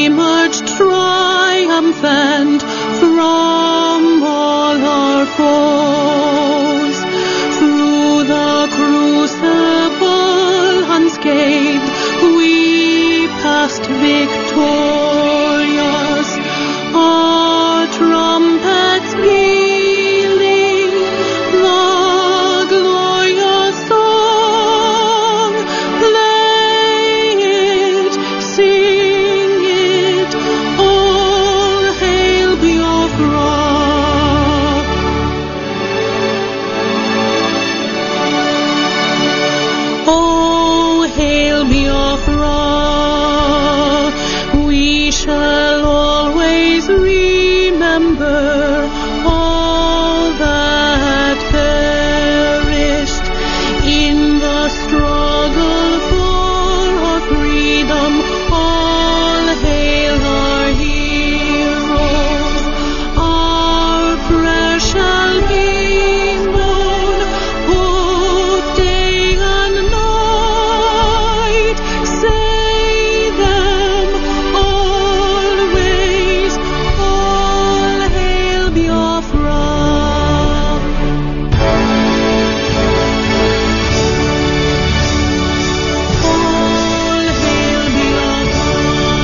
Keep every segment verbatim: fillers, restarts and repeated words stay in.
emerged triumphant from all our foes. Through the crucible unscathed, we passed victorious. Our trumpets pealing the glorious song. Play it, sing it, all hail Biafra. Oh, hail Biafra. We shall always remember all that perished in the struggle for our freedom. All hail our heroes. Our prayers shall be known both day and night. Say them always. All hail Biafra. All hail Biafra.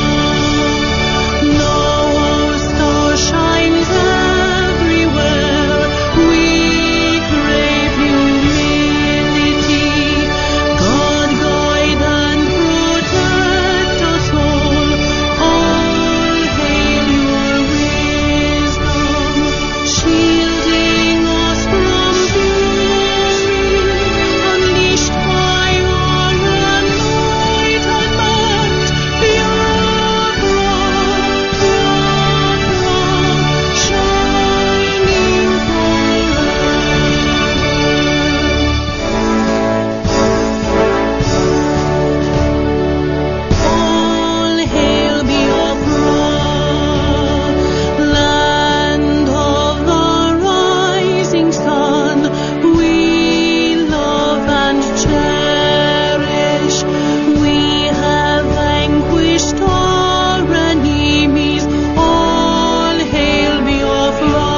Now our star shines everywhere. We crave humility. God guide and protect us all. All hail your wisdom, shielding us from fury, unleashed by our enlightenment. Biafra, Biafra, shining forever. All hail Biafra, land of the rising sun. We love and cherish. We have vanquished our enemies. All hail Biafra.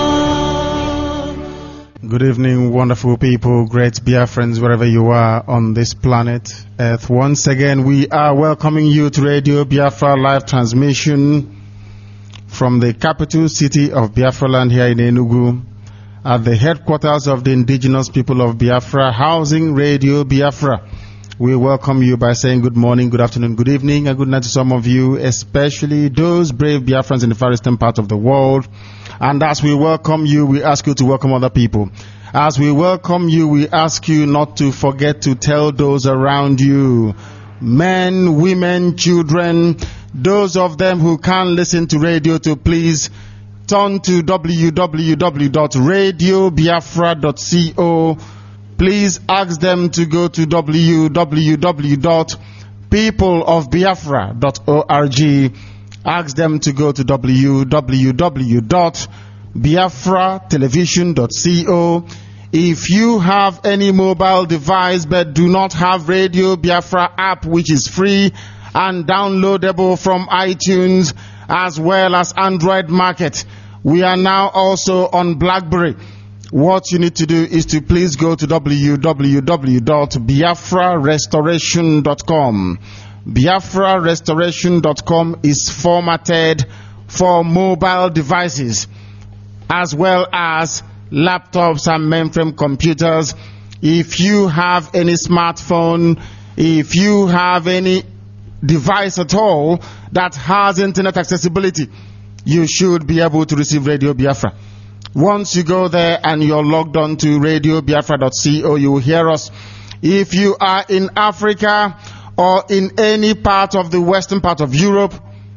Good evening, wonderful people, great Biafrans, wherever you are on this planet Earth. Once again, we are welcoming you to Radio Biafra live transmission from the capital city of Biafra land here in Enugu, at the headquarters of the indigenous people of Biafra, housing Radio Biafra. We welcome you by saying good morning, good afternoon, good evening, and good night to some of you, especially those brave Biafrans in the far eastern part of the world. And as we welcome you, we ask you to welcome other people. As we welcome you, we ask you not to forget to tell those around you, men, women, children, those of them who can't listen to radio, to please turn to w w w dot radio biafra dot co. Please ask them to go to w w w dot people of biafra dot org. Ask them to go to w w w dot biafra television dot co. If you have any mobile device but do not have Radio Biafra app, which is free and downloadable from iTunes as well as Android Market, we are now also on BlackBerry. What you need to do is to please go to w w w dot biafra restoration dot com. biafra restoration dot com is formatted for mobile devices as well as laptops and mainframe computers. If you have any smartphone, if you have any device at all that has internet accessibility, you should be able to receive Radio Biafra. Once you go there and you're logged on to radio biafra dot co, you will hear us. If you are in Africa or in any part of the western part of Europe,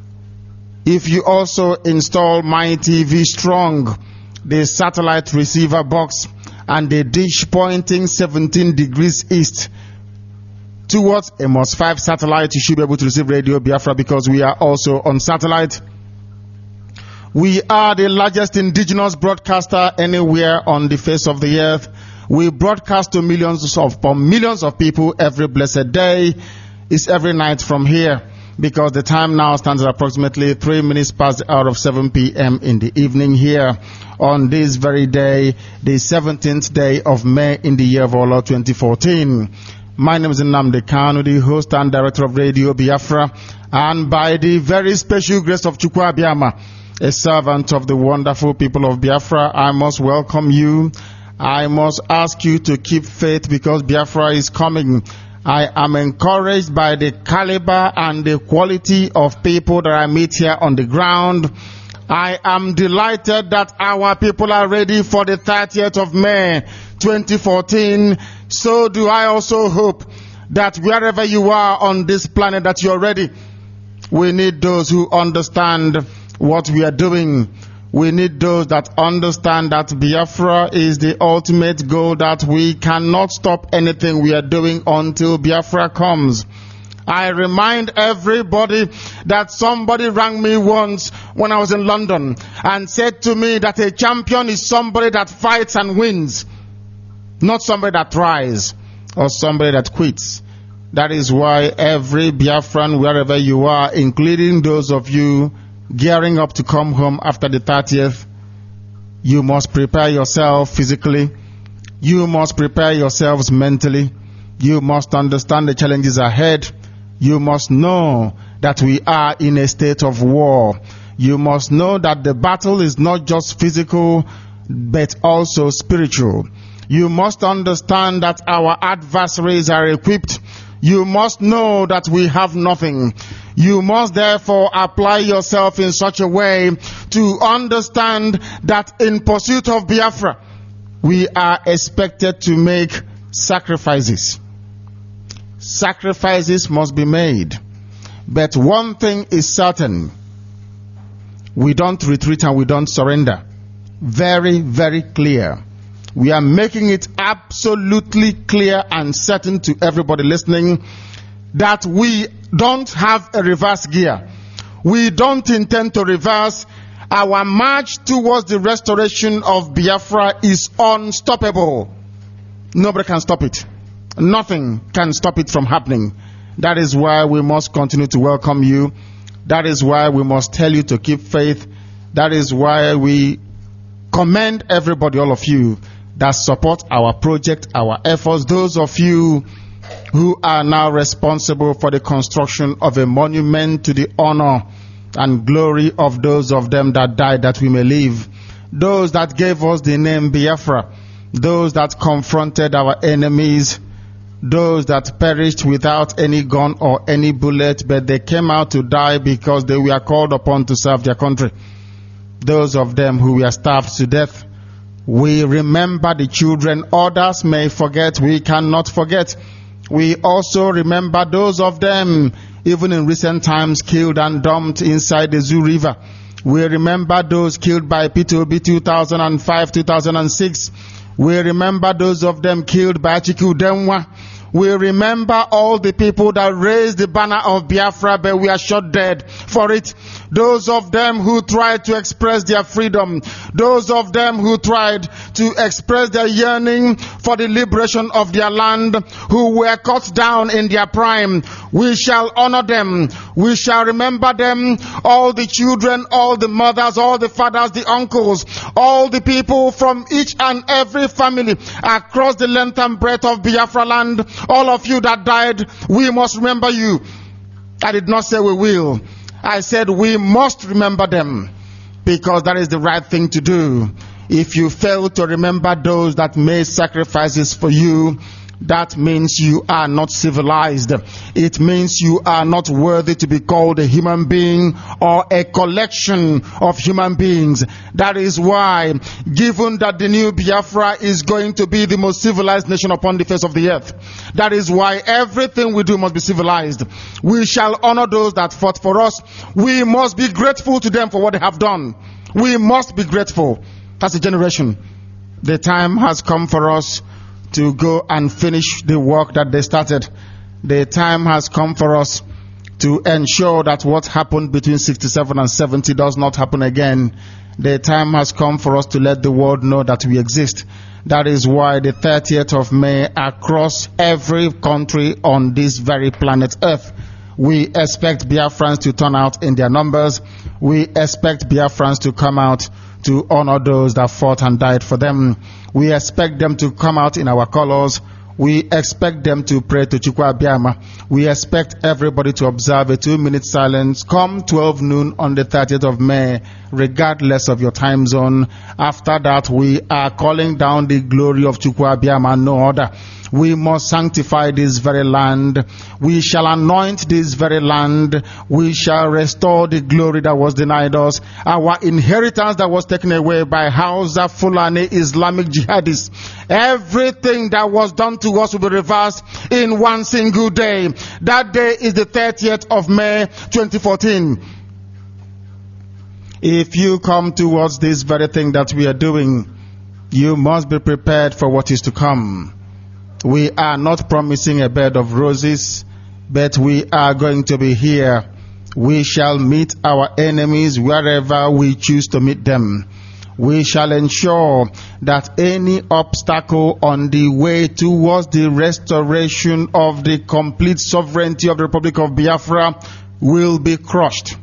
if you also install MyTV Strong, the satellite receiver box and the dish pointing seventeen degrees east towards Amos five satellite, you should be able to receive Radio Biafra because we are also on satellite. We are the largest indigenous broadcaster anywhere on the face of the earth. We broadcast to millions of millions of people every blessed day. It's every night from here. because the time now stands at approximately three minutes past the hour of seven p.m. in the evening here on this very day, the seventeenth day of May in the year of our Lord twenty fourteen. My name is Nnamdi Kanu, the host and director of Radio Biafra, and by the very special grace of Chukwu Abiyama, a servant of the wonderful people of Biafra, I must welcome you. I must ask you to keep faith because Biafra is coming. I am encouraged by the caliber and the quality of people that I meet here on the ground. I am delighted that our people are ready for the thirtieth of May twenty fourteen. So do I also hope that wherever you are on this planet that you're ready. We need those who understand what we are doing. We need those that understand that Biafra is the ultimate goal, that we cannot stop anything we are doing until Biafra comes. I remind everybody that somebody rang me once when I was in London and said to me that a champion is somebody that fights and wins, not somebody that tries or somebody that quits. That is why every Biafran, wherever you are, including those of you gearing up to come home after the thirtieth, you must prepare yourself physically. You must prepare yourselves mentally. You must understand the challenges ahead. You must know that we are in a state of war. You must know that the battle is not just physical, but also spiritual. You must understand that our adversaries are equipped. You must know that we have nothing. You must therefore apply yourself in such a way to understand that in pursuit of Biafra, we are expected to make sacrifices. Sacrifices must be made. But one thing is certain. We don't retreat and we don't surrender. Very, very clear. We are making it absolutely clear and certain to everybody listening that we don't have a reverse gear. We don't intend to reverse. Our march towards the restoration of Biafra is unstoppable. Nobody can stop it. Nothing can stop it from happening. That is why we must continue to welcome you. That is why we must tell you to keep faith. That is why we commend everybody, all of you, that support our project, our efforts. Those of you who are now responsible for the construction of a monument to the honor and glory of those of them that died that we may live. Those that gave us the name Biafra. Those that confronted our enemies. Those that perished without any gun or any bullet, but they came out to die because they were called upon to serve their country. Those of them who were starved to death. We remember the children. Others may forget. We cannot forget. We also remember those of them, even in recent times, killed and dumped inside the Zoo River. We remember those killed by P two B two thousand five, two thousand six. We remember those of them killed by Chiku Denwa. We remember all the people that raised the banner of Biafra, but we are shot dead for it. Those of them who tried to express their freedom. Those of them who tried to express their yearning for the liberation of their land, who were cut down in their prime. We shall honor them. We shall remember them. All the children, all the mothers, all the fathers, the uncles, all the people from each and every family across the length and breadth of Biafra land. All of you that died, we must remember you. I did not say we will. I said we must remember them because that is the right thing to do. If you fail to remember those that made sacrifices for you, that means you are not civilized. It means you are not worthy to be called a human being or a collection of human beings. That is why, given that the new Biafra is going to be the most civilized nation upon the face of the earth, that is why everything we do must be civilized. We shall honor those that fought for us. We must be grateful to them for what they have done. We must be grateful. That's a generation. The time has come for us to go and finish the work that they started. The time has come for us to ensure that what happened between sixty-seven and seventy does not happen again. The time has come for us to let the world know that we exist. That is why the thirtieth of May, across every country on this very planet Earth, We expect Biafrans to turn out in their numbers. We expect Biafrans to come out to honor those that fought and died for them. We expect them to come out in our colors. We expect them to pray to Chukwu Abiyama. We expect everybody to observe a two-minute silence come twelve noon on the thirtieth of May, regardless of your time zone. After that, we are calling down the glory of Chukwu Abiyama, no other. We must sanctify this very land. We shall anoint this very land. We shall restore the glory that was denied us. Our inheritance that was taken away by Hausa, Fulani, Islamic jihadists. Everything that was done to us will be reversed in one single day. That day is the thirtieth of May, twenty fourteen. If you come towards this very thing that we are doing, you must be prepared for what is to come. We are not promising a bed of roses, but we are going to be here. We shall meet our enemies wherever we choose to meet them. We shall ensure that any obstacle on the way towards the restoration of the complete sovereignty of the Republic of Biafra will be crushed,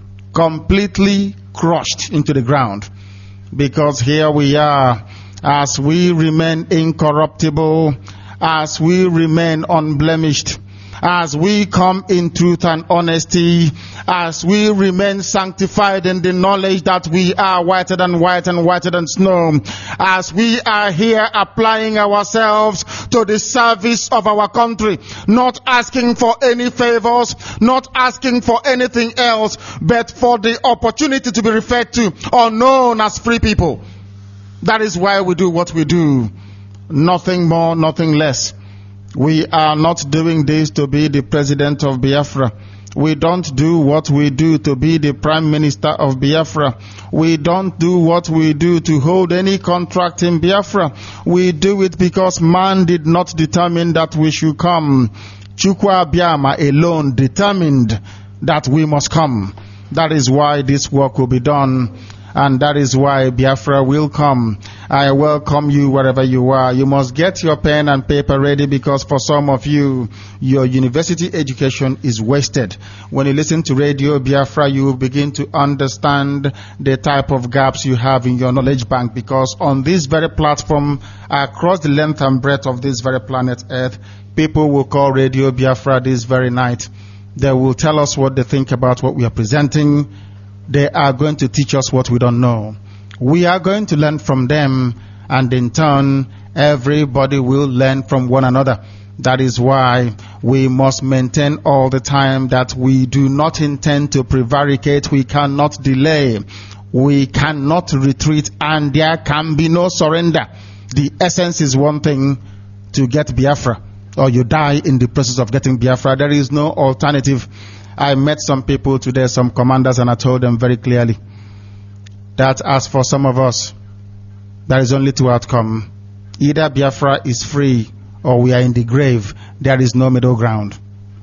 completely crushed into the ground. Because here we are, as we remain incorruptible, as we remain unblemished, as we come in truth and honesty, as we remain sanctified in the knowledge that we are whiter than white and whiter than snow, as we are here applying ourselves to the service of our country, not asking for any favors, not asking for anything else, but for the opportunity to be referred to or known as free people. That is why we do what we do. Nothing more, nothing less. We are not doing this to be the president of Biafra. We don't do what we do to be the prime minister of Biafra. We don't do what we do to hold any contract in Biafra. We do it because man did not determine that we should come. Chukwu Abiyama alone determined that we must come. That is why this work will be done. And that is why Biafra will come. I welcome you wherever you are. You must get your pen and paper ready, because for some of you, your university education is wasted. When you listen to Radio Biafra, you will begin to understand the type of gaps you have in your knowledge bank, because on this very platform, across the length and breadth of this very planet Earth, people will call Radio Biafra this very night. They will tell us what they think about what we are presenting. They are going to teach us what we don't know. We are going to learn from them, and in turn, everybody will learn from one another. That is why we must maintain all the time that we do not intend to prevaricate. We cannot delay. We cannot retreat, and there can be no surrender. The essence is one thing: to get Biafra, or you die in the process of getting Biafra. There is no alternative. I met some people today, some commanders, and I told them very clearly that as for some of us, there is only two outcomes. Either Biafra is free or we are in the grave. There is no middle ground.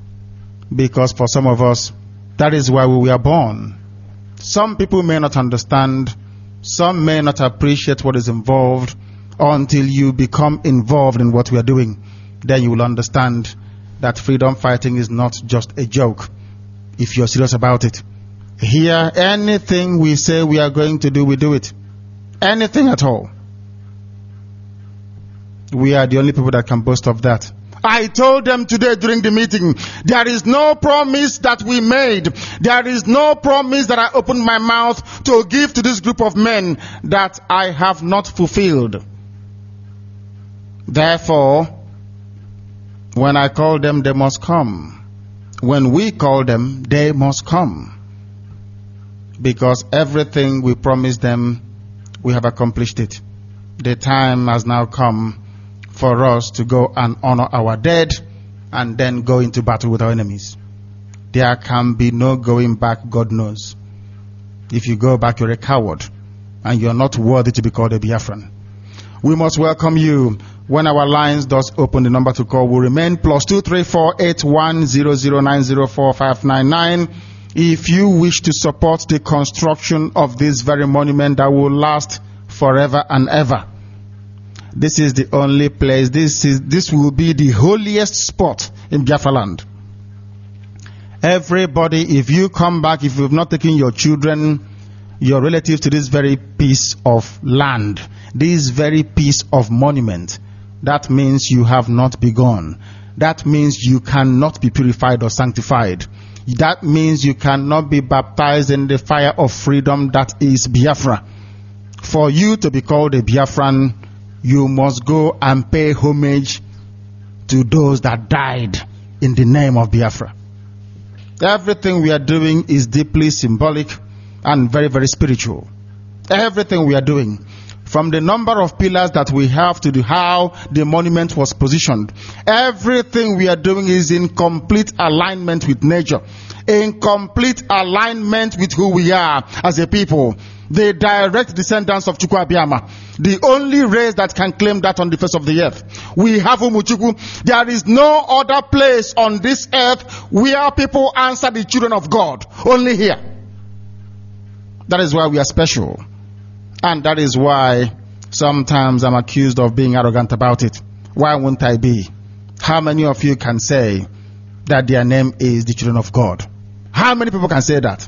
Because for some of us, that is why we were born. Some people may not understand. Some may not appreciate what is involved until you become involved in what we are doing. Then you will understand that freedom fighting is not just a joke. If you're serious about it. Here, anything we say we are going to do, we do it. Anything at all. We are the only people that can boast of that. I told them today during the meeting, there is no promise that we made. There is no promise that I opened my mouth to give to this group of men that I have not fulfilled. Therefore, when I call them, they must come. When we call them, they must come. Because everything we promised them, we have accomplished it. The time has now come for us to go and honor our dead and then go into battle with our enemies. There can be no going back, God knows. If you go back, you're a coward and you're not worthy to be called a Biafran. We must welcome you. When our lines does open, the number to call will remain plus two three four eight one zero zero nine zero four five nine nine. If you wish to support the construction of this very monument that will last forever and ever, this is the only place. This is this will be the holiest spot in Biafra land. Everybody, if you come back, if you've not taken your children, your relatives to this very piece of land, this very piece of monument, that means you have not begun. That means you cannot be purified or sanctified. That means you cannot be baptized in the fire of freedom that is Biafra. For you to be called a Biafran, you must go and pay homage to those that died in the name of Biafra. Everything we are doing is deeply symbolic and very, very spiritual. Everything we are doing, from the number of pillars that we have to the how the monument was positioned, everything we are doing is in complete alignment with nature, in complete alignment with who we are as a people, the direct descendants of Chukwu Abiyama, the only race that can claim that on the face of the earth. We have Umuchukwu. There is no other place on this earth where people answer the children of God. Only here. That is why we are special. And that is why sometimes I'm accused of being arrogant about it. Why won't I be? How many of you can say that their name is the children of God? How many people can say that?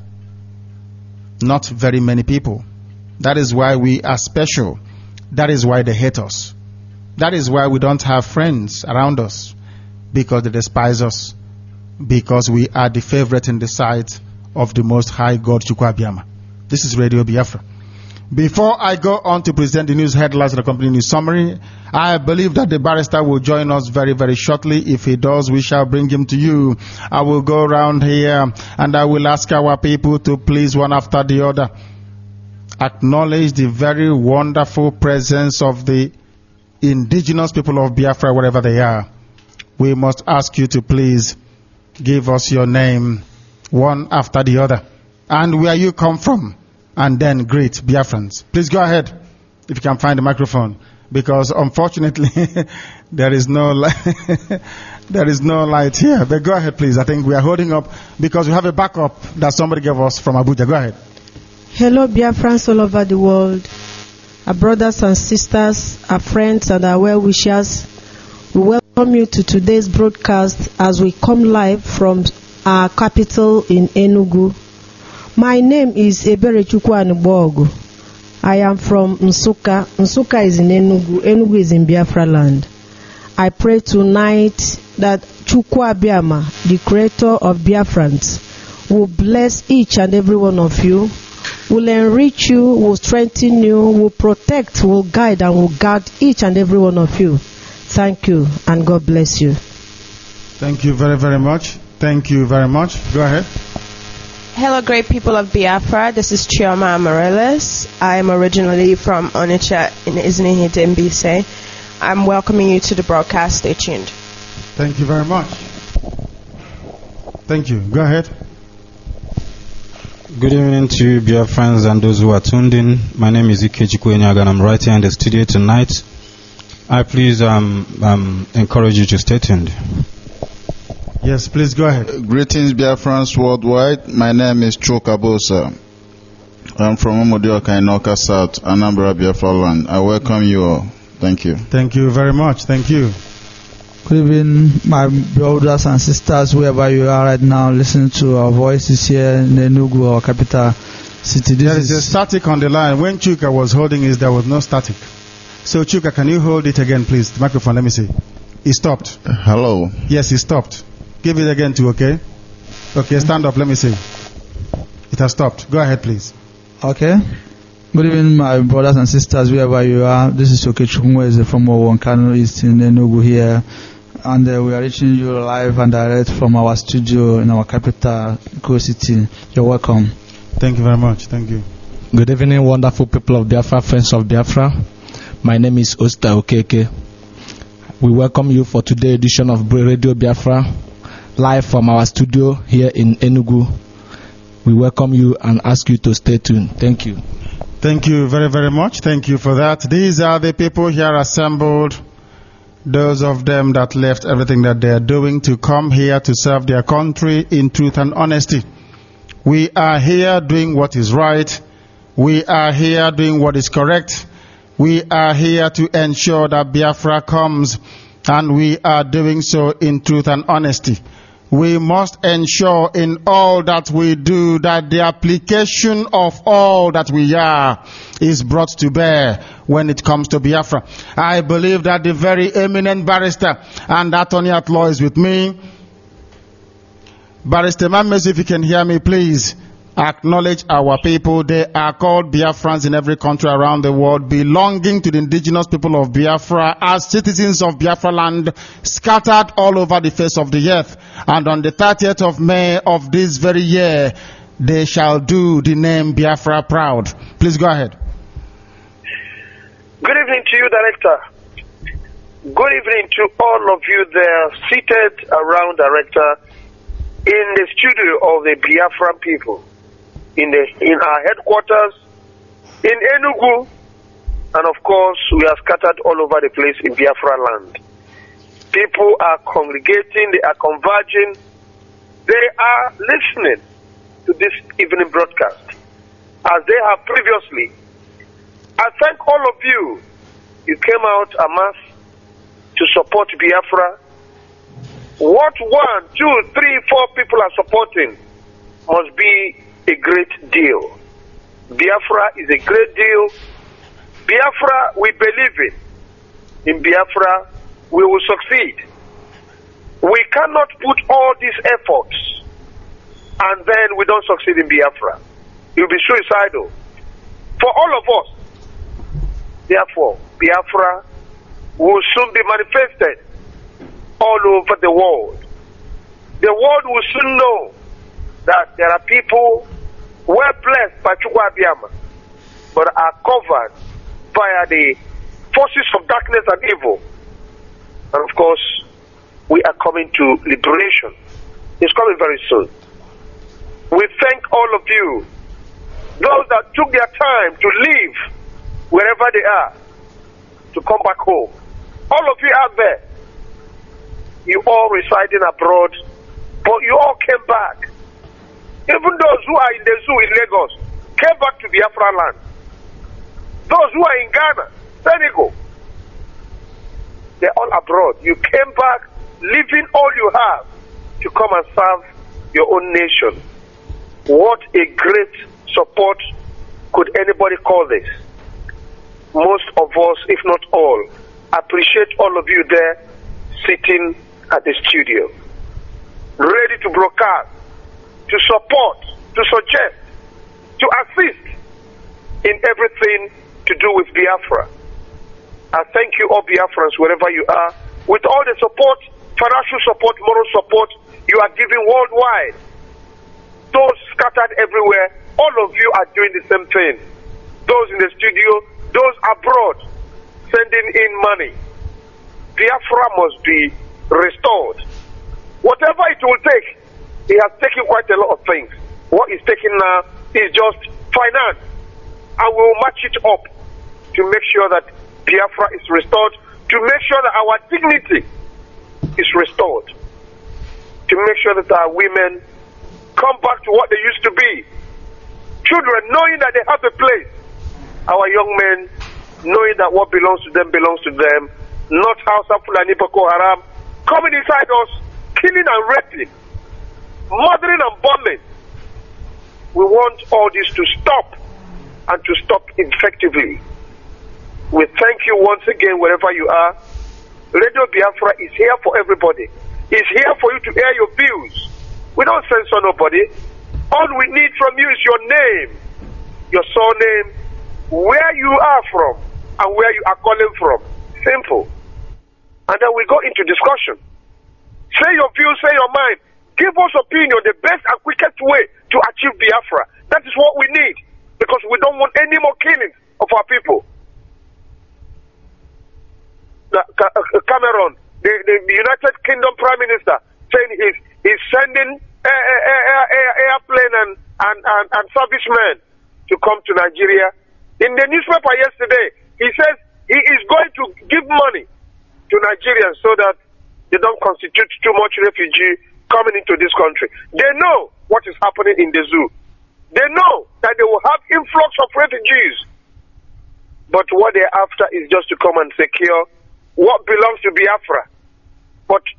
Not very many people. That is why we are special. That is why they hate us. That is why we don't have friends around us. Because they despise us. Because we are the favorite in the sight of the Most High God, Chukwu Abiyama. This is Radio Biafra. Before I go on to present the news headlines and accompanying news summary, I believe that the barrister will join us very, very shortly. If he does, we shall bring him to you. I will go around here and I will ask our people to please, one after the other, acknowledge the very wonderful presence of the indigenous people of Biafra wherever they are. We must ask you to please give us your name, one after the other, and where you come from. And then greet Biafrans. Please go ahead, if you can find the microphone, because unfortunately there is no light. There is no light here. But go ahead, please. I think we are holding up because we have a backup that somebody gave us from Abuja. Go ahead. Hello, Biafrans all over the world, our brothers and sisters, our friends and our well-wishers. We welcome you to today's broadcast as we come live from our capital in Enugu. My name is Eberechukwu Anubogu. I am from Nsukka. Nsukka is in Enugu. Enugu is in Biafra land. I pray tonight that Chukwu Abiyama, the creator of Biafrans, will bless each and every one of you, will enrich you, will strengthen you, will protect, will guide, and will guard each and every one of you. Thank you, and God bless you. Thank you very, very much. Thank you very much. Go ahead. Hello, great people of Biafra. This is Chioma Amarellis. I am originally from Onitsha in Izinihite Mbise. I'm welcoming you to the broadcast. Stay tuned. Thank you very much. Thank you. Go ahead. Good evening to Biafrans and those who are tuned in. My name is Ikechukwu Enyaga and I'm right here in the studio tonight. I please um, um, encourage you to stay tuned. Yes, please go ahead. Uh, greetings, Biafrans worldwide. My name is Choka Bosa. I'm from Omodioka in Oka South, Anambra, Biafra land. I welcome you all. Thank you. Thank you very much. Thank you. Good evening, my brothers and sisters, wherever you are right now, listening to our voices here in Enugu, our capital city. This there is, is a static on the line. When Chuka was holding it, there was no static. So, Chuka, can you hold it again, please? The microphone, let me see. It stopped. Uh, hello. Yes, it stopped. Give it again too, okay? Okay, stand up, let me see. It has stopped. Go ahead, please. Okay. Good evening, my brothers and sisters, wherever you are. This is Okechukwu from Owonkano East in Enugu here. And uh, we are reaching you live and direct from our studio in our capital, Iko City. You're welcome. Thank you very much. Thank you. Good evening, wonderful people of Biafra, friends of Biafra. My name is Osta Okeke. We welcome you for today's edition of Radio Biafra, live from our studio here in Enugu. We welcome you and ask you to stay tuned. Thank you. Thank you very, very much. Thank you for that. These are the people here assembled, those of them that left everything that they are doing to come here to serve their country in truth and honesty. We are here doing what is right. We are here doing what is correct. We are here to ensure that Biafra comes, and we are doing so in truth and honesty. we must ensure in all that we do that the application of all that we are is brought to bear when it comes to Biafra. I believe that the very eminent barrister and attorney at law is with me. Barrister Mames, if you can hear me, please acknowledge our people. They are called Biafrans in every country around the world, belonging to the indigenous people of Biafra as citizens of Biafra land, scattered all over the face of the earth. And on the thirtieth of May of this very year, they shall do the name Biafra proud. Please go ahead. Good evening to you, Director. Good evening to all of you there seated around, Director, in the studio of the Biafran people, in the in our headquarters, in Enugu, and of course we are scattered all over the place in Biafra land. People are congregating, they are converging, they are listening to this evening broadcast, as they have previously. I thank all of you. You came out en masse to support Biafra. What one, two, three, four people are supporting must be a great deal. Biafra is a great deal. Biafra, we believe in. In Biafra, we will succeed. We cannot put all these efforts and then we don't succeed in Biafra. It will be suicidal for all of us. Therefore, Biafra will soon be manifested all over the world. The world will soon know that there are people well blessed by Chukwu Abiyama, but are covered by the forces of darkness and evil. And of course, we are coming to liberation. It's coming very soon. We thank all of you, those that took their time to leave wherever they are, to come back home. All of you out there, you all residing abroad, but you all came back. Even those who are in the zoo in Lagos came back to Biafra land. Those who are in Ghana, Senegal, they're all abroad. You came back, leaving all you have to come and serve your own nation. What a great support could anybody call this? Most of us, if not all, appreciate all of you there sitting at the studio, ready to broadcast, to support, to suggest, to assist in everything to do with Biafra. I thank you all Biafrans wherever you are, with all the support, financial support, moral support you are giving worldwide. Those scattered everywhere, all of you are doing the same thing. Those in the studio, those abroad, sending in money. Biafra must be restored. Whatever it will take, he has taken quite a lot of things. What he's taking now is just finance, and we will match it up to make sure that Biafra is restored, to make sure that our dignity is restored, to make sure that our women come back to what they used to be. Children knowing that they have a place. Our young men knowing that what belongs to them belongs to them, not Hausa Fulani Boko Haram coming inside us, killing and raping, murdering and bombing. We want all this to stop, and to stop effectively. We thank you once again wherever you are. Radio Biafra is here for everybody. It's here for you to air your views. We don't censor nobody. All we need from you is your name, your surname, where you are from, and where you are calling from. Simple. And then we go into discussion. Say your views, say your mind. Give us opinion, the best and quickest way to achieve Biafra. That is what we need, because we don't want any more killings of our people. The, uh, Cameron, the, the United Kingdom Prime Minister, saying he's, he's sending air, air, air, air, airplane and, and, and, and servicemen to come to Nigeria. In the newspaper yesterday, he says he is going to give money to Nigerians so that they don't constitute too much refugee coming into this country. They know what is happening in the zoo. They know that they will have influx of refugees. But what they're after is just to come and secure what belongs to Biafra. But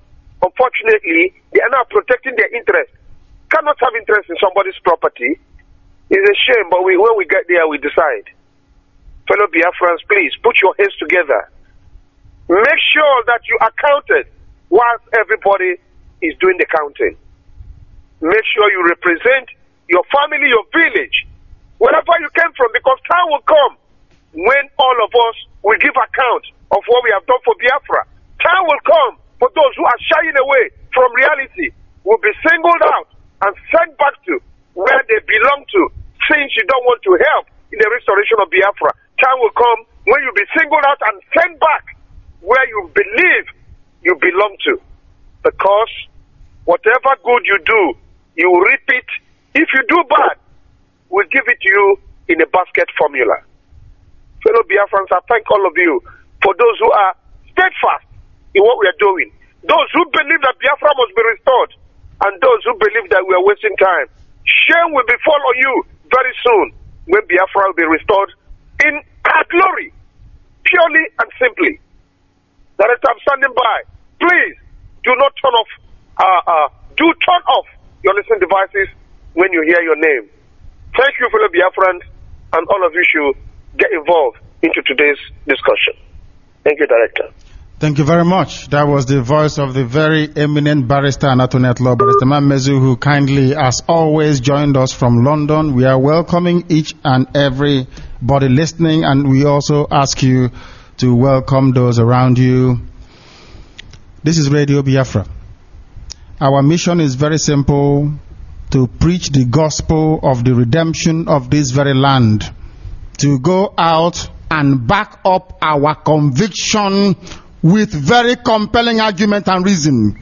unfortunately, they are now protecting their interest. Cannot have interest in somebody's property. It's a shame, but we, when we get there, we decide. Fellow Biafrans, please put your heads together. Make sure that you are counted whilst everybody is doing the counting. Make sure you represent your family, your village, wherever you came from, because time will come when all of us will give account of what we have done for Biafra. Time will come for those who are shying away from reality, will be singled out and sent back to where they belong to, since you don't want to help in the restoration of Biafra. Time will come when you'll be singled out and sent back where you believe you belong to. Because whatever good you do, you will reap it. If you do bad, we'll give it to you in a basket formula. Fellow Biafrans, I thank all of you for those who are steadfast in what we are doing. Those who believe that Biafra must be restored, and those who believe that we are wasting time. Shame will befall on you very soon when Biafra will be restored in our glory, purely and simply. Director, I'm standing by. Please do not turn off, uh, uh, do turn off your listening devices when you hear your name. Thank you, fellow Biafrans, and all of you should get involved into today's discussion. Thank you, Director. Thank you very much. That was the voice of the very eminent barrister and attorney at law, Barrister Mamezu, who kindly, as always, joined us from London. We are welcoming each and everybody listening, and we also ask you to welcome those around you. This is Radio Biafra. Our mission is very simple: to preach the gospel of the redemption of this very land, to go out and back up our conviction with very compelling argument and reason.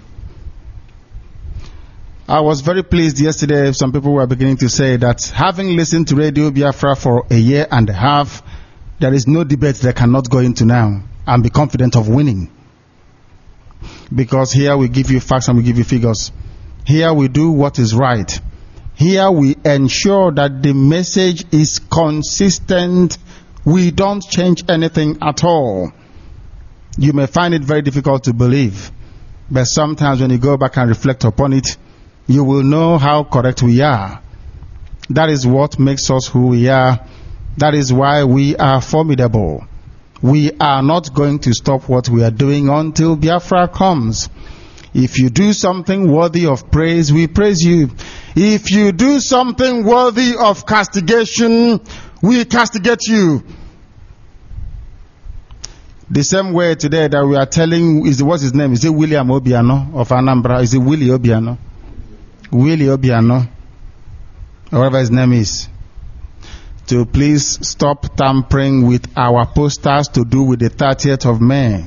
I was very pleased yesterday. Some people were beginning to say that having listened to Radio Biafra for a year and a half, there is no debate they cannot go into now and be confident of winning. Because here we give you facts and we give you figures. Here we do what is right. Here we ensure that the message is consistent. We don't change anything at all. You may find it very difficult to believe, but sometimes when you go back and reflect upon it, you will know how correct we are. That is what makes us who we are. That is why we are formidable. We are not going to stop what we are doing until Biafra comes. If you do something worthy of praise, we praise you. If you do something worthy of castigation, we castigate you. The same way today that we are telling, is what's his name? Is it William Obiano of Anambra? Is it Willie Obiano? Willie Obiano, or whatever his name is, to please stop tampering with our posters to do with the thirtieth of May.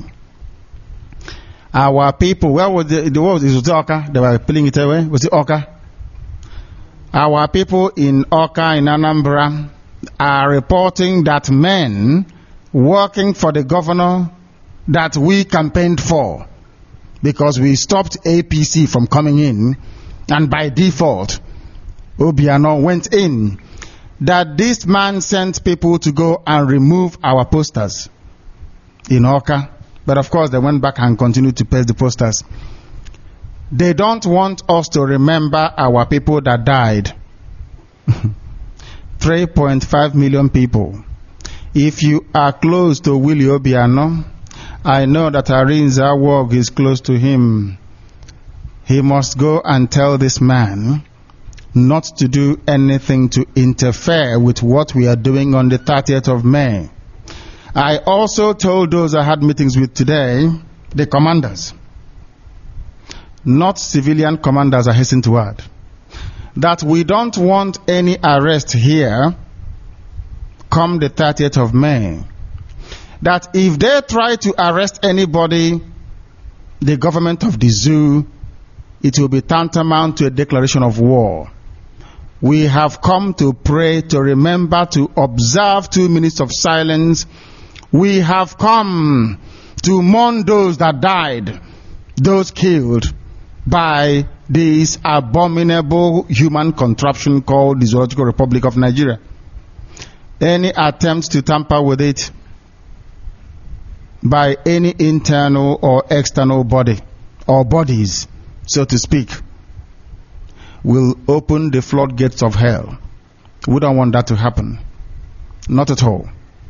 Our people, where was the, the what was it? Was it Oka? They were pulling it away. Was it Oka? Our people in Oka, in Anambra, are reporting that men working for the governor that we campaigned for, because we stopped A P C from coming in, and by default, Obiano went in, that this man sent people to go and remove our posters in Oka. But of course, they went back and continued to paste the posters. They don't want us to remember our people that died. three point five million people. If you are close to Willie Obiano, I know that Arinza Wog is close to him. He must go and tell this man not to do anything to interfere with what we are doing on the thirtieth of May. I also told those I had meetings with today, the commanders, not civilian commanders, I hasten to add, that we don't want any arrest here come the thirtieth of May. That if they try to arrest anybody, the government of the zoo, it will be tantamount to a declaration of war. We have come to pray, to remember, to observe two minutes of silence. We have come to mourn those that died, those killed by this abominable human contraption called the Zoological Republic of Nigeria. Any attempt to tamper with it by any internal or external body, or bodies, so to speak, will open the floodgates of hell. We don't want that to happen. Not at all.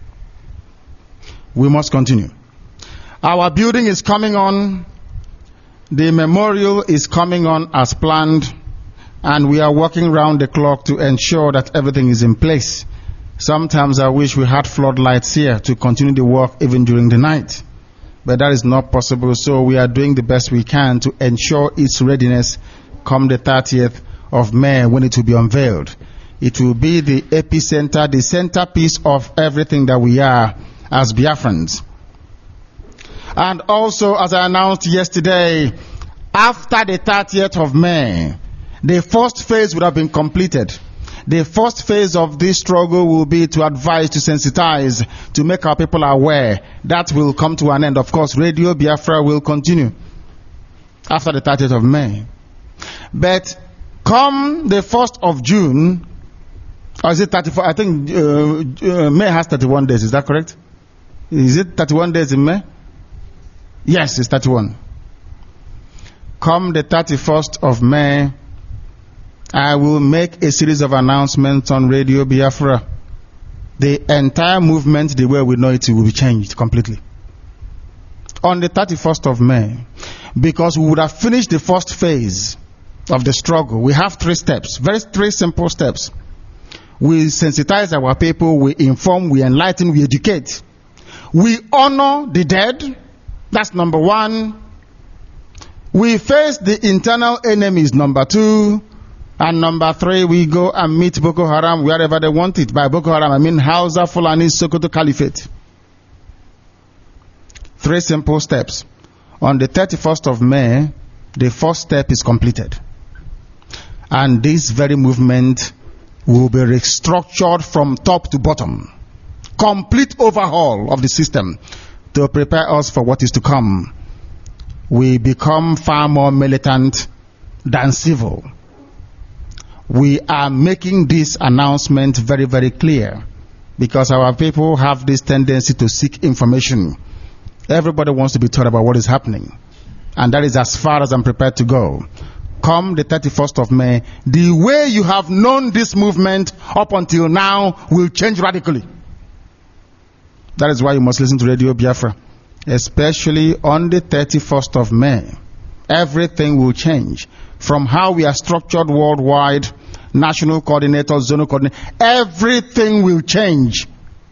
We must continue. Our building is coming on. The memorial is coming on as planned. And we are working round the clock to ensure that everything is in place. Sometimes I wish we had floodlights here to continue the work even during the night. But that is not possible. So we are doing the best we can to ensure its readiness come the thirtieth of May when it will be unveiled. It will be the epicenter, the centerpiece of everything that we are as Biafrans. And also, as I announced yesterday, after the thirtieth of May, the first phase would have been completed. The first phase of this struggle will be to advise, to sensitize, to make our people aware. That will come to an end. Of course, Radio Biafra will continue after the thirtieth of May. But come the first of June, or is it thirty-four? I think uh, uh, May has thirty-one days. Is that correct? Is it thirty-one days in May? Yes, it's thirty-one. Come the thirty-first of May, I will make a series of announcements on Radio Biafra. The entire movement, the way we know it, will be changed completely. On the thirty-first of May, because we would have finished the first phase of the struggle, we have three steps, very three simple steps. We sensitize our people, we inform, we enlighten, we educate. We honor the dead. That's number one. We face the internal enemies, number two. And number three, we go and meet Boko Haram wherever they want it. By Boko Haram, I mean Hausa, Fulani, Sokoto Caliphate. Three simple steps. On the thirty-first of May, the first step is completed. And this very movement will be restructured from top to bottom. Complete overhaul of the system to prepare us for what is to come. We become far more militant than civil. We are making this announcement very, very clear because our people have this tendency to seek information. Everybody wants to be told about what is happening. And that is as far as I'm prepared to go. Come the thirty-first of May, the way you have known this movement up until now will change radically. That is why you must listen to Radio Biafra. Especially on the thirty-first of May. Everything will change. From how we are structured worldwide, national coordinators, zonal coordinators, everything will change.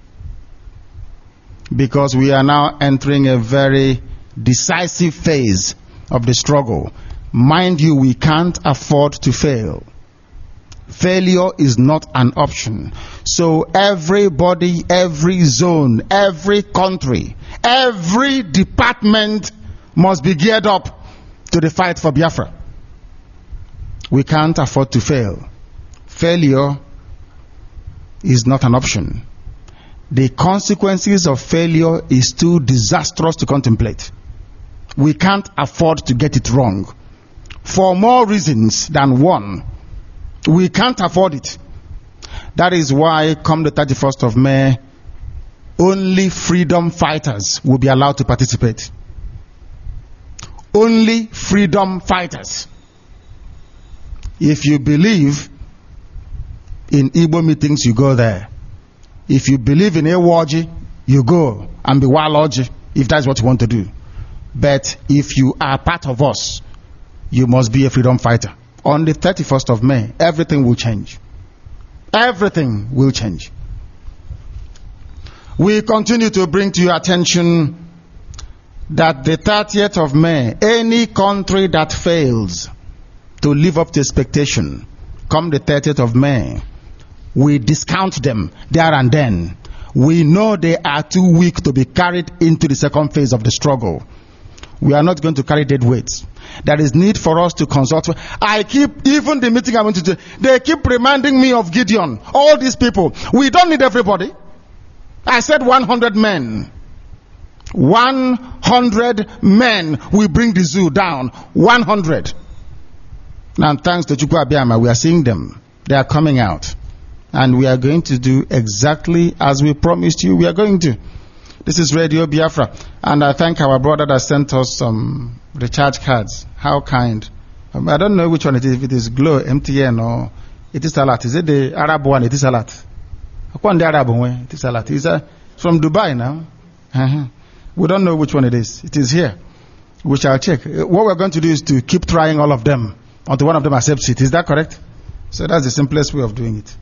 Because we are now entering a very decisive phase of the struggle. Mind you, we can't afford to fail. Failure is not an option. So everybody, every zone, every country, every department must be geared up to the fight for Biafra. We can't afford to fail. Failure is not an option. The consequences of failure is too disastrous to contemplate. We can't afford to get it wrong. For more reasons than one. We can't afford it. That is why, come the thirty-first of May, only freedom fighters will be allowed to participate. Only freedom fighters. If you believe in Igbo meetings, you go there. If you believe in Ewoji, you go and be Waloji, if that's what you want to do. But if you are part of us, you must be a freedom fighter. On the thirty-first of May, everything will change. Everything will change. We continue to bring to your attention that the thirtieth of May, any country that fails to live up to expectation, come the thirtieth of May, we discount them there and then. We know they are too weak to be carried into the second phase of the struggle. We are not going to carry dead weights. There is need for us to consult. I keep, even the meeting I went to do, they keep reminding me of Gideon. All these people. We don't need everybody. I said one hundred men. one hundred men will bring the zoo down. one hundred. Now, thanks to Chukwu Abiyama, we are seeing them. They are coming out. And we are going to do exactly as we promised you we are going to. This is Radio Biafra. And I thank our brother that sent us some recharge cards. How kind. Um, I don't know which one it is, if it is Glow, M T N, or it is Salat. Is it the Arab one? It is Salat. One the Arab one, it is Salat. It's uh, from Dubai now. Uh-huh. We don't know which one it is. It is here. We shall check. What we're going to do is to keep trying all of them until one of them accepts it. Is that correct? So that's the simplest way of doing it.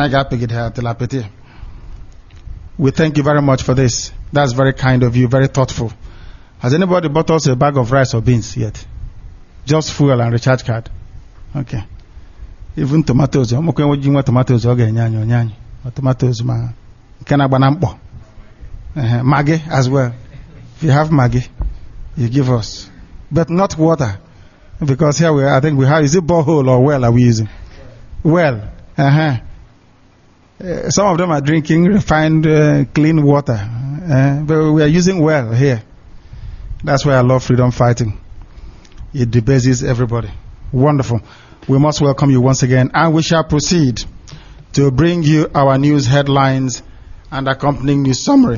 We thank you very much for this. That's very kind of you, very thoughtful. Has anybody bought us a bag of rice or beans yet? Just fuel and recharge card. Okay. Even tomatoes. I'm okay with you tomatoes. Okay, nyanyo, nyanyo. Tomatoes, ma. Can I banampo? Maggi as well. If you have Maggi, you give us. But not water. Because here we are, I think we have, is it borehole or well are we using? Well. Uh-huh. Uh, some of them are drinking refined, uh, clean water. Uh, but we are using well here. That's why I love freedom fighting. It debases everybody. Wonderful. We must welcome you once again. And we shall proceed to bring you our news headlines and accompanying news summary.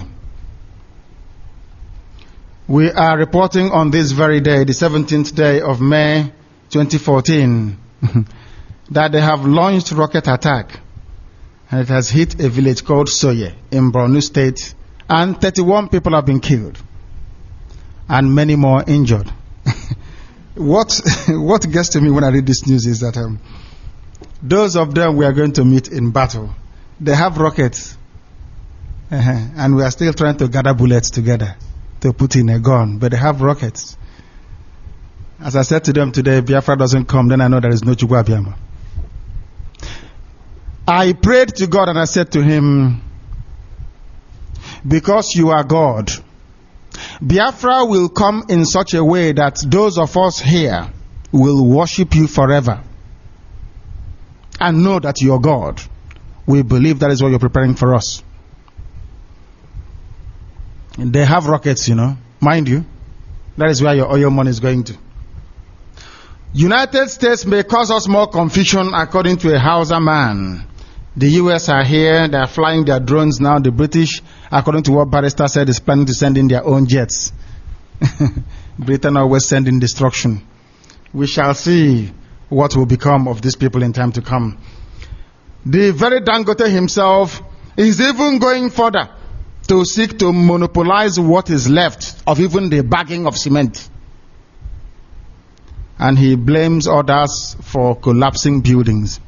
We are reporting on this very day, the seventeenth day of May twenty fourteen, that they have launched rocket attack. And it has hit a village called Soye in Borno State, and thirty-one people have been killed and many more injured. what what gets to me when I read this news is that um, those of them we are going to meet in battle, they have rockets, uh-huh, and we are still trying to gather bullets together to put in a gun, but they have rockets. As I said to them today, Biafra doesn't come, then I know there is no Chukwu Abiyama. I prayed to God and I said to him, because you are God, Biafra will come in such a way that those of us here will worship you forever and know that you are God. We believe that is what you're preparing for us. They have rockets, you know, mind you. That is where your oil money is going to. United States may cause us more confusion, according to a Hausa man. The U S are here, they are flying their drones now. The British, according to what Barrister said, is planning to send in their own jets. Britain always sending destruction. We shall see what will become of these people in time to come. The very Dangote himself is even going further to seek to monopolize what is left of even the bagging of cement. And he blames others for collapsing buildings.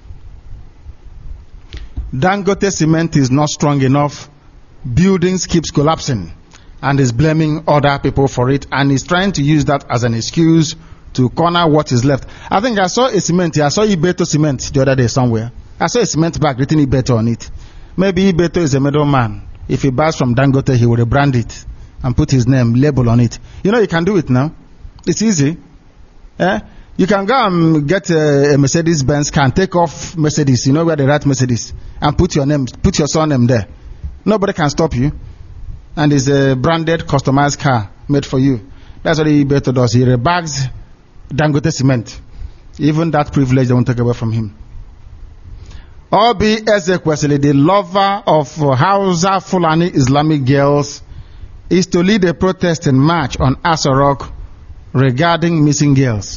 Dangote cement is not strong enough. Buildings keeps collapsing and is blaming other people for it, and is trying to use that as an excuse to corner what is left. I think I saw a cement here. I saw Ibeto cement the other day somewhere. I saw a cement bag written Ibeto on it. Maybe Ibeto is a middleman. If he buys from Dangote, he will rebrand it and put his name, label on it. You know, you can do it now. It's easy. Eh? You can go and get a, a Mercedes-Benz car and take off Mercedes, you know where they write Mercedes, and put your name, put your surname there. Nobody can stop you. And it's a branded, customized car made for you. That's what he better does. He rebags Dangote cement. Even that privilege they won't take away from him. Obi Ezekwesili, the lover of Hausa Fulani Islamic girls, is to lead a protest in March on Aso Rock regarding missing girls.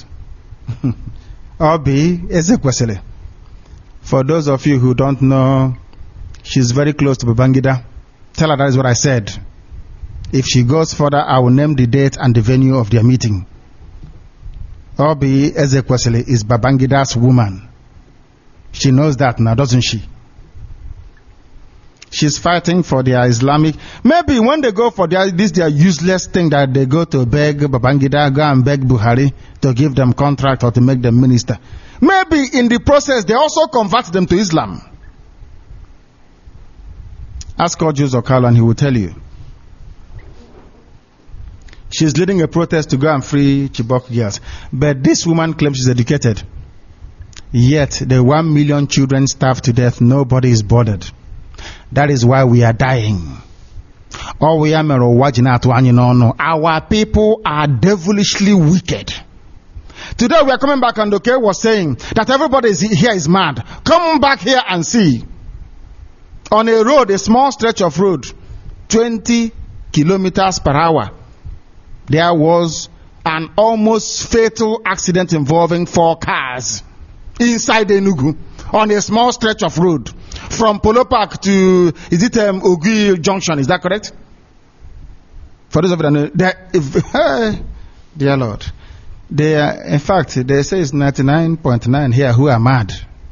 Obi Ezekwesili. For those of you who don't know, she's very close to Babangida. Tell her that is what I said. If she goes further, I will name the date and the venue of their meeting. Obi Ezekwesili is Babangida's woman. She knows that now, doesn't she? She's fighting for their Islamic. Maybe when they go for their, this their useless thing that they go to beg Babangida, go and beg Buhari to give them contract or to make them minister. Maybe in the process they also convert them to Islam. Ask Ojo Zokalo and he will tell you. She's leading a protest to go and free Chibok girls. But this woman claims she's educated. Yet the one million children starved to death, nobody is bothered. That is why we are dying. Our people are devilishly wicked. Today we are coming back and Oke was saying that everybody is here is mad. Come back here and see. On a road, a small stretch of road, twenty kilometers per hour, there was an almost fatal accident involving four cars inside Enugu on a small stretch of road from Polo Park to, is it um, Ogui Junction, is that correct? For those of you that know, that if, hey, dear Lord, they are, in fact, they say it's ninety-nine point nine here who are mad.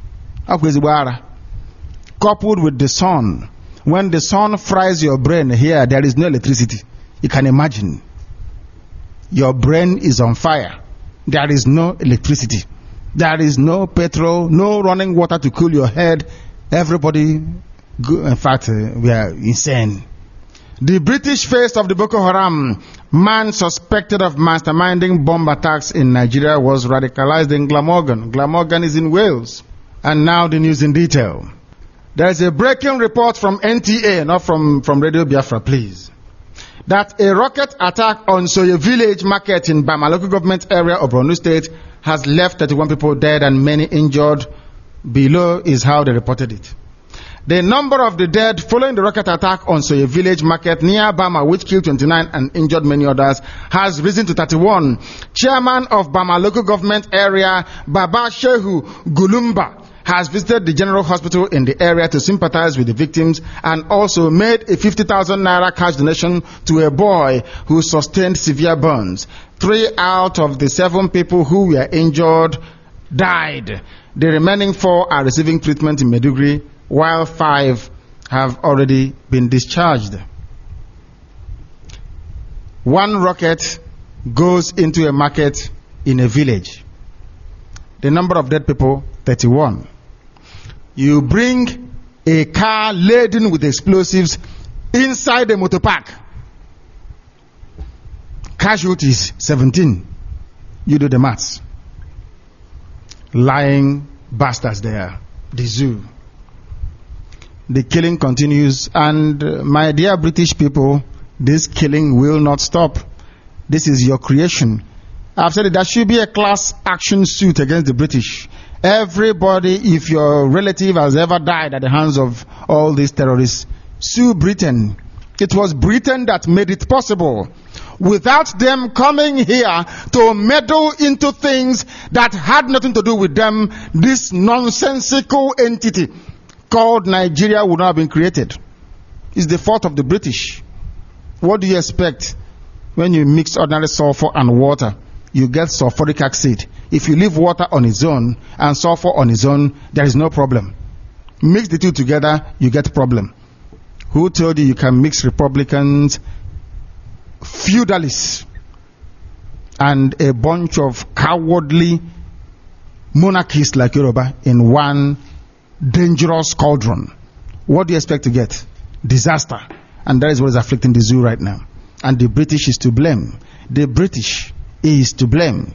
Coupled with the sun, when the sun fries your brain here, there is no electricity. You can imagine. Your brain is on fire. There is no electricity. There is no petrol, no running water to cool your head. Everybody, go, in fact, uh, we are insane. The British face of the Boko Haram man suspected of masterminding bomb attacks in Nigeria was radicalized in Glamorgan. Glamorgan is in Wales. And now the news in detail. There is a breaking report from N T A, not from, from Radio Biafra, please, that a rocket attack on Soye Village Market in Bama local government area of Borno State has left thirty-one people dead and many injured. Below is how they reported it. The number of the dead following the rocket attack on Soye Village Market near Bama, which killed twenty-nine and injured many others, has risen to thirty-one. Chairman of Bama local government area, Baba Shehu Gulumba, has visited the general hospital in the area to sympathize with the victims and also made a fifty thousand naira cash donation to a boy who sustained severe burns. Three out of the seven people who were injured died. The remaining four are receiving treatment in Maiduguri, while five have already been discharged. One rocket goes into a market in a village. The number of dead people, thirty-one. You bring a car laden with explosives inside a motor park. Casualties, seventeen. You do the maths. Lying bastards there. The zoo. The killing continues, and uh, my dear British people, this killing will not stop. This is your creation. I've said that there should be a class action suit against the British. Everybody, if your relative has ever died at the hands of all these terrorists, sue Britain. It was Britain that made it possible. Without them coming here to meddle into things that had nothing to do with them, this nonsensical entity called Nigeria would not have been created. It's the fault of the British. What do you expect when you mix ordinary sulfur and water? You get sulfuric acid. If you leave water on its own and sulfur on its own, there is no problem. Mix the two together, you get problem. Who told you you can mix Republicans, feudalists, and a bunch of cowardly monarchists like Yoruba in one dangerous cauldron? What do you expect to get? Disaster. And that is what is afflicting the zoo right now. And the British is to blame. The British is to blame.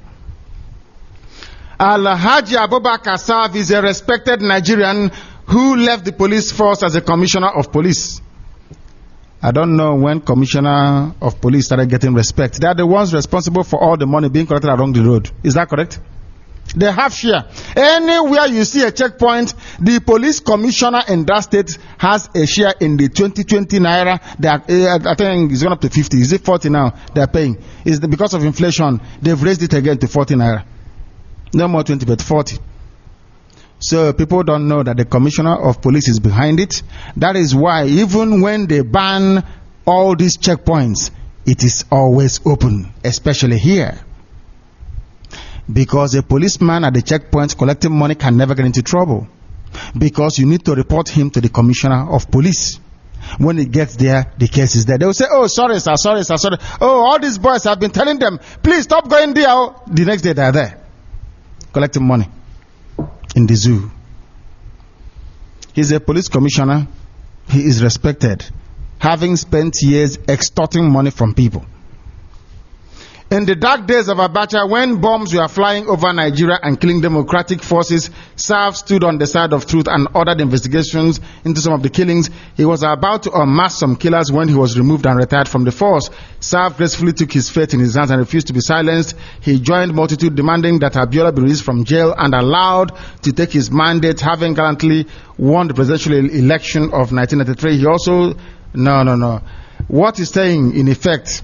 Alhaji Abubakar Sav is a respected Nigerian who left the police force as a commissioner of police. I don't know when commissioner of police started getting respect. They are the ones responsible for all the money being collected along the road. Is that correct? They have share. Anywhere you see a checkpoint, the police commissioner in that state has a share in the twenty twenty naira. They are, uh, I think it's gone up to fifty. Is it forty now? They are paying. Is the, because of inflation, they've raised it again to forty naira. No more twenty, but forty. So people don't know that the commissioner of police is behind it. That is why even when they ban all these checkpoints, it is always open, especially here. Because a policeman at the checkpoint collecting money can never get into trouble. Because you need to report him to the commissioner of police. When it gets there, the case is there. They will say, oh, sorry, sir, sorry, sir, sorry. Oh, all these boys have been telling them, please stop going there. The next day they are there, collecting money in the zoo. He's a police commissioner. He is respected, having spent years extorting money from people. In the dark days of Abacha, when bombs were flying over Nigeria and killing democratic forces, Sav stood on the side of truth and ordered investigations into some of the killings. He was about to unmask some killers when he was removed and retired from the force. Sav gracefully took his fate in his hands and refused to be silenced. He joined multitude demanding that Abiola be released from jail and allowed to take his mandate, having gallantly won the presidential election of nineteen ninety-three. He also, no, no, no. What he's saying, in effect,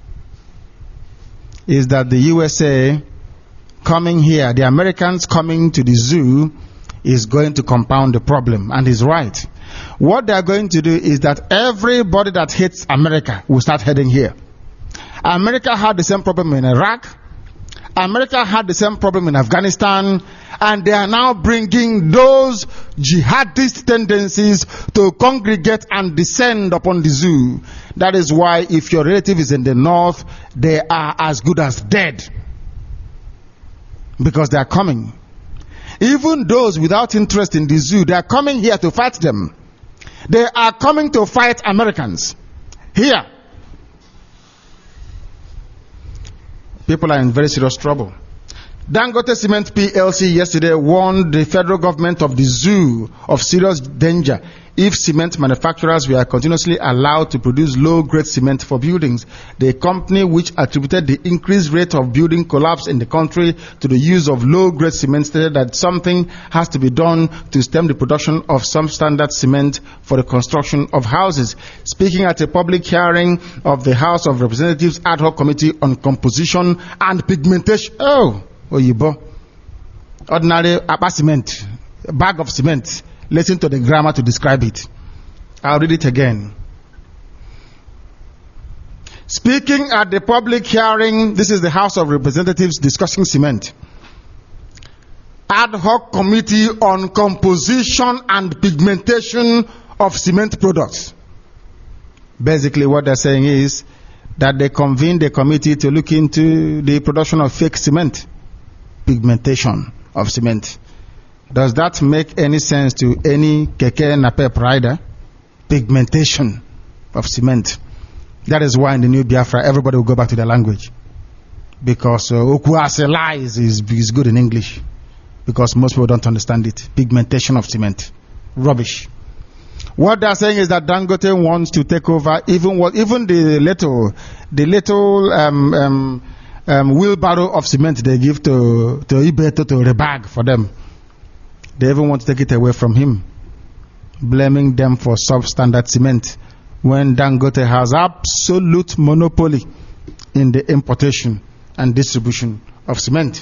is that the U S A coming here, the Americans coming to the zoo, is going to compound the problem. And he's right. What they are going to do is that everybody that hates America will start heading here. America had the same problem in Iraq. America had the same problem in Afghanistan. And they are now bringing those jihadist tendencies to congregate and descend upon the zoo. That is why if your relative is in the north, they are as good as dead. Because they are coming. Even those without interest in the zoo, they are coming here to fight them. They are coming to fight Americans. Here. People are in very serious trouble. Dangote Cement P L C yesterday warned the federal government of the zoo of serious danger if cement manufacturers were continuously allowed to produce low-grade cement for buildings. The company, which attributed the increased rate of building collapse in the country to the use of low-grade cement, stated that something has to be done to stem the production of some standard cement for the construction of houses. Speaking at a public hearing of the House of Representatives Ad Hoc Committee on Composition and Pigmentation, oh, Oyibo, ordinary apa cement, bag of cement. Listen to the grammar to describe it. I'll read it again. Speaking at the public hearing, this is the House of Representatives discussing cement. Ad hoc Committee on Composition and Pigmentation of Cement Products. Basically what they're saying is that they convened a committee to look into the production of fake cement. Pigmentation of cement. Does that make any sense to any keke napep rider? Pigmentation of cement. That is why in the new Biafra everybody will go back to their language. Because Okuase uh, lies is, is good in English. Because most people don't understand it. Pigmentation of cement. Rubbish. What they're saying is that Dangote wants to take over even what even the little the little um, um, um, wheelbarrow of cement they give to to Ibeto to rebag for them. They even want to take it away from him, blaming them for substandard cement when Dangote has absolute monopoly in the importation and distribution of cement.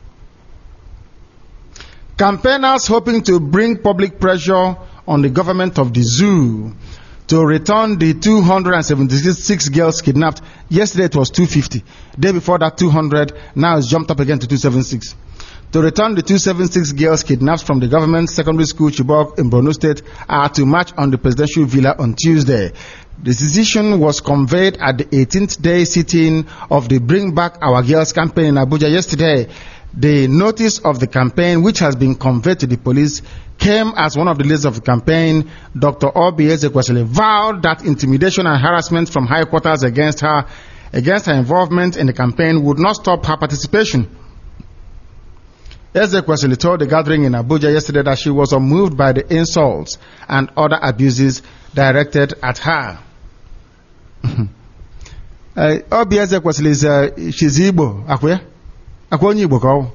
Campaigners hoping to bring public pressure on the government of the zoo to return the two hundred seventy-six girls kidnapped. Yesterday it was two hundred fifty. Day before that two hundred. Now it's jumped up again to two hundred seventy-six. To return the two hundred seventy-six girls kidnapped from the government secondary school Chibok in Borno State are to march on the presidential villa on Tuesday. The decision was conveyed at the eighteenth day sitting of the Bring Back Our Girls campaign in Abuja yesterday. The notice of the campaign, which has been conveyed to the police, came as one of the leaders of the campaign. Doctor Obi Ezekwesili vowed that intimidation and harassment from high quarters against her, against her involvement in the campaign would not stop her participation. Ezekwesili told the gathering in Abuja yesterday that she was unmoved by the insults and other abuses directed at her. uh, Obi Ezekwesili is uh, she's Igbo. Akwe? Akwe onye Igbo ka?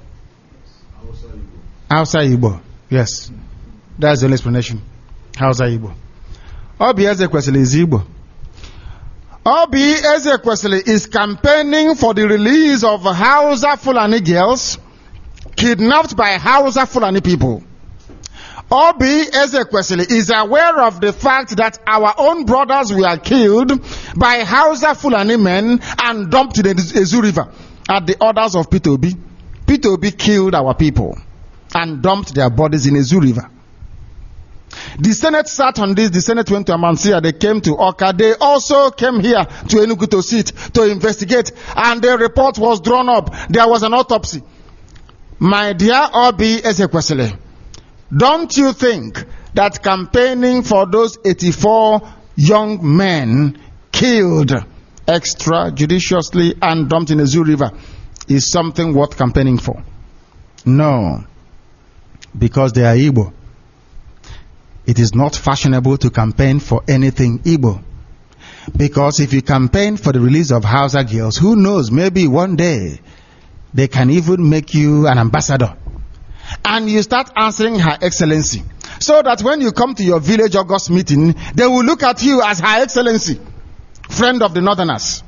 Hausa Igbo. Yes. That's the only explanation. Hausa Igbo. Obi Ezekwesili is Igbo. Obi Ezekwesili is campaigning for the release of Hausa Fulani girls kidnapped by Hausa Fulani people. Obi Ezekwesili is aware of the fact that our own brothers were killed by Hausa Fulani men and dumped in the Ezu River at the orders of Peter Obi. Peter Obi killed our people and dumped their bodies in Ezu River. The Senate sat on this. The Senate went to Amansia. They came to Oka. They also came here to Enugu to sit, to investigate. And the report was drawn up. There was an autopsy. My dear Obi Ezekwesili, don't you think that campaigning for those eighty-four young men killed extrajudiciously and dumped in the Zoo River is something worth campaigning for? No. Because they are Igbo. It is not fashionable to campaign for anything Igbo. Because if you campaign for the release of Hausa girls, who knows, maybe one day they can even make you an ambassador. And you start answering Her Excellency. So that when you come to your village August meeting, they will look at you as Her Excellency. friend of the Northerners.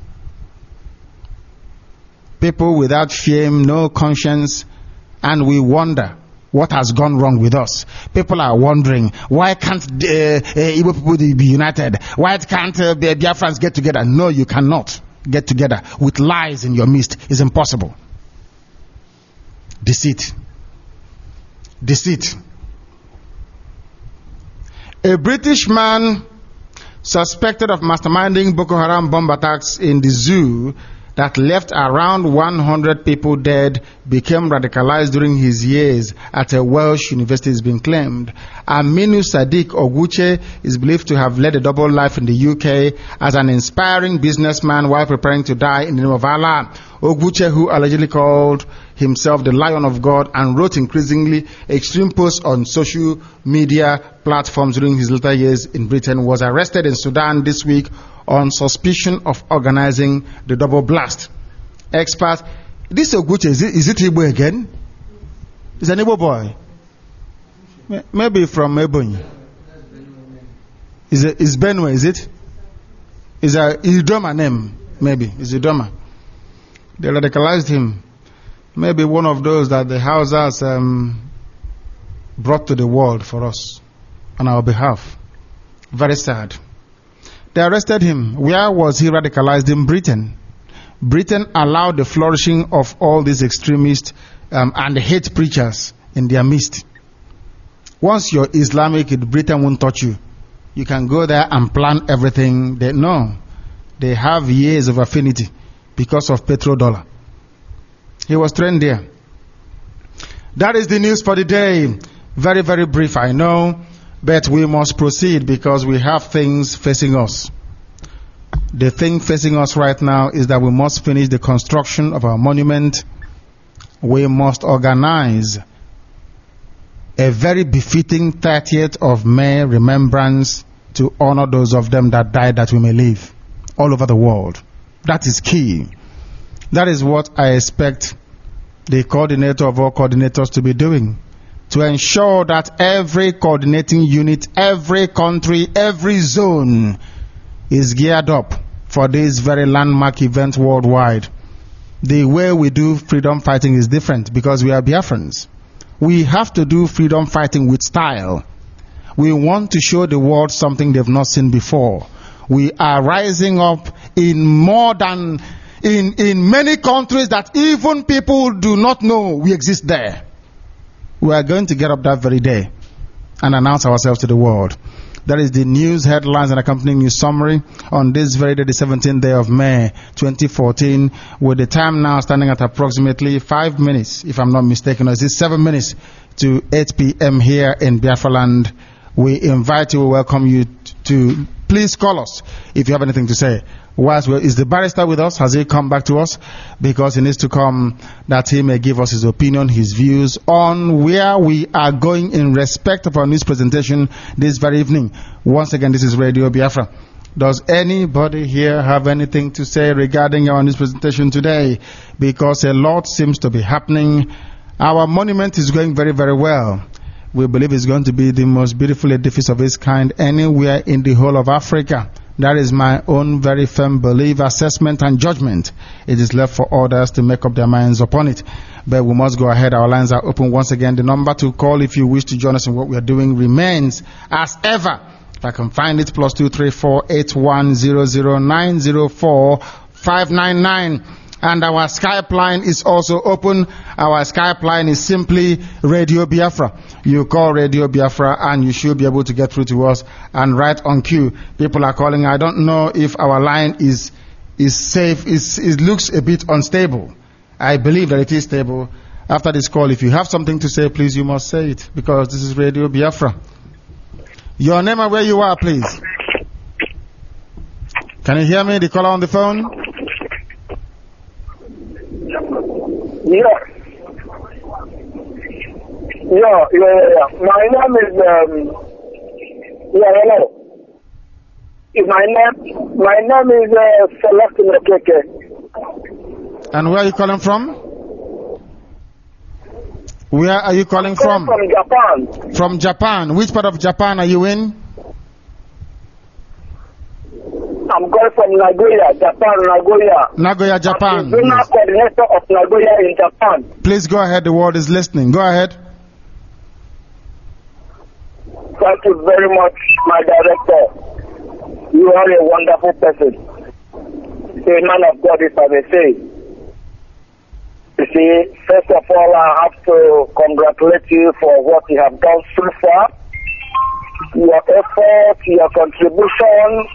People without shame, no conscience, and we wonder what has gone wrong with us. People are wondering, why can't uh, uh, Igbo people be united? Why can't uh, the Biafrans get together? No, you cannot get together with lies in your midst. It's impossible. Deceit. Deceit. A British man suspected of masterminding Boko Haram bomb attacks in the zoo that left around one hundred people dead became radicalized during his years at a Welsh university has been claimed. Aminu Sadiq Oguche is believed to have led a double life in the U K as an inspiring businessman while preparing to die in the name of Allah. Oguche, who allegedly called himself the Lion of God and wrote increasingly extreme posts on social media platforms during his later years in Britain, was arrested in Sudan this week on suspicion of organizing the double blast. Experts, this Oguche, is it, is it Igbo again? Is an Igbo boy? Maybe from Ebonyi. Is it is Benue? Is it? Is a Idoma name? Maybe is Idoma. They radicalized him. Maybe one of those that the Hausas um, brought to the world for us on our behalf. Very sad. They arrested him. Where was he radicalized? In Britain. Britain allowed the flourishing of all these extremists um, and hate preachers in their midst. Once you're Islamic, Britain won't touch you. You can go there and plan everything. They know. They have years of affinity because of petrodollar. He was trained there. That is the news for the day. Very, very brief, I know, but we must proceed because we have things facing us. The thing facing us right now is that we must finish the construction of our monument. We must organize a very befitting thirtieth of May remembrance to honor those of them that died that we may live all over the world. That is key. That is what I expect the coordinator of all coordinators to be doing, to ensure that every coordinating unit, every country, every zone is geared up for this very landmark event worldwide. The way we do freedom fighting is different because we are Biafrans. We have to do freedom fighting with style. We want to show the world something they've not seen before. We are rising up in more than, in, in many countries that even people do not know we exist there. We are going to get up that very day and announce ourselves to the world. That is the news headlines and accompanying news summary on this very day, the seventeenth day of May, twenty fourteen, with the time now standing at approximately five minutes, if I'm not mistaken, or is it seven minutes to eight p.m. here in Biafra land. We invite you, we welcome you to please call us if you have anything to say. Whilst well, is the barrister with us? Has he come back to us? Because he needs to come that he may give us his opinion, his views on where we are going in respect of our news presentation this very evening. Once again, this is Radio Biafra. Does anybody here have anything to say regarding our news presentation today? Because a lot seems to be happening. Our monument is going very, very well. We believe it's going to be the most beautiful edifice of its kind anywhere in the whole of Africa. That is my own very firm belief, assessment, and judgment. It is left for others to make up their minds upon it. But we must go ahead. Our lines are open once again. The number to call if you wish to join us in what we are doing remains as ever. If I can find it, plus two three four eight one zero zero nine zero four five nine nine. And our Skype line is also open. Our Skype line is simply Radio Biafra. You call Radio Biafra and you should be able to get through to us and right on cue. People are calling. I don't know if our line is is safe. It's, it looks a bit unstable. I believe that it is stable. After this call, if you have something to say, please, you must say it because this is Radio Biafra. Your name and where you are, please. Can you hear me? The caller on the phone? Yeah. Yeah, yeah, yeah. My name is, um, yeah, hello. My name, my name is uh, Celestine Okeke. And where are you calling from? Where are you calling from? From Japan. From Japan. Which part of Japan are you in? I'm I'm going from Nagoya, Japan, Nagoya. Nagoya, Japan. I'm the zonal Yes. coordinator of Nagoya in Japan. Please go ahead. The world is listening. Go ahead. Thank you very much, my director. You are a wonderful person. A man of God, if I may say. You see, first of all, I have to congratulate you for what you have done so far. Your effort, your contribution.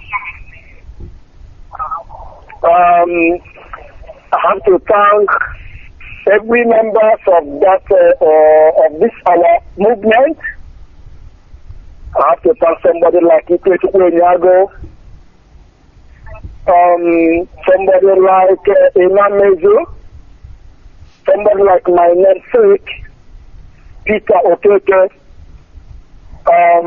Um, I have to thank every member of that uh, uh, of this our movement. I have to thank somebody like Ikechukwu Enyago, um, somebody like uh, Imam Mezu, somebody like my namesake, Peter Okeke, um,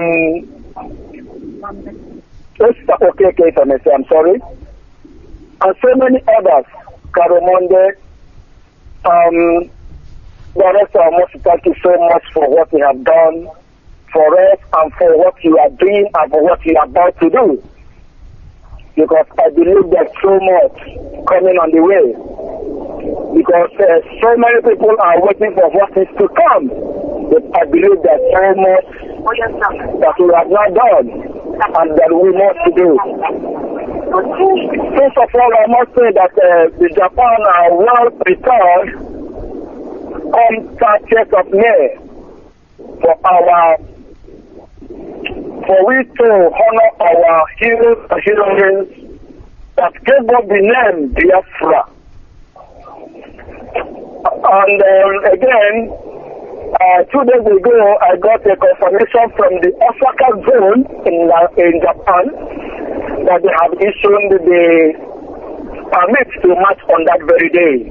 Esther Okeke, if I may say, I'm sorry, and so many others, Karomonde, um, Director, I must thank you so much for what you have done for us and for what you are doing and for what you are about to do. Because I believe there's so much coming on the way. Because uh, so many people are waiting for what is to come. But I believe there's so much that we have not done and that we must do. First of all, I must say that uh, the Japan are well prepared on thirtieth of May for our for we to honor our heroes and heroines that gave us the name Biafra. And um, again, uh, two days ago, I got a confirmation from the Osaka zone in, uh, in Japan that they have issued the permit to march on that very day.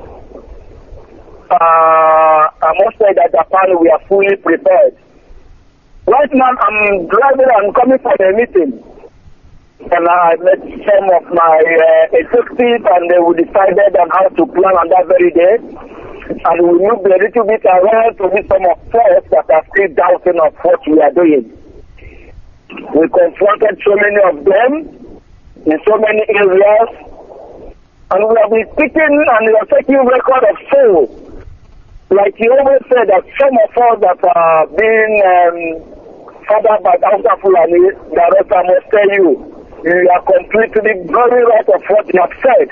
Uh, I must say that Japan, we are fully prepared. Right now, I'm driving, I'm coming from a meeting. And I met some of my uh, executives, and they will decided on how to plan on that very day. And we moved a little bit around to meet some of us that are still doubting of what we are doing. We confronted so many of them in so many areas, and we have been speaking and we are taking record of souls. Like you always say that some of us that are being um, fathered by Hausa Fulani, Director, I must tell you, you are completely very right of what you have said.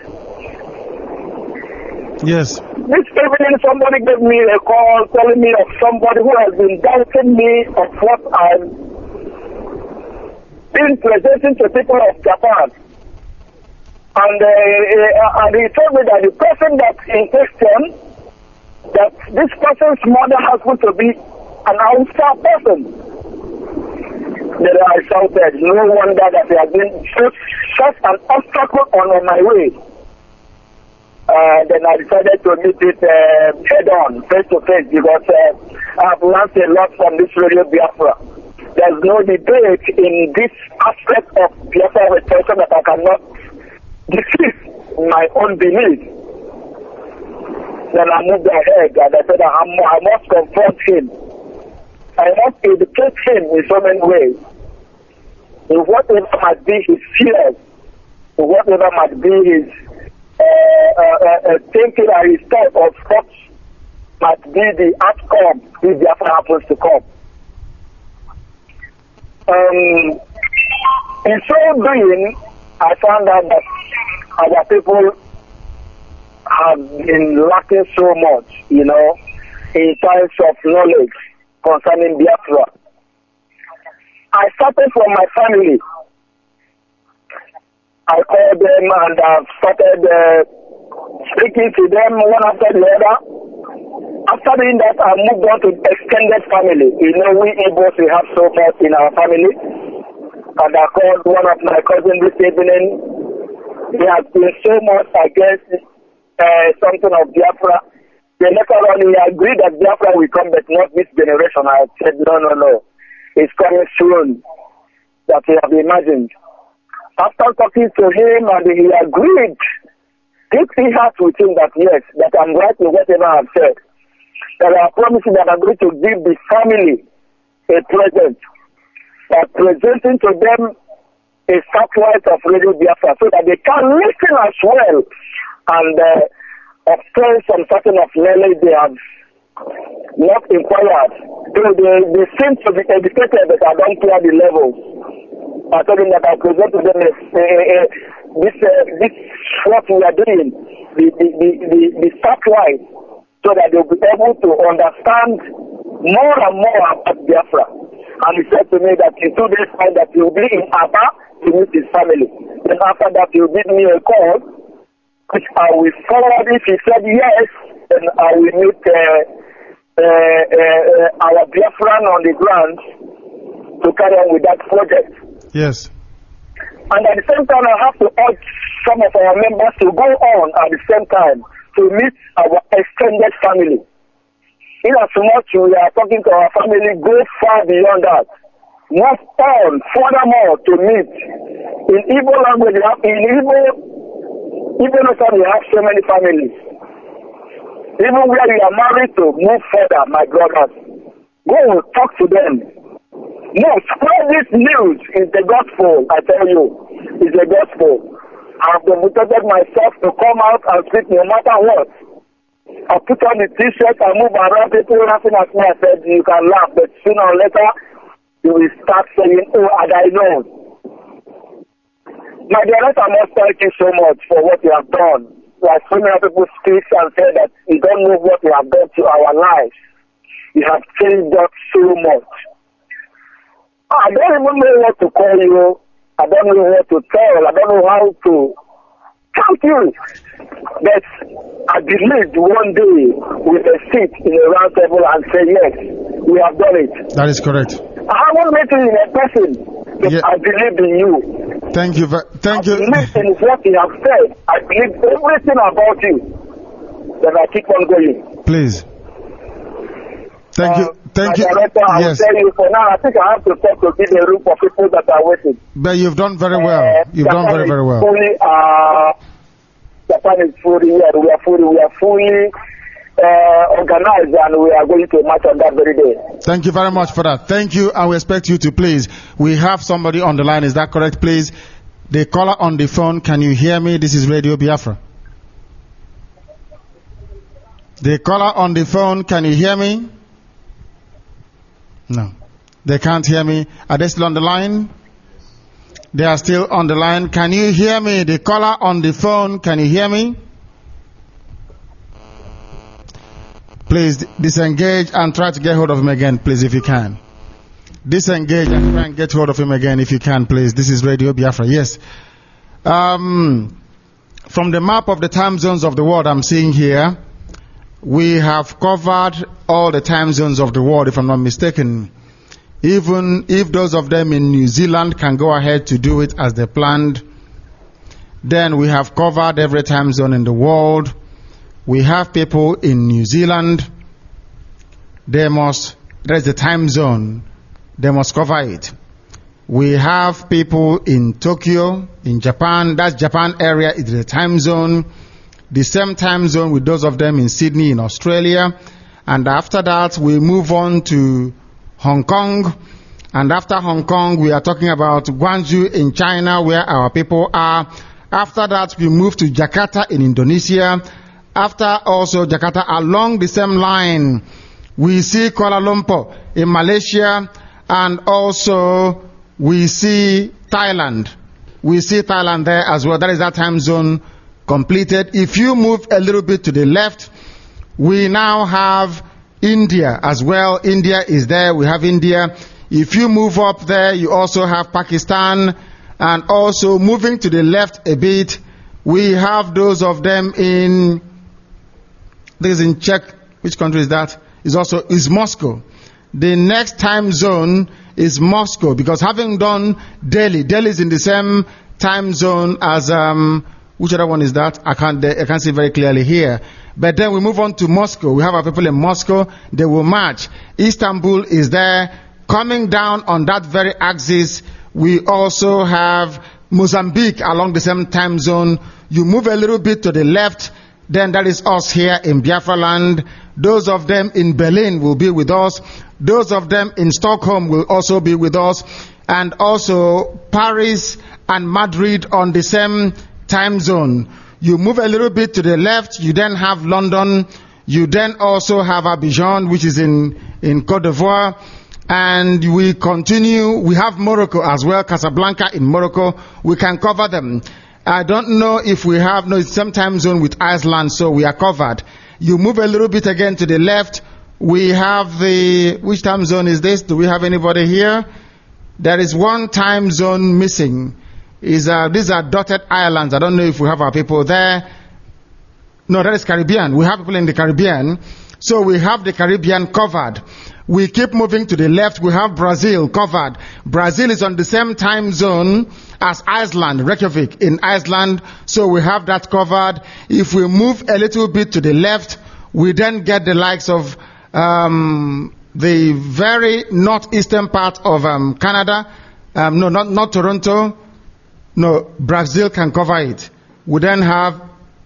Yes. This evening somebody gave me a call telling me of somebody who has been doubting me of what I'm been presenting to people of Japan. And, uh, and he told me that the person that's in question, that this person's mother happens to be an Hausa person. Then I shouted, no wonder that there has been such, such an obstacle on, on my way. Uh, then I decided to meet it uh, head on, face to face, because uh, I've learned a lot from this Radio Biafra. There's no debate in this aspect of Biafra retention that I cannot defeat my own belief. Then I moved ahead and I said I, I must confront him. I must educate him in so many ways. In whatever might be his fears, in whatever might be his uh, uh, uh, thinking and his thought of what might be the outcome if the after happens to come. Um, in so doing, I found out that our people have been lacking so much, you know, in terms of knowledge concerning Biafra. I started from my family. I called them and I've started uh, speaking to them one after the other. After doing that, I moved on to extended family. You know, we Igbos, we have so much in our family. And I called one of my cousins this evening. He has been so much against uh, something of Biafra. Then later on, he agreed that Biafra will come, but not this generation. I said, no, no, no. It's coming soon, that he have imagined. After talking to him, and he agreed, deep in heart with him that yes, that I'm right in whatever I've said. That I promise you that I'm going to give the family a present. That presenting to them a satellite of Radio Biafra so that they can listen as well and uh, obtain some certain of knowledge they have not inquired. So they, they seem to be educated but I don't clear the levels. I told them that I present to them uh, uh, this, uh, this what we are doing, the, the, the, the, the satellite, so that they'll be able to understand more and more about Biafra. And he said to me that in two days' time that he will be in Aba to meet his family. Then after that he will give me a call, which I will forward. If he said yes, then I will meet uh, uh, uh, our Biafran on the ground to carry on with that project. Yes. And at the same time, I have to urge some of our members to go on at the same time to meet our extended family. In as much we are talking to our family, go far beyond that. Move on, furthermore, to meet. In Igbo language, in Igbo, Igbo we have so many families. Even where you are married to, move further, my brothers. Go and talk to them. No, spread this news is the gospel, I tell you. It's the gospel. I have devoted myself to come out and speak no matter what. I put on the t-shirt and move around, people laughing at me. I said, you can laugh, but sooner or later, you will start saying, oh, and I know. My dear, I must thank you so much for what you have done. Like so many people speak and say that you don't know what you have done to our lives. You have changed us so much. I don't even know what to call you. I don't know what to tell. I don't know how to thank you. But I believe one day we will sit in a round table and say, yes, we have done it. That is correct. I haven't met you in a person, but yeah. I believe in you. Thank you. Thank I you. I believe in what you have said. I believe everything about you. Then I keep on going. Please. Thank uh, you. Thank you. Director, I yes. will tell you for now, I think I have to talk to give a room for people that are waiting. But you've done very well. Uh, you've Japan done very, very well. Fully, uh, Japan is fully here. We are fully, we are fully uh, organized and we are going to march on that very day. Thank you very much for that. Thank you. I will expect you to please. We have somebody on the line. Is that correct, please? The caller on the phone, can you hear me? This is Radio Biafra. The caller on the phone, can you hear me? No. They can't hear me. Are they still on the line? They are still on the line. Can you hear me? The caller on the phone, can you hear me? Please disengage and try to get hold of him again, please, if you can. Disengage and try and get hold of him again, if you can, please. This is Radio Biafra. Yes. Um, from the map of the time zones of the world I'm seeing here, we have covered all the time zones of the world, if I'm not mistaken. Even if those of them in New Zealand can go ahead to do it as they planned, then we have covered every time zone in the world. We have people in New Zealand. They must, there's the time zone. They must cover it. We have people in Tokyo, in Japan. That's Japan area. It's the time zone. The same time zone with those of them in Sydney, in Australia. And after that, we move on to Hong Kong. And after Hong Kong, we are talking about Guangzhou in China, where our people are. After that, we move to Jakarta in Indonesia. After also Jakarta, along the same line, we see Kuala Lumpur in Malaysia. And also, we see Thailand. We see Thailand there as well. That is that time zone completed. If you move a little bit to the left, we now have India as well. India is there. We have India. If you move up there, you also have Pakistan. And also moving to the left a bit, we have those of them in, this is in Czech. Which country is that? Is also, is Moscow. The next time zone is Moscow, because having done Delhi, Delhi is in the same time zone as, um, which other one is that? I can't, I can't see very clearly here. But then we move on to Moscow. We have our people in Moscow. They will march. Istanbul is there. Coming down on that very axis, we also have Mozambique along the same time zone. You move a little bit to the left, then that is us here in Biafra land. Those of them in Berlin will be with us. Those of them in Stockholm will also be with us. And also Paris and Madrid on the same time zone. You move a little bit to the left, you then have London, you then also have Abidjan, which is in, in Cote d'Ivoire, and we continue, we have Morocco as well, Casablanca in Morocco, we can cover them. I don't know if we have, no, it's some time zone with Iceland, so we are covered. You move a little bit again to the left, we have the, which time zone is this? Do we have anybody here? There is one time zone missing. Is uh, these are dotted islands. I don't know if we have our people there. No, that is Caribbean. We have people in the Caribbean. So we have the Caribbean covered. We keep moving to the left. We have Brazil covered. Brazil is on the same time zone as Iceland, Reykjavik in Iceland. So we have that covered. If we move a little bit to the left, we then get the likes of um, the very northeastern part of um, Canada. Um, no, not, not Toronto. No, Brazil can cover it. We then have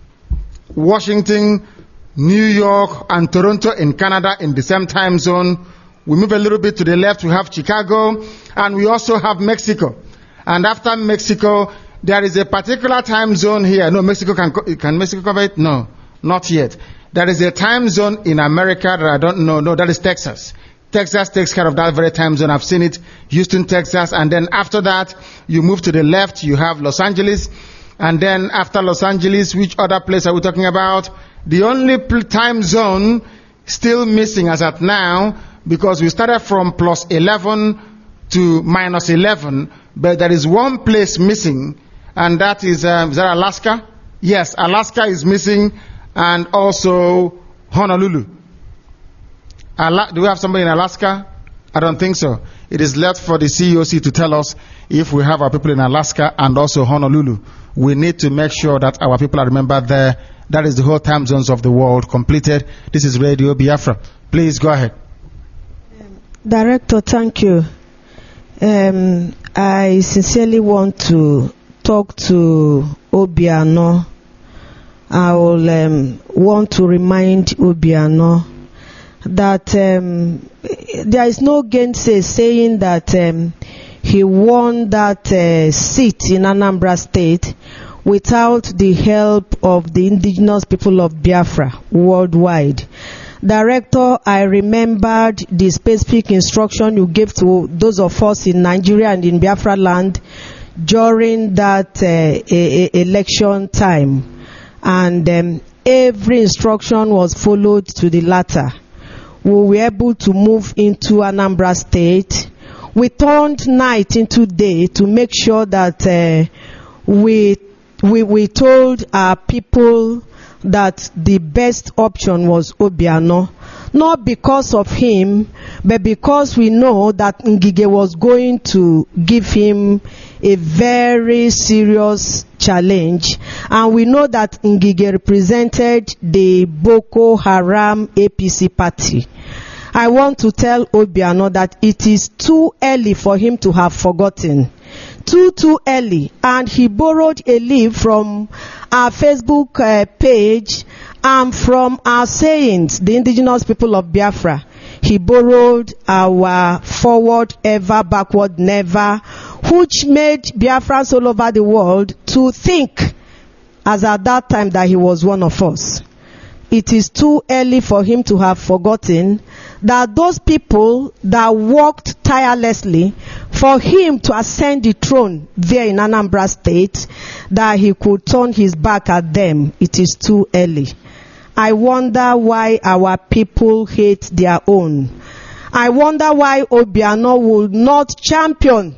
Washington, New York, and Toronto in Canada in the same time zone. We move a little bit to the left, we have Chicago, and we also have Mexico. And after Mexico, there is a particular time zone here. No, Mexico can, can Mexico cover it? No, not yet. There is a time zone in America that I don't know. No, that is Texas. Texas takes care of that very time zone. I've seen it. Houston, Texas. And then after that, you move to the left, you have Los Angeles. And then after Los Angeles, which other place are we talking about? The only time zone still missing as at now, because we started from plus eleven to minus eleven, but there is one place missing, and that is, um, is that Alaska? Yes, Alaska is missing, and also Honolulu. Ala- Do we have somebody in Alaska? I don't think so. It is left for the C E O C to tell us if we have our people in Alaska and also Honolulu. We need to make sure that our people are remembered there. That is the whole time zones of the world completed. This is Radio Biafra. Please go ahead. Director, thank you. Um, I sincerely want to talk to Obiano. I will um, want to remind Obiano that um, there is no gainsay saying that um, he won that uh, seat in Anambra State without the help of the indigenous people of Biafra worldwide. Director, I remembered the specific instruction you gave to those of us in Nigeria and in Biafra land during that uh, a, a election time. And um, every instruction was followed to the latter. We were able to move into Anambra State. We turned night into day to make sure that uh, we, we we told our people that the best option was Obiano, not because of him, but because we know that Ngige was going to give him a very serious challenge, and we know that Ngige represented the Boko Haram A P C party. I want to tell Obiano that it is too early for him to have forgotten. Too, too early. And he borrowed a leaf from our Facebook uh, page and from our sayings, the indigenous people of Biafra. He borrowed our forward ever, backward never, which made Biafrans all over the world to think, as at that time, that he was one of us. It is too early for him to have forgotten that those people that worked tirelessly for him to ascend the throne there in Anambra State, that he could turn his back at them. It is too early. I wonder why our people hate their own. I wonder why Obiano would not champion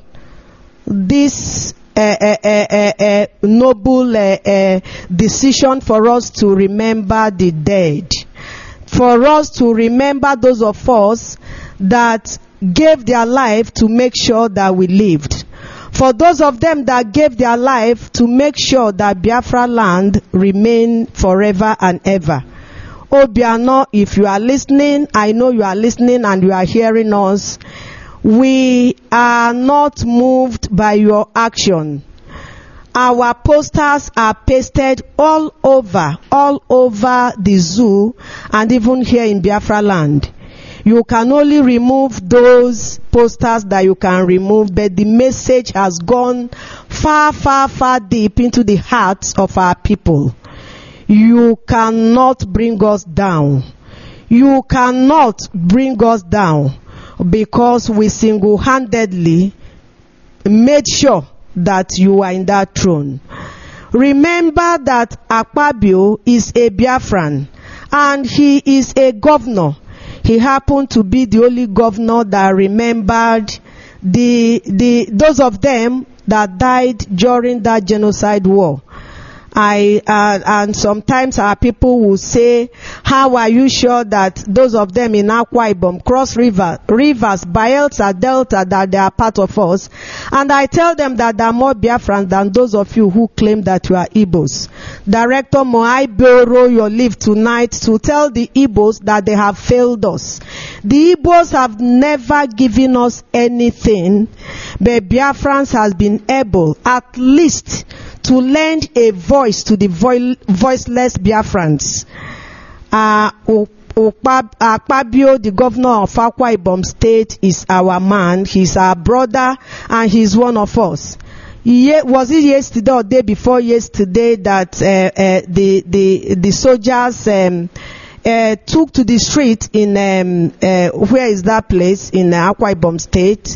this uh, uh, uh, uh, uh, noble uh, uh, decision for us to remember the dead. For us to remember those of us that gave their life to make sure that we lived. For those of them that gave their life to make sure that Biafra land remain forever and ever. Obiano, if you are listening, I know you are listening and you are hearing us. We are not moved by your action. Our posters are pasted all over, all over the zoo and even here in Biafra land. You can only remove those posters that you can remove, but the message has gone far, far, far deep into the hearts of our people. You cannot bring us down. You cannot bring us down because we single-handedly made sure that you are in that throne. Remember that Akpabio is a Biafran and he is a governor. He happened to be the only governor that remembered the the those of them that died during that genocide war. I uh, and sometimes our people will say, how are you sure that those of them in Akwa Ibom, Cross River, Rivers, Bayelsa, Delta, that they are part of us? And I tell them that there are more Biafrans than those of you who claim that you are Igbos. Director Mo, I borrow your leave tonight to tell the Igbos that they have failed us. The Igbos have never given us anything, but Biafrans has been able, at least, to lend a voice to the vo- voiceless Biafrans. Uh, Akpabio, the governor of Akwa Ibom State, is our man. He's our brother, and he's one of us. Ye- was it yesterday or day before yesterday that uh, uh, the the the soldiers um, uh, took to the street in um, uh, where is that place in uh, Akwa Ibom State?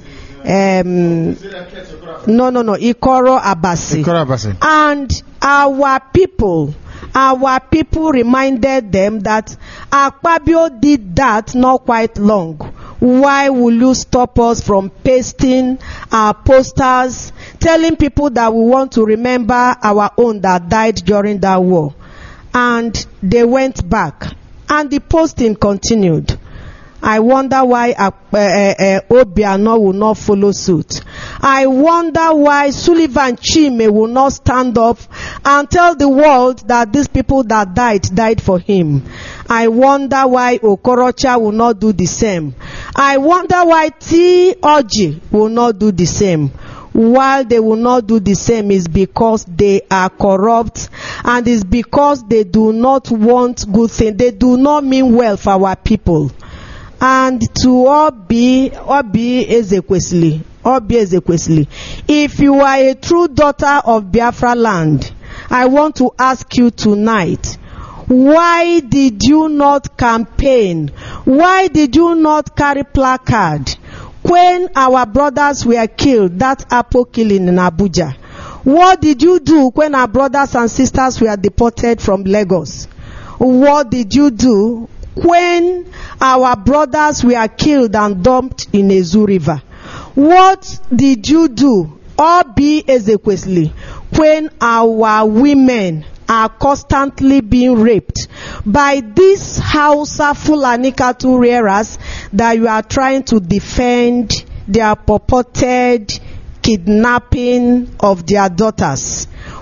Um, no, no, no, Ikoro Abasi. Ikoro Abasi. And our people, our people reminded them that Akpabio did that not quite long. Why will you stop us from pasting our posters, telling people that we want to remember our own that died during that war? And they went back, and the posting continued. I wonder why uh, uh, uh, Obiano will not follow suit. I wonder why Sullivan Chime will not stand up and tell the world that these people that died, died for him. I wonder why Okorocha will not do the same. I wonder why T. Oji will not do the same. Why they will not do the same is because they are corrupt, and it's because they do not want good things. They do not mean well for our people. And to Obi, Obi Ezekwesili, Obi Ezekwesili, if you are a true daughter of Biafra land, I want to ask you tonight, why did you not campaign? Why did you not carry placard when our brothers were killed, that Apo killing in Abuja? What did you do when our brothers and sisters were deported from Lagos? What did you do when our brothers were killed and dumped in Ezu River? What did you do, Obi Ezekwesili, when our women are constantly being raped by these Hausa Fulani cattle rearers that you are trying to defend their purported kidnapping of their daughters?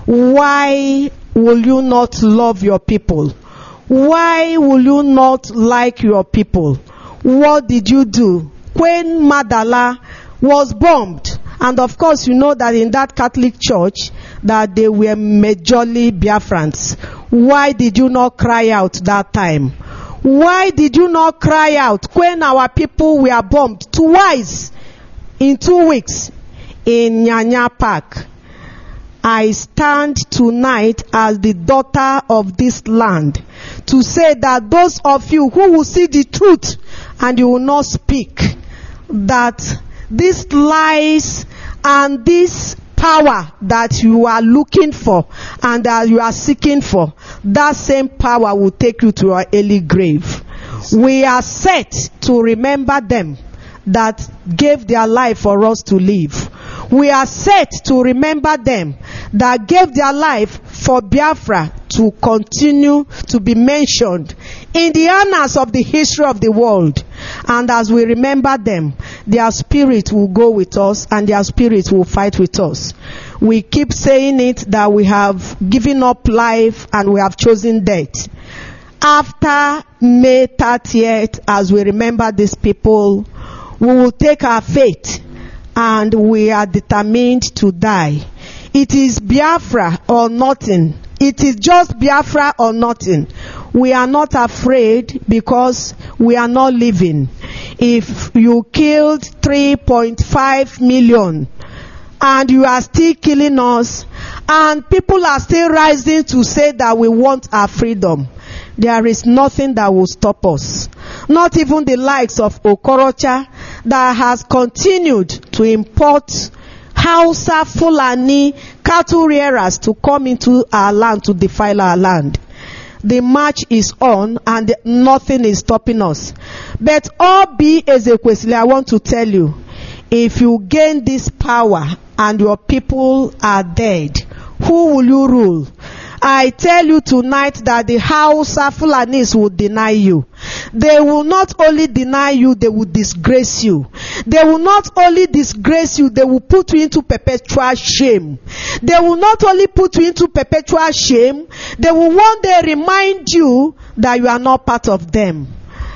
Why will you not love your people? Why will you not like your people? What did you do when Madala was bombed? And of course, you know that in that Catholic church, that they were majorly Biafrans. Why did you not cry out that time? Why did you not cry out when our people were bombed twice in two weeks in Nyanya Park? I stand tonight as the daughter of this land to say that those of you who will see the truth and you will not speak, that these lies and this power that you are looking for and that you are seeking for, that same power will take you to your early grave. We are set to remember them that gave their life for us to live. We are set to remember them that gave their life for Biafra to continue to be mentioned in the annals of the history of the world. And as we remember them, their spirit will go with us and their spirit will fight with us. We keep saying it that we have given up life and we have chosen death. After May thirtieth, as we remember these people, we will take our faith and we are determined to die. It is Biafra or nothing. It is just Biafra or nothing. We are not afraid because we are not living. If you killed three point five million and you are still killing us, and people are still rising to say that we want our freedom, there is nothing that will stop us. Not even the likes of Okorocha that has continued to import Hausa, Fulani, cattle rearers to come into our land to defile our land. The march is on and nothing is stopping us. But all be Ezekwesili, I want to tell you, if you gain this power and your people are dead, who will you rule? I tell you tonight that the Hausa Fulanis will deny you. They will not only deny you, they will disgrace you. They will not only disgrace you, they will put you into perpetual shame. They will not only put you into perpetual shame, they will one day remind you that you are not part of them.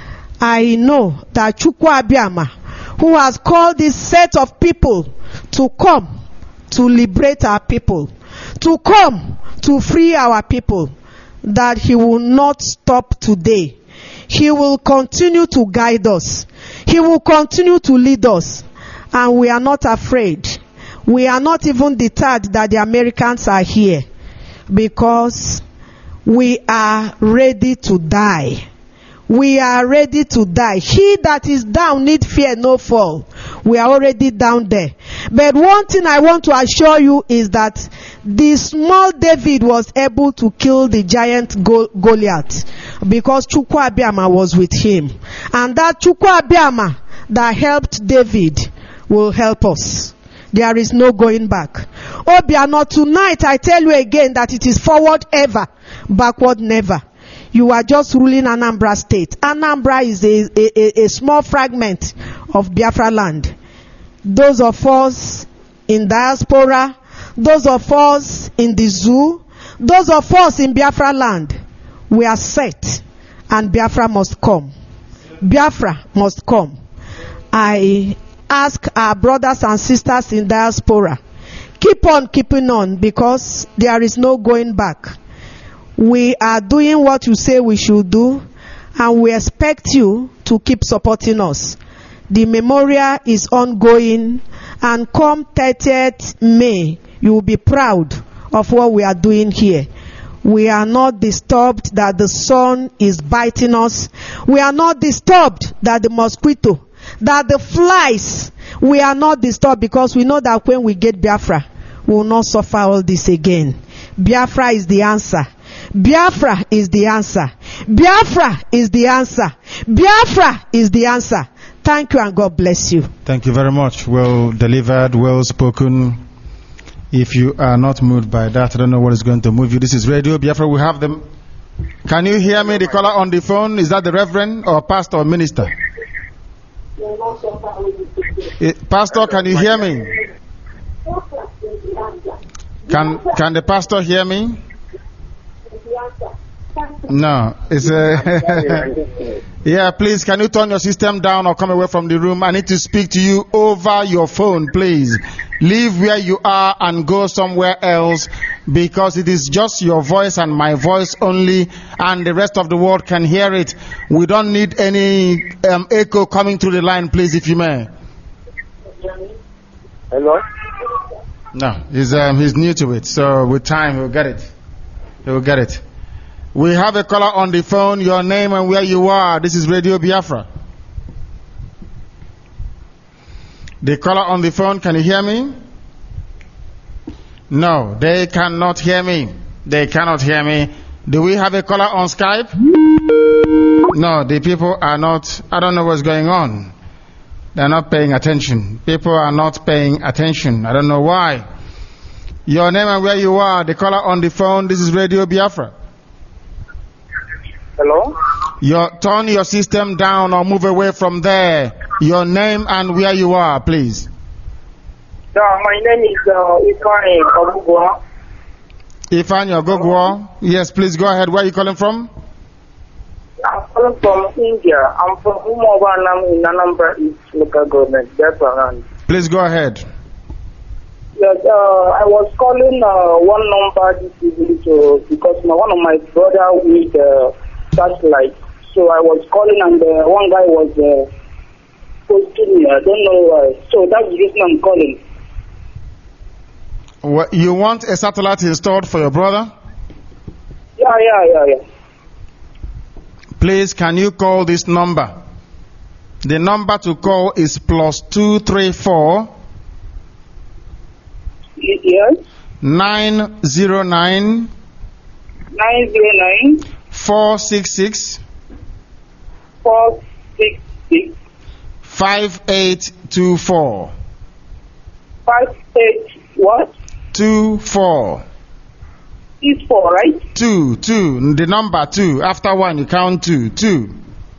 I know that Chukwu Abiyama, who has called this set of people to come to liberate our people, to come to free our people, that he will not stop today. He will continue to guide us. He will continue to lead us. And we are not afraid. We are not even deterred that the Americans are here, because we are ready to die. We are ready to die. He that is down need fear no fall. We are already down there. But one thing I want to assure you is that the small David was able to kill the giant Goliath because Chukwu Abiyama was with him. And that Chukwu Abiyama that helped David will help us. There is no going back. Obiano, tonight I tell you again that it is forward ever, backward never. You are just ruling Anambra State. Anambra is a, a, a small fragment of Biafra land. Those of us in diaspora, those of us in the zoo, those of us in Biafra land, we are set, and Biafra must come. Biafra must come. I ask our brothers and sisters in diaspora, keep on keeping on, because there is no going back. We are doing what you say we should do, and we expect you to keep supporting us. The memorial is ongoing, and come thirtieth May, you will be proud of what we are doing here. We are not disturbed that the sun is biting us. We are not disturbed that the mosquito, that the flies, we are not disturbed, because we know that when we get Biafra, we will not suffer all this again. Biafra is the answer. Biafra is the answer. Biafra is the answer. Biafra is the answer. Thank you, and God bless you. Thank you very much. Well delivered, well spoken. If you are not moved by that, I don't know what is going to move you. This is Radio Biafra. We have them. Can you hear me? The caller on the phone, is that the reverend or pastor or minister? Uh, pastor, can you hear me? Can can the pastor hear me? No, it's a yeah. Please, can you turn your system down or come away from the room? I need to speak to you over your phone. Please leave where you are and go somewhere else, because it is just your voice and my voice only, and the rest of the world can hear it. We don't need any um, echo coming through the line, please, if you may. Hello. No, he's um, he's new to it, so with time he'll get it. He'll get it. We have a caller on the phone. Your name and where you are. This is Radio Biafra. The caller on the phone, can you hear me? No, they cannot hear me. They cannot hear me. Do we have a caller on Skype? No, the people are not. I don't know what's going on. They're not paying attention. People are not paying attention. I don't know why. Your name and where you are. The caller on the phone. This is Radio Biafra. Hello? Your, turn your system down or move away from there. Your name and where you are, please. Yeah, my name is uh, Ifeanyi Ogugwo. Ifeanyi Ogugwo. Yes, please go ahead. Where are you calling from? I'm calling from India. I'm from Umuobanam in Anambra East local government. That's around. Please go ahead. Yes, uh, I was calling uh, one number this evening to, because my, one of my brother with uh, satellite. So I was calling and uh, one guy was uh, posting me. I don't know why. So that's the reason I'm calling. What, you want a satellite installed for your brother? Yeah, yeah, yeah, yeah. Please, can you call this number? The number to call is plus two three four. Yes. Nine zero nine. Nine zero nine. Four six six. Four six six. Five eight two four. Five eight what? Two four. Is four, right? Two, two. The number two. After one, you count two. Two.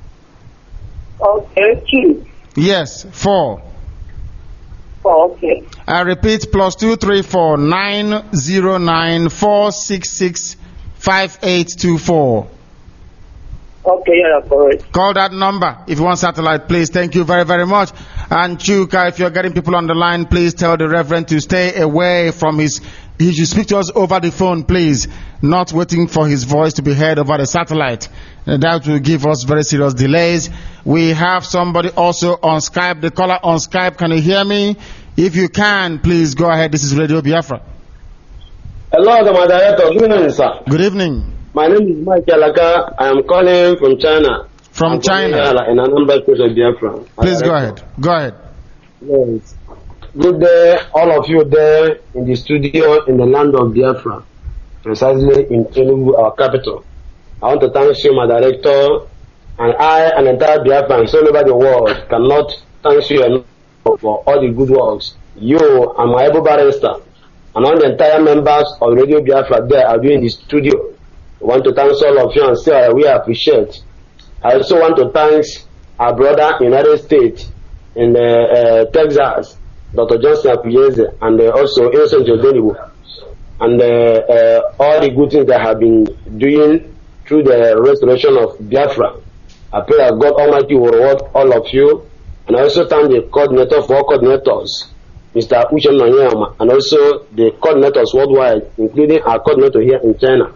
Okay, two. Yes, four. Four, okay. I repeat, plus two three four nine zero nine four six six five eight two four. Okay, yeah, that's correct. Call that number if you want satellite, please. Thank you very, very much. And Chuka, if you're getting people on the line, please tell the Reverend to stay away from his. He should speak to us over the phone, please. Not waiting for his voice to be heard over the satellite. That will give us very serious delays. We have somebody also on Skype. The caller on Skype, can you hear me? If you can, please go ahead. This is Radio Biafra. Hello, my director. Good evening, sir. Good evening. My name is Mike Alaka. I am calling from China. From I'm China. In a number of Biafra. Please go ahead. Go ahead. Yes. Good day, all of you there in the studio in the land of Biafra, precisely in Enugu, our capital. I want to thank you, my director, and I and the entire Biafra and all over the world cannot thank you enough for all the good works you and my able barrister and all the entire members of Radio Biafra there are doing in the studio. I want to thank all of you and say uh, we appreciate. I also want to thank our brother in the United States in uh, uh, Texas, Doctor Johnson Akuyeze, and uh, also Innocent Odenibu, and uh, uh, all the good things that have been doing through the restoration of Biafra. I pray that God Almighty will reward all of you, and I also thank the coordinator for all coordinators, Mister Uche Nonyama, and also the coordinators worldwide, including our coordinator here in China.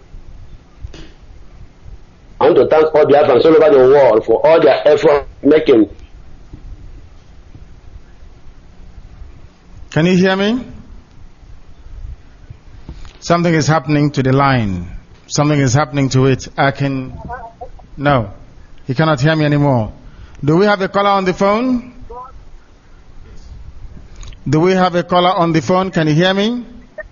I want to thank all Biafrans all over the world for all their effort making. Can you hear me? Something is happening to the line. Something is happening to it. I can... No. He cannot hear me anymore. Do we have a caller on the phone? Do we have a caller on the phone? Can you hear me?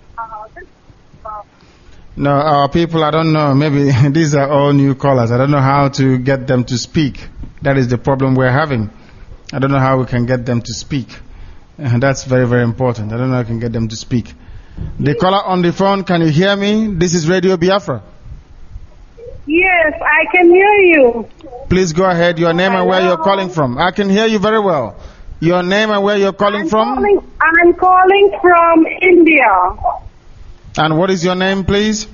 No, our people, I don't know. Maybe these are all new callers. I don't know how to get them to speak. That is the problem we're having. I don't know how we can get them to speak. And that's very, very important. I don't know how I can get them to speak. The caller on the phone, can you hear me? This is Radio Biafra. Yes, I can hear you. Please go ahead. Your name Hello. And where you're calling from. I can hear you very well. Your name and where you're calling I'm from? Calling, I'm calling from India. And what is your name, please?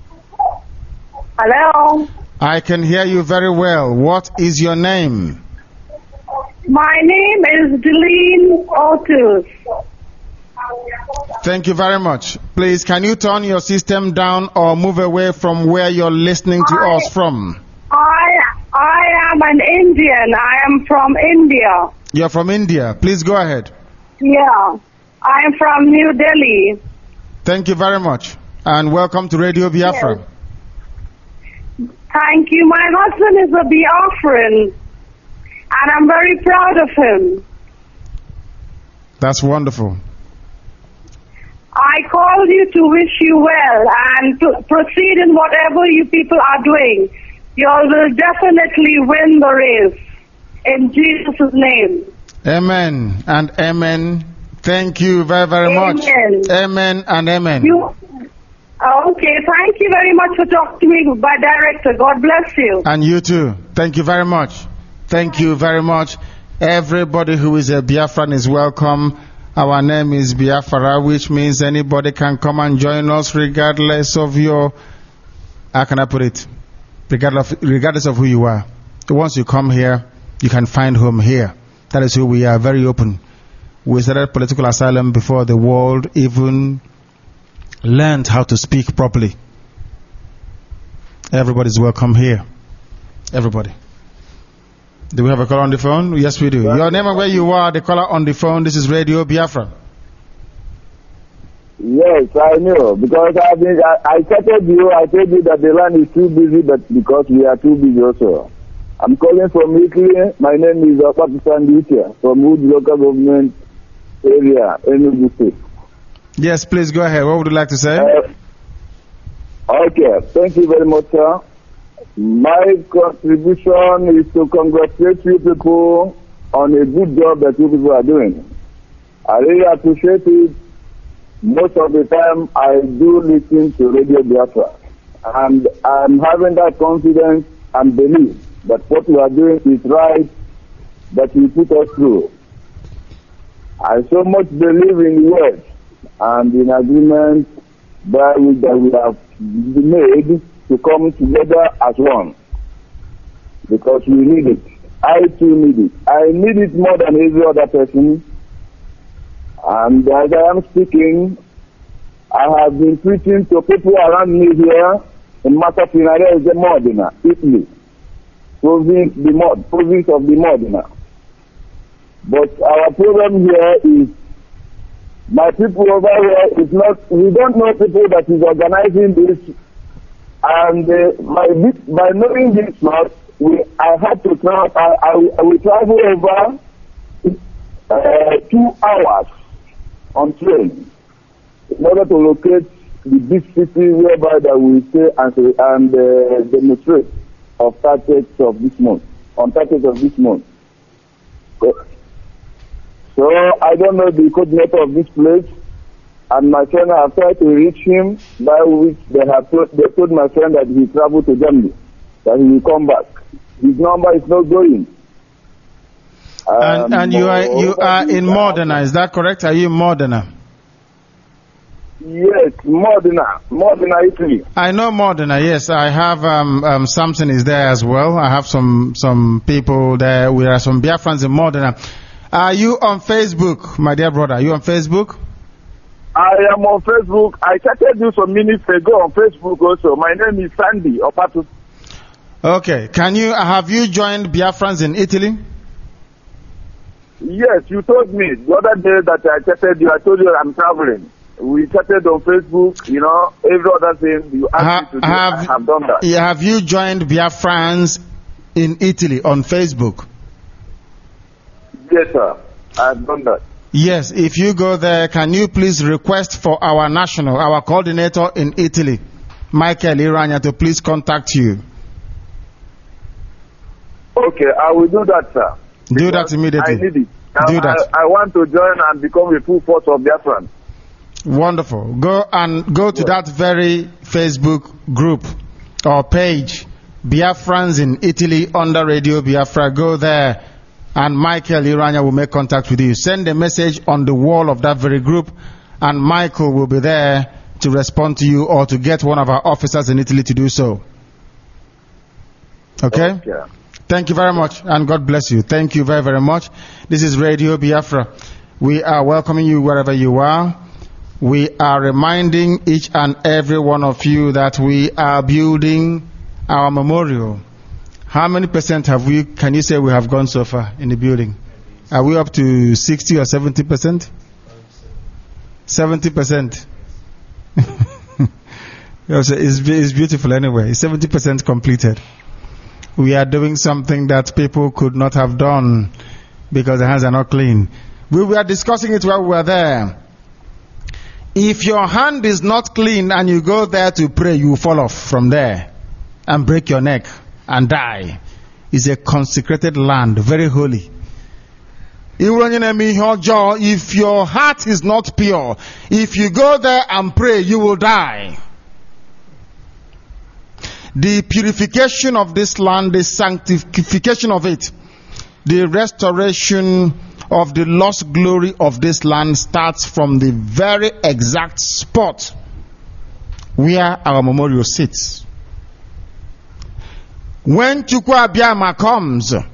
Hello. I can hear you very well. What is your name? My name is Deline Otus. Thank you very much. Please, can you turn your system down or move away from where you're listening to I, us from? I I am an Indian. I am from India. You're from India. Please go ahead. Yeah. I am from New Delhi. Thank you very much. And welcome to Radio Biafra. Yes. Thank you. My husband is a Biafran. And I'm very proud of him. That's wonderful. I called you to wish you well and to proceed in whatever you people are doing. You all will definitely win the race. In Jesus' name. Amen and amen. Thank you very, very amen. much. Amen and amen. You, okay, thank you very much for talking to me, by director. God bless you. And you too. Thank you very much. Thank you very much. Everybody who is a Biafran is welcome. Our name is Biafra, which means anybody can come and join us regardless of your, how can I put it? Regardless of, regardless of who you are. Once you come here, you can find home here. That is who we are, very open. We started political asylum before the world even learned how to speak properly. Everybody's welcome here. Everybody. Do we have a caller on the phone? Yes, we do. Your name and where you are, the caller on the phone. This is Radio Biafra. Yes, I know. Because I been, I, I started you, I told you that the land is too busy, but because we are too busy also. I'm calling from Italy. My name is Pakistan Dutia from Wood Local Government Area, Enugu State. Yes, please go ahead. What would you like to say? Uh, okay, thank you very much, sir. My contribution is to congratulate you people on a good job that you people are doing. I really appreciate it. Most of the time, I do listen to Radio Biafra, and I'm having that confidence and belief that what you are doing is right, that you put us through. I so much believe in words and in agreement by which that we have made to come together as one, because we need it. I too need it. I need it more than every other person. And as I am speaking, I have been preaching to people around me here in Massafinare, the Modena, Italy, province, the Mod, province of the Modena. But our problem here is my people over here is not, we don't know people that is organizing this. And uh, by, this, by knowing this much, we, I had to travel, I, I, I will travel over uh, two hours on train in order to locate the big city whereby that we stay and, and uh, demonstrate of thirtieth of this month, on thirtieth of this month. So, so I don't know the coordinator of this place, and my friend have tried to reach him, by which they have told, they told my friend that he traveled to Germany, that he will come back. His number is not going. Um, and and you are you are in Modena, is that correct? Are you in Modena? Yes, Modena, Modena, Italy. I know Modena. Yes, I have. Um, um, Samson is there as well. I have some some people there. We are some Biafrans in Modena. Are you on Facebook, my dear brother? Are you on Facebook? I am on Facebook. I started you some minutes ago on Facebook also. My name is Sandy Opatu. Okay. Can you have you joined Biafrans in Italy? Yes, you told me the other day that I chatted you. I told you I'm traveling. We chatted on Facebook, you know, every other thing you asked ha, me to do, have, I have done that. Have you joined Biafrans in Italy on Facebook? Yes, sir. I have done that. Yes, if you go there, can you please request for our national, our coordinator in Italy, Michael Iranya, to please contact you? Okay, I will do that, sir. Do that immediately. I need it. Do I, that. I, I want to join and become a full force of Biafran. Wonderful. Go and go to that very Facebook group or page, Biafrans in Italy under Radio Biafra. Go there and Michael Iranya will make contact with you. Send a message on the wall of that very group and Michael will be there to respond to you or to get one of our officers in Italy to do so. Okay? Okay. Thank you very much and God bless you. Thank you very, very much. This is Radio Biafra. We are welcoming you wherever you are. We are reminding each and every one of you that we are building our memorial. How many percent have we, can you say we have gone so far in the building? Are we up to sixty or seventy percent? seventy percent. It's, it's beautiful anyway. It's seventy percent completed. We are doing something that people could not have done because their hands are not clean. We were discussing it while we were there. If your hand is not clean and you go there to pray, you will fall off from there and break your neck and die. It's a consecrated land, very holy. If your heart is not pure, if you go there and pray, you will die. The purification of this land, the sanctification of it, the restoration of the lost glory of this land starts from the very exact spot where our memorial sits. When Chukwu Abiyama comes, or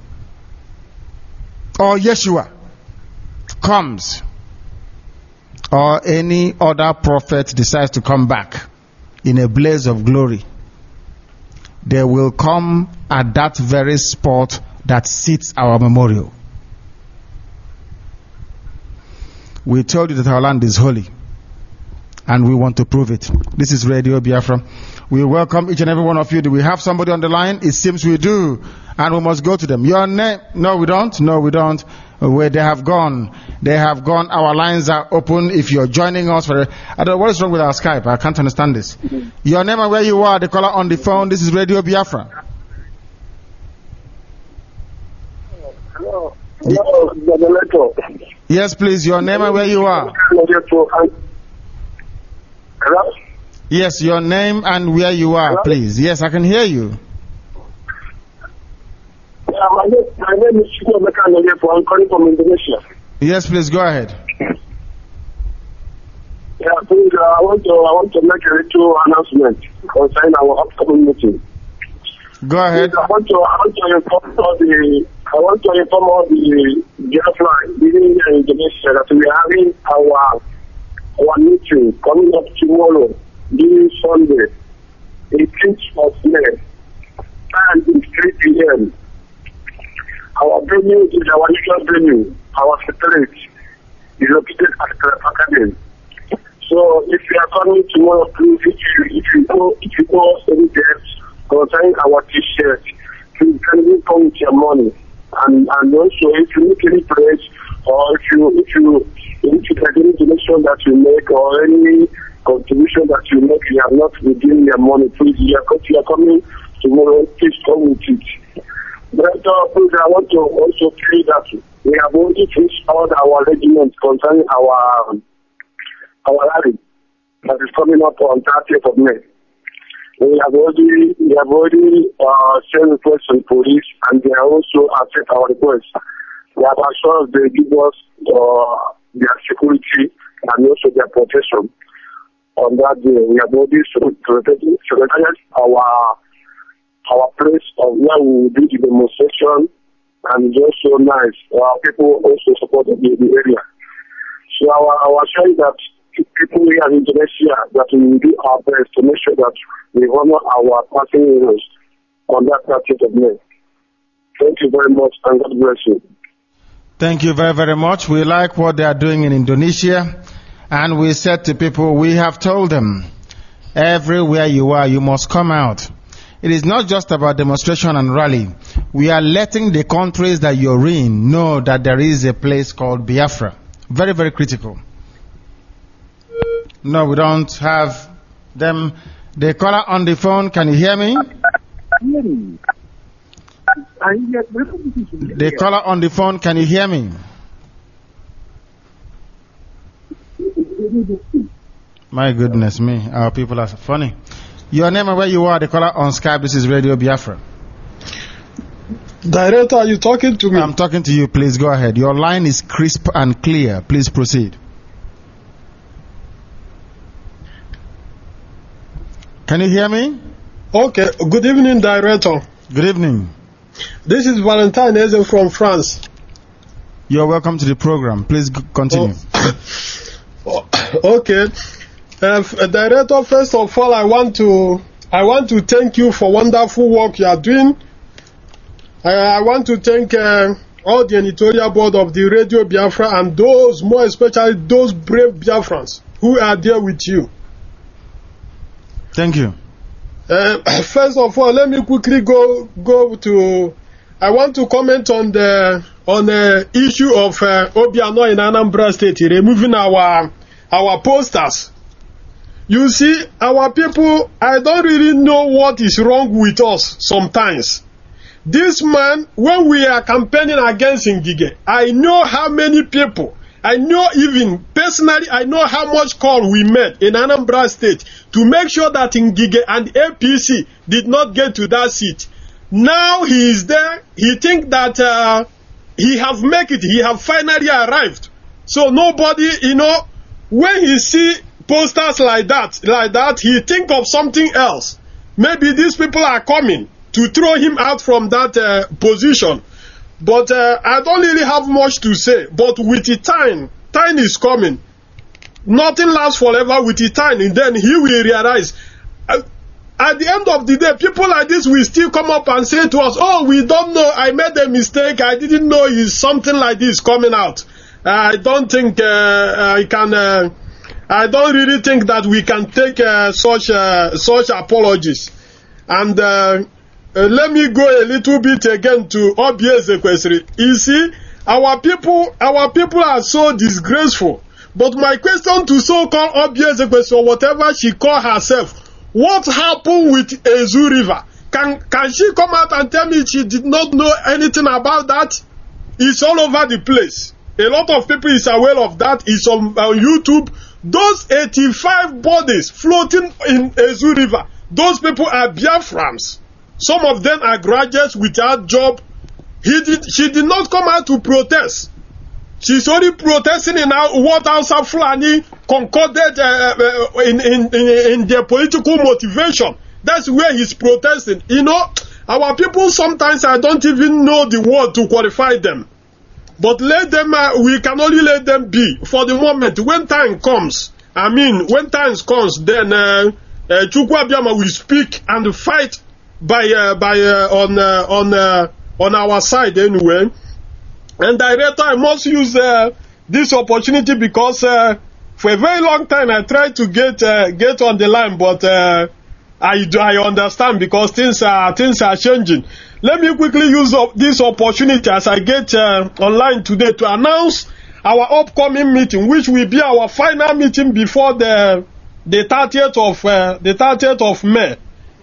Yeshua comes, or any other prophet decides to come back in a blaze of glory, they will come at that very spot that sits our memorial. We told you that our land is holy, and we want to prove it. This is Radio Biafra. We welcome each and every one of you. Do we have somebody on the line? It seems we do, and we must go to them. Your name? No, we don't. No, we don't. Where they have gone, they have gone. Our lines are open. If you're joining us, for, I don't know what is wrong with our Skype. I can't understand this. Your name and where you are. The caller on the phone. This is Radio Biafra. Hello. Hello, Yes, please. Your name and where you are. Hello? Yes, your name and where you are, Hello? please. Yes, I can hear you. Yeah, my, name, my name is Chico Mekanoyepo. I'm calling from Indonesia. Yes, please go ahead. Yeah, please, uh, I want to I want to make a little announcement concerning our upcoming meeting. Go ahead. Please, I want to I want to inform all the I want to inform all the Biafra living in Indonesia that we are having our our meeting coming up tomorrow, this Sunday, eighteenth of May, and it's three p m Our venue is our usual venue. Our secretariat is located at the Academy. So if you are coming tomorrow, please, if you, if you go, if you go any depth concerning our t-shirt, please kindly come with your money. And and also if you need any praise, or if you if you if you have any donation that you make or any contribution that you make, you have not redeemed your money, please, you are, you are coming tomorrow, please come with it. But uh, please, I want to also say that we have already finished all our regiments concerning our our rally that is coming up on thirtieth of May. We have already we have already uh, sent requests to the police, and they are also accept our requests. We have assured they give us uh, their security and also their protection. On that day, we have already selected our our place of where we will do the demonstration, and it's also nice. Our people also support the, the area. So our our share is that people here in Indonesia, that we will do our best to make sure that we honor our passing heroes on that thirtieth of May. Thank you very much, and God bless you. Thank you very, very much. We like what they are doing in Indonesia, and we said to people, we have told them, everywhere you are, you must come out. It is not just about demonstration and rally. We are letting the countries that you're in know that there is a place called Biafra. Very, very critical. No, we don't have them. The caller on the phone, can you hear me? The caller on the phone, can you hear me? My goodness me, our people are funny. Your name and where you are, the caller on Skype, this is Radio Biafra. Director, are you talking to me? I'm talking to you, please go ahead. Your line is crisp and clear, please proceed. Can you hear me? Okay, good evening, Director. Good evening. This is Valentine Eze from France. You're welcome to the program. Please continue. Oh. Okay. Uh, Director, first of all, I want to I want to thank you for wonderful work you are doing. Uh, I want to thank uh, all the editorial board of the Radio Biafra and those, more especially those brave Biafrans who are there with you. Thank you. Uh, first of all, let me quickly go go to. I want to comment on the on the issue of uh, Obiano in Anambra State removing our our posters. You see, our people, I don't really know what is wrong with us sometimes. This man, when we are campaigning against Ngige, I know how many people, I know even personally, I know how much call we made in Anambra State to make sure that Ngige and A P C did not get to that seat. Now he is there, he think that uh, he have make it, he have finally arrived. So nobody, you know, when he see posters like that, like that, he think of something else. Maybe these people are coming to throw him out from that uh, position. But uh, I don't really have much to say. But with the time, time is coming. Nothing lasts forever with the time, and then he will realize. Uh, at the end of the day, people like this will still come up and say to us, oh, we don't know, I made a mistake, I didn't know is something like this coming out. I don't think uh, I can, uh, I don't really think that we can take uh, such uh, such apologies. And uh, uh, let me go a little bit again to Obi Ezekwesili. You see, our people, our people are so disgraceful. But my question to so-called Obi Ezekwesili, or whatever she call herself, what happened with Ezu River? Can can she come out and tell me she did not know anything about that? It's all over the place. A lot of people is aware of that. It's on, on YouTube. Those eighty-five bodies floating in Ezu River, those people are Biafrans. Some of them are graduates without job. He did, she did not come out to protest. She's only protesting in what Hausa Fulani concorded uh, uh, in, in, in, in their political motivation. That's where he's protesting. You know, our people sometimes I don't even know the word to qualify them. But let them, uh, we can only let them be for the moment. When time comes, I mean, when time comes, then uh, uh, Chukwu Abiyama will speak and fight by uh, by uh, on uh, on uh, on our side anyway. And director, I must use uh, this opportunity because uh, for a very long time I tried to get uh, get on the line, but uh, I I understand because things are things are changing. Let me quickly use up this opportunity as I get uh, online today to announce our upcoming meeting, which will be our final meeting before the the thirtieth of uh, the thirtieth of May.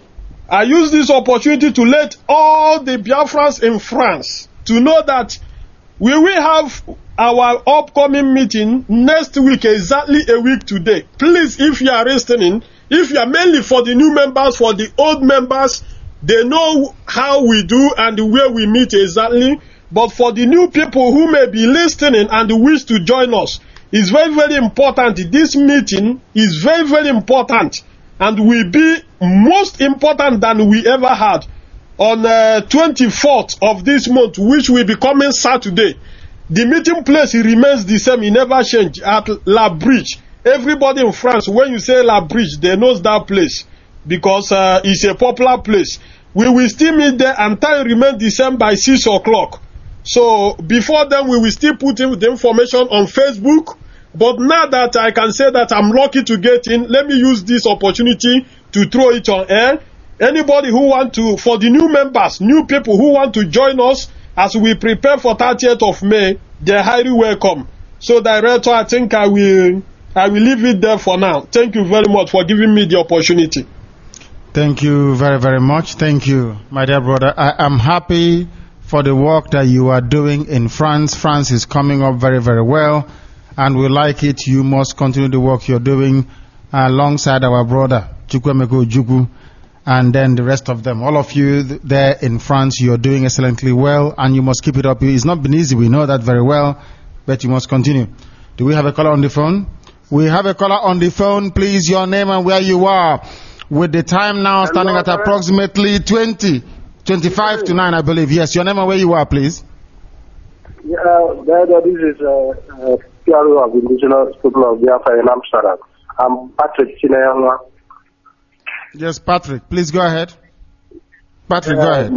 I use this opportunity to let all the Biafrans in France to know that we will have our upcoming meeting next week, exactly a week today. Please, if you are listening, if you are mainly for the new members, for the old members, they know how we do and where we meet exactly. But for the new people who may be listening and wish to join us, it's very, very important. This meeting is very, very important and will be most important than we ever had. On the uh, twenty-fourth of this month, which will be coming Saturday, the meeting place remains the same. It never changed at La Bridge. Everybody in France, when you say La Bridge, they know that place because uh, it's a popular place. We will still meet there and time remains the same by six o'clock. So before then, we will still put in the information on Facebook. But now that I can say that I'm lucky to get in, let me use this opportunity to throw it on air. Anybody who want to, for the new members, new people who want to join us as we prepare for thirtieth of May, they're highly welcome. So, Director, I think I will, I will leave it there for now. Thank you very much for giving me the opportunity. Thank you very, very much. Thank you, my dear brother. I am happy for the work that you are doing in France. France is coming up very, very well, and we like it. You must continue the work you're doing alongside our brother, Chukwemeko Ojukwu, and then the rest of them. All of you there in France, you're doing excellently well, and you must keep it up. It's not been easy, we know that very well, but you must continue. Do we have a caller on the phone? We have a caller on the phone. Please, your name and where you are. With the time now standing at approximately twenty, twenty-five to nine, I believe. Yes, your name and where you are, please. Yeah, this is uh, uh, P R O of Indigenous People of Biafra in Amsterdam. I'm Patrick Chineyama. Yes, Patrick, please go ahead. Patrick, um, go ahead.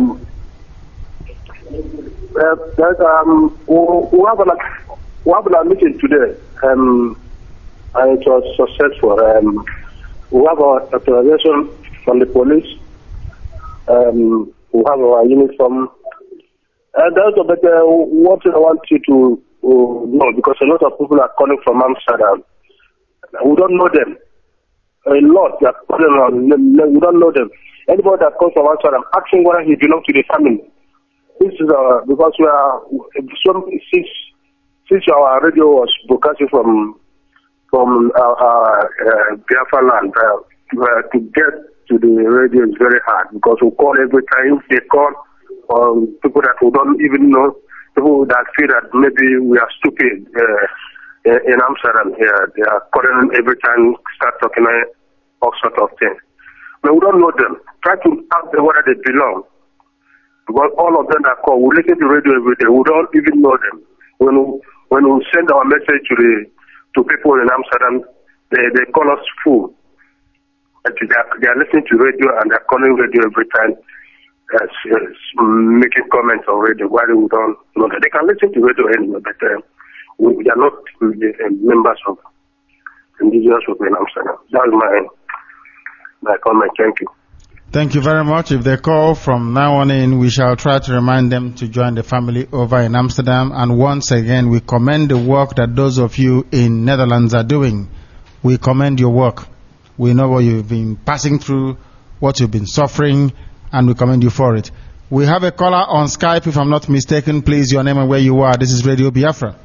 Uh, that, um, we, we, have a, we have a meeting today, um, and it was successful. Um, we have our authorization from the police. Um, we have our uniform. And also, but uh, what I want you to uh, know, because a lot of people are calling from Amsterdam, we don't know them. A lot that we don't know them. Anybody that comes from outside, I'm asking whether he belongs to the family. This is uh, because we are some since since our radio was broadcasting from from our, our uh, Biafra land, uh, to get to the radio is very hard because we call every time. They call um, people that we don't even know, people that feel that maybe we are stupid. Uh, In Amsterdam here, they are calling every time, start talking all sorts of things. But we don't know them. Try to ask them whether they belong. Because all of them that call, we listen to radio every day. We don't even know them. When we, when we send our message to the to people in Amsterdam, they, they call us fool. And they are, they are listening to radio and they are calling radio every time, uh, making comments on radio. Why we don't know that? They can listen to radio anyway, but uh, we, we are not uh, members of indigenous people in Amsterdam. That's my my comment. Thank you. Thank you very much. If they call from now on in, we shall try to remind them to join the family over in Amsterdam. And once again, we commend the work that those of you in Netherlands are doing. We commend your work. We know what you've been passing through, what you've been suffering, and we commend you for it. We have a caller on Skype, if I'm not mistaken. Please, your name and where you are. This is Radio Biafra.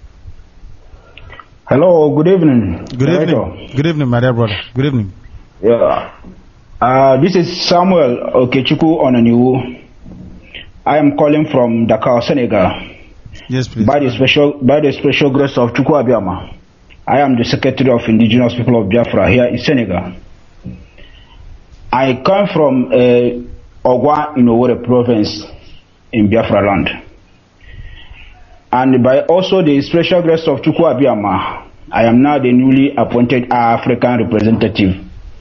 Hello, good evening. Good evening. Good evening, my dear brother. Good evening. Yeah. Uh, this is Samuel Okechukwu Onaniwu. I am calling from Dakar, Senegal. Yes, please. By the special, by the special grace of Chukwu Abiyama, I am the Secretary of Indigenous People of Biafra here in Senegal. I come from uh, Ogwa in Owerri province in Biafra land. And by also the special grace of Chukwu Abiyama, I am now the newly appointed African representative.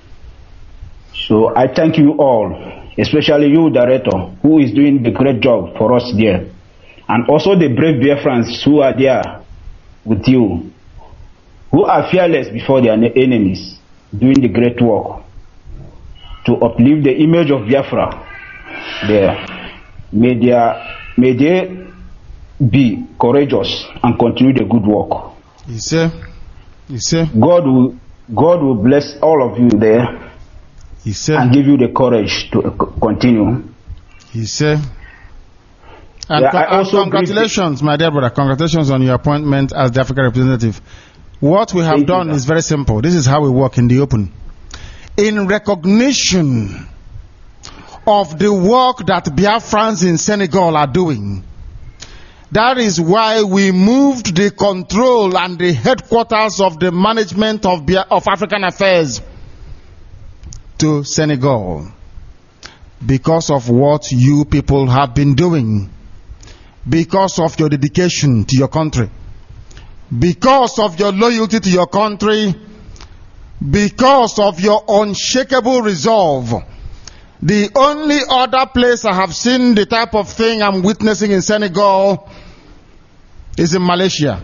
So I thank you all, especially you, Director, who is doing the great job for us there. And also the brave Biafrans who are there with you, who are fearless before their enemies, doing the great work to uplift the image of Biafra there. May, their, may they be courageous and continue the good work. Yes, sir. Yes, sir. God will, God will bless all of you there. Yes, sir. And give you the courage to continue. Yes, sir. And, yeah, co- I also and congratulations, my dear brother. Congratulations on your appointment as the African representative. What we have Thank done you, is very simple. This is how we work in the open. In recognition of the work that Biafrans in Senegal are doing, that is why we moved the control and the headquarters of the management of, Bia- of African affairs to Senegal, because of what you people have been doing, because of your dedication to your country, because of your loyalty to your country, because of your unshakable resolve. The only other place I have seen the type of thing I'm witnessing in Senegal is in Malaysia.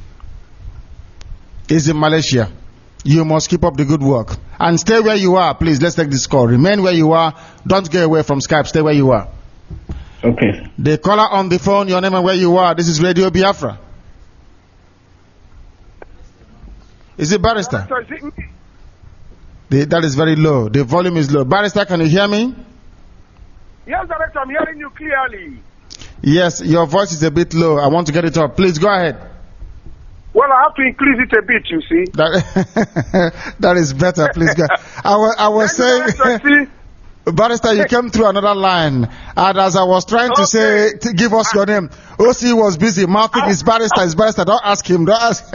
Is in Malaysia. You must keep up the good work. And stay where you are, please. Let's take this call. Remain where you are. Don't get away from Skype. Stay where you are. Okay. The caller on the phone, your name and where you are. This is Radio Biafra. Is it Barrister? The, that is very low. The volume is low. Barrister, can you hear me? Yes, Director, I'm hearing you clearly. Yes, your voice is a bit low. I want to get it up. Please go ahead. Well, I have to increase it a bit, you see. That, that is better. Please go. I was, I was saying, Barrister, you came through another line. And as I was trying to okay. say, to give us your name, O C was busy mouthing his Barrister, his Barrister. Don't ask him. Don't ask.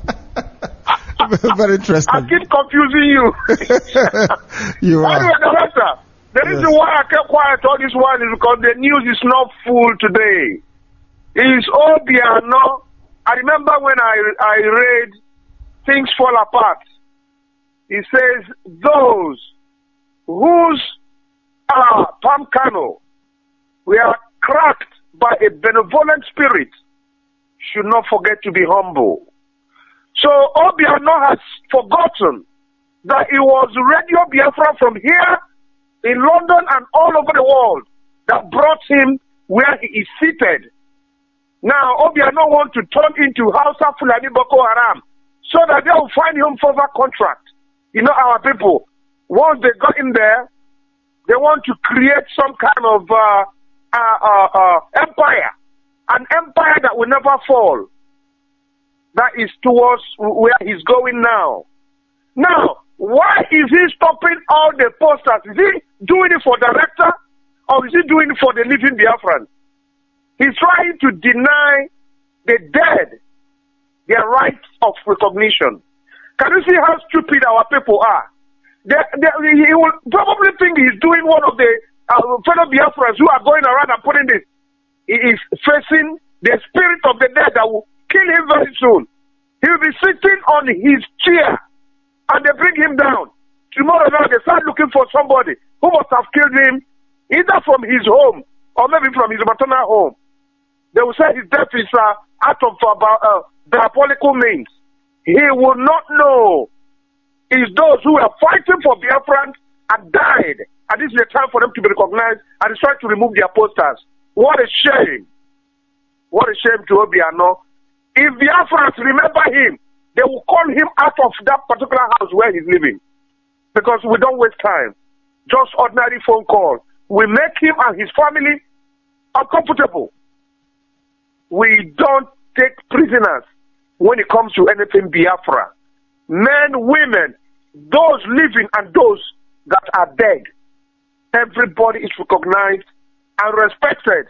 Very interesting. I keep confusing you. You are. Anyway, Director, the reason yes. why I kept quiet all this while is because the news is not full today. It's Obiano. I remember when I, I read Things Fall Apart. It says, those whose uh, palm kernel were cracked by a benevolent spirit should not forget to be humble. So Obiano has forgotten that it was Radio Biafra from here in London and all over the world that brought him where he is seated. Now, Obiano want to turn into Hausa Fulani Boko Haram so that they will find him further contract. You know, our people, once they got in there, they want to create some kind of uh, uh, uh, uh, empire, an empire that will never fall. That is towards where he's going now. Now, why is he stopping all the posters? Is he doing it for director or is he doing it for the living Biafran? He's trying to deny the dead their rights of recognition. Can you see how stupid our people are? They, they, he will probably think he's doing one of the uh, fellow Biafrans who are going around and putting this. He is facing the spirit of the dead that will kill him very soon. He will be sitting on his chair and they bring him down. tomorrow now they start looking for somebody who must have killed him, either from his home or maybe from his maternal home. They will say his death is uh, out of uh, uh, diabolical means. He will not know. It's those who are fighting for Biafran and died. And this is the time for them to be recognized, and it's trying to remove their posters. What a shame. What a shame to Obiano. If Biafrans remember him, they will call him out of that particular house where he's living. Because we don't waste time. Just ordinary phone call. We make him and his family uncomfortable. We don't take prisoners when it comes to anything Biafra. Men, women, those living and those that are dead. Everybody is recognized and respected.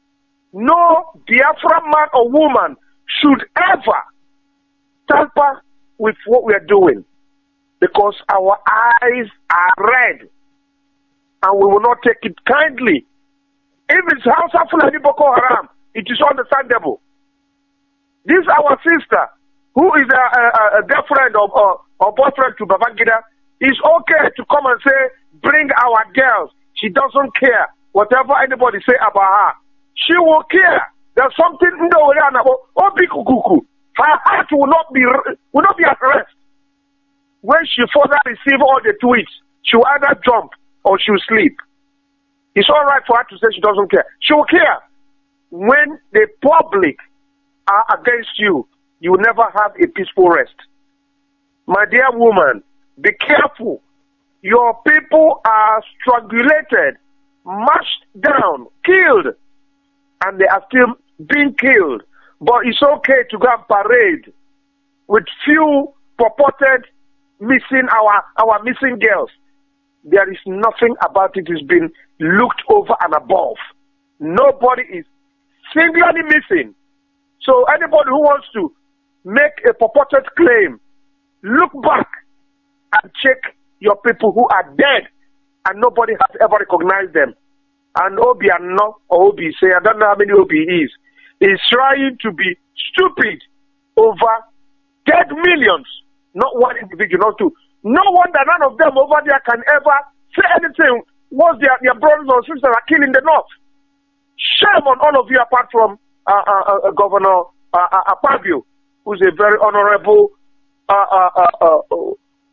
No Biafra man or woman should ever tamper with what we are doing, because our eyes are red and we will not take it kindly. If it's Hausa Fulani Boko Haram, it is understandable. This our sister, who is a, a, a girlfriend or, or, or boyfriend to Babangida, is okay to come and say, bring our girls. She doesn't care whatever anybody say about her. She will care. There's something in the way about Obi Kukuku. Her heart will not be will not be at rest. When she further receive all the tweets, she will either jump or she will sleep. It's all right for her to say she doesn't care. She will care. When the public are against you, you will never have a peaceful rest. My dear woman, be careful. Your people are strangulated, mashed down, killed, and they are still being killed. But it's okay to go and parade with few purported missing our, our missing girls. There is nothing about it is being looked over and above. Nobody is singularly missing. So anybody who wants to make a purported claim, look back and check your people who are dead and nobody has ever recognized them. And Obiano or Obi say, I don't know how many Obi he is, is trying to be stupid over dead millions, not one individual, not two. No wonder none of them over there can ever say anything once their, their brothers or sisters are killed in the north. Shame on all of you, apart from uh, uh, uh, Governor uh, uh, Akpabio, who's a very honorable, uh, uh, uh, uh,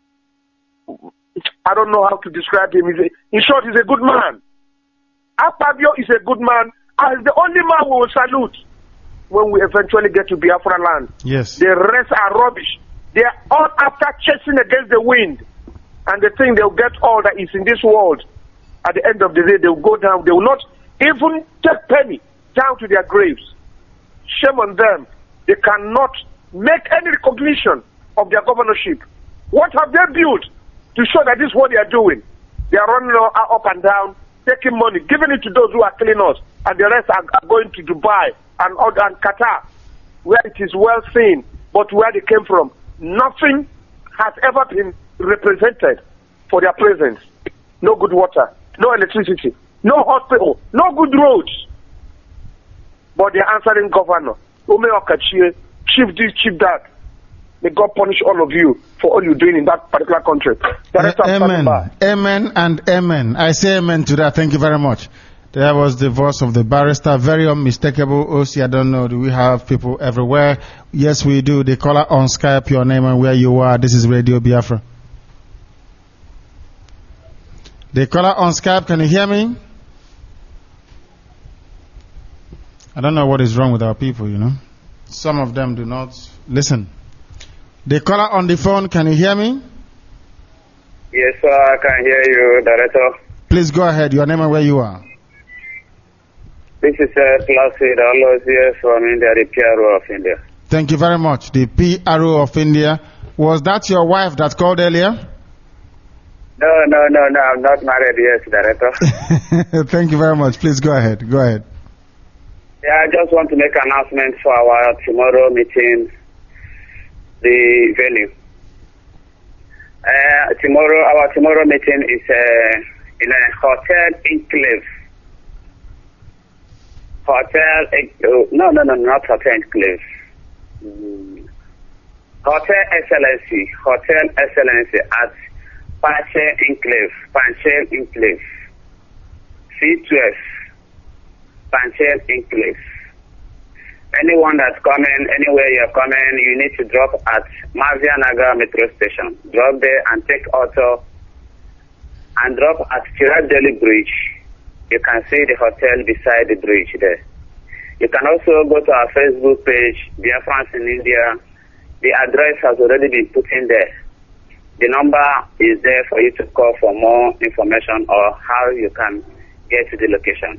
I don't know how to describe him. He's a, in short, he's a good man. Akpabio is a good man, and the only man we will salute when we eventually get to Biafra land. Yes. The rest are rubbish. They are all after chasing against the wind, and they think they'll get all that is in this world. At the end of the day, they will go down. They will not even take penny down to their graves. Shame on them. They cannot make any recognition of their governorship. What have they built to show that this is what they are doing? They are running up and down, taking money, giving it to those who are killing us, and the rest are, are going to Dubai and, and Qatar, where it is well seen, but where they came from. Nothing has ever been represented for their presence. No good water, no electricity, no hospital, no good roads. But they are answering governor, Ume Okachie, chief this, chief that. May God punish all of you for all you're doing in that particular country. Uh, amen. Amen and amen. I say amen to that. Thank you very much. That was the voice of the barrister. Very unmistakable. O C, I don't know. Do we have people everywhere? Yes, we do. The caller on Skype, your name and where you are. This is Radio Biafra. The caller on Skype, can you hear me? I don't know what is wrong with our people, you know. Some of them do not listen. The caller on the phone, can you hear me? Yes, sir, I can hear you, Director. Please go ahead. Your name and where you are. This is uh, Placid Alos here from India, the P R O of India. Thank you very much. The P R O of India. Was that your wife that called earlier? No, no, no, no. I'm not married yet, Director. Thank you very much. Please go ahead. Go ahead. Yeah, I just want to make an announcement for our tomorrow meeting. The venue. Uh, tomorrow, our tomorrow meeting is uh, in a hotel enclave. Hotel, uh, no, no, no, not hotel enclave. Mm. Hotel Excellency, Hotel Excellency at Panche Enclave, Panche Enclave, C twelve, Panche Enclave. Anyone that's coming, anywhere you're coming, you need to drop at Mavia Naga Metro Station. Drop there and take auto and drop at Chirag Delhi Bridge. You can see the hotel beside the bridge there. You can also go to our Facebook page, Biafrans in India. The address has already been put in there. The number is there for you to call for more information or how you can get to the location.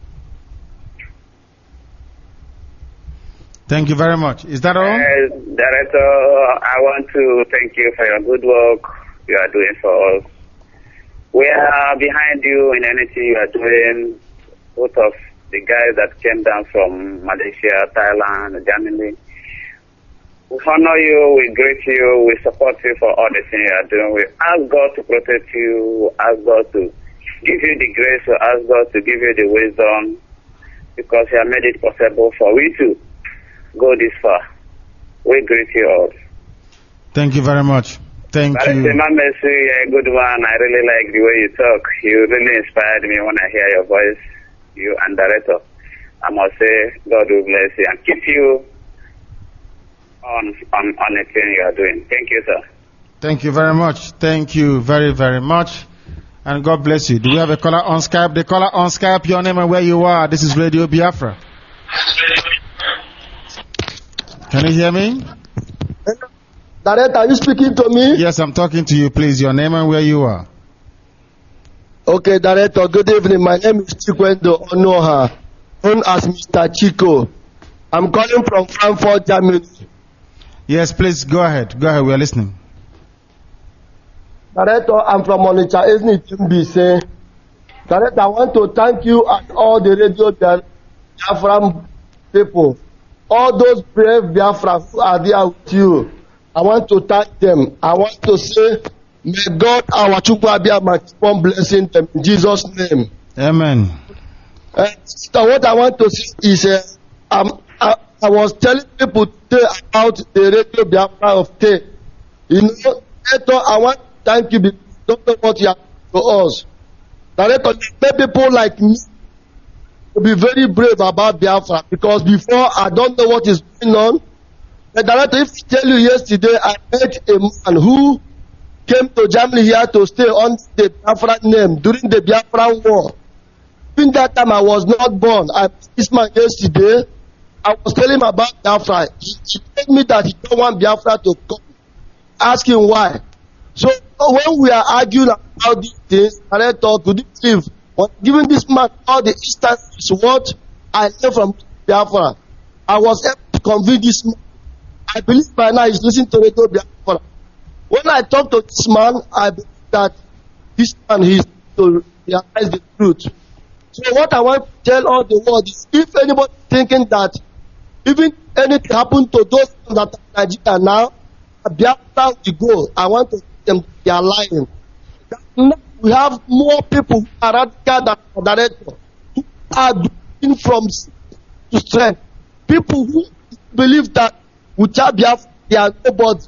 Thank you very much. Is that all? Uh, Director, I want to thank you for your good work you are doing for us. We are behind you in anything you are doing. Both of the guys that came down from Malaysia, Thailand, Germany. We honor you, we greet you, we support you for all the things you are doing. We ask God to protect you, ask God to give you the grace, we ask God to give you the wisdom, because He has made it possible for we to go this far. We greet you all. Thank you very much. Thank But you. Messi, a good one. I really like the way you talk. You really inspired me when I hear your voice, you and Director. I must say, God will bless you and keep you on on on the thing you are doing. Thank you, sir. Thank you very much. Thank you very, very much. And God bless you. Do we have a caller on Skype? The caller on Skype, your name and where you are. This is Radio Biafra. Can you hear me? Director, are you speaking to me? Yes, I'm talking to you. Please, your name and where you are. Okay, Director, good evening. My name is Chikwendo Onoha, known as Mister Chico. I'm calling from Frankfurt, Germany. Yes, please, go ahead. Go ahead, we are listening. Director, I'm from Onitsha, isn't it? Mbise. Director, I want to thank you and all the Radio Biafra people. All those brave Biafra who are there with you. I want to thank them. I want to say, may God, our Chukwu Abiyama, keep on blessing them in Jesus' name. Amen. Uh, so what I want to say is, uh, um, I, I was telling people today about the Radio Biafra of Tay. You know, Director, I want to thank you because I don't know what you have done to us. Director, let people like me to be very brave about Biafra, because before I don't know what is going on. The Director, if I tell you yesterday, I met a man who came to Germany here to stay on the Biafra name during the Biafra war. During that time, I was not born. I met this man yesterday. I was telling him about Biafra. He, he told me that he don't want Biafra to come. Ask him why. So when we are arguing about these things, Director, could you believe, when giving this man all the instances what I learned from Biafra, I was able to convince this man. I believe by now he's listening to Radio Biafra. When I talk to this man, I believe that this man is to realize the truth. So what I want to tell all the world is, if anybody thinking that even anything happened to those that are in Nigeria now, Biafra will go, I want to tell them they are lying. Now we have more people who are radical than the Director, who are doing from to strength. People who believe that without Biafra, they are nobody.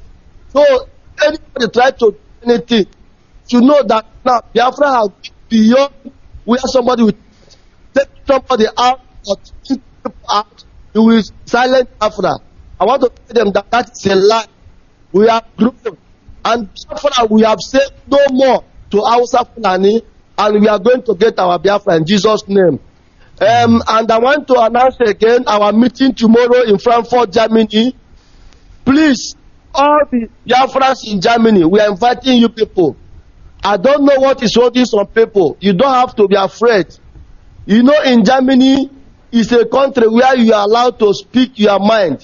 So anybody try to do anything, you know that now Biafra has beyond where somebody will take somebody out or take people out, you will silence Biafra. I want to tell them that that is a lie. We have grown, and Biafra we have said no more to Hausa Fulani, and we are going to get our Biafra in Jesus' name. Um, and I want to announce again our meeting tomorrow in Frankfurt, Germany. Please, all the Biafrans in Germany, we are inviting you people. I don't know what is holding some people. You don't have to be afraid. You know, in Germany, it's a country where you are allowed to speak your mind.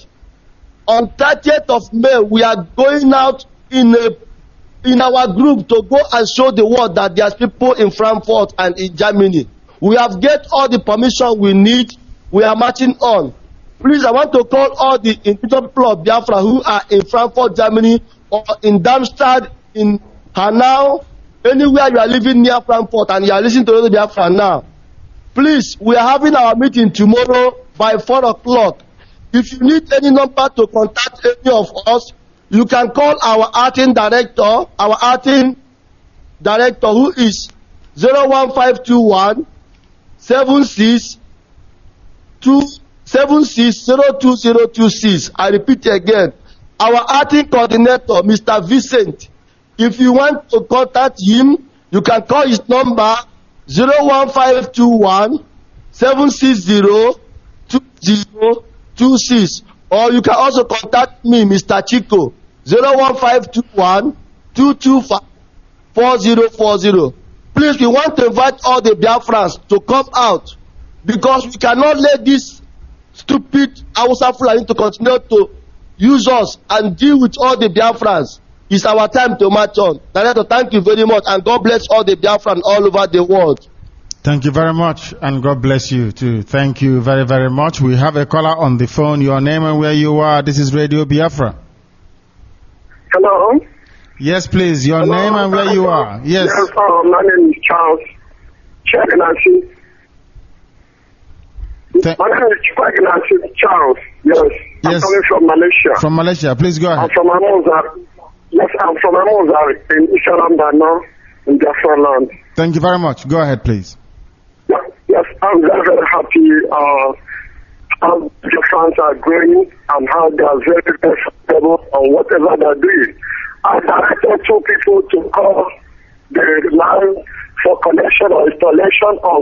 On thirtieth of May, we are going out in a, in our group to go and show the world that there's people in Frankfurt and in Germany. We have get all the permission we need. We are marching on. Please, I want to call all the individual people of Biafra who are in Frankfurt, Germany, or in Darmstadt, in Hanau, anywhere you are living near Frankfurt and you are listening to Radio Biafra now. Please, we are having our meeting tomorrow by four o'clock. If you need any number to contact any of us, you can call our acting director, our acting director, who is zero one five two one seven six two seven six zero two zero two six. I repeat again, our acting coordinator, Mister Vincent. If you want to contact him, you can call his number zero one five two one seven six zero two zero two six, or you can also contact me, Mister Chico, zero one five two one two two five four zero four zero. Please, we want to invite all the Biafrans to come out, because we cannot let this stupid Hausa Fulani to continue to use us and deal with all the Biafrans. It's our time to march on. Director, thank you very much, and God bless all the Biafrans all over the world. Thank you very much, and God bless you too. Thank you very, very much. We have a caller on the phone. Your name and where you are. This is Radio Biafra. Hello? Yes, please. Your Hello? name and where you are. Yes. Yes, uh, my name is Charles Chagnachi. Th- my name is Chagnachi Charles. Yes. I'm Yes. coming from Malaysia. From Malaysia. Please go I'm ahead. from Amozar. Yes, I'm from Amozar in Ishalambano in Biafra land. Thank you very much. Go ahead, please. Yes, I'm very, very happy uh, how the fans are growing and how they are very, very comfortable on whatever they're doing. I directed two people to call the line for connection or installation of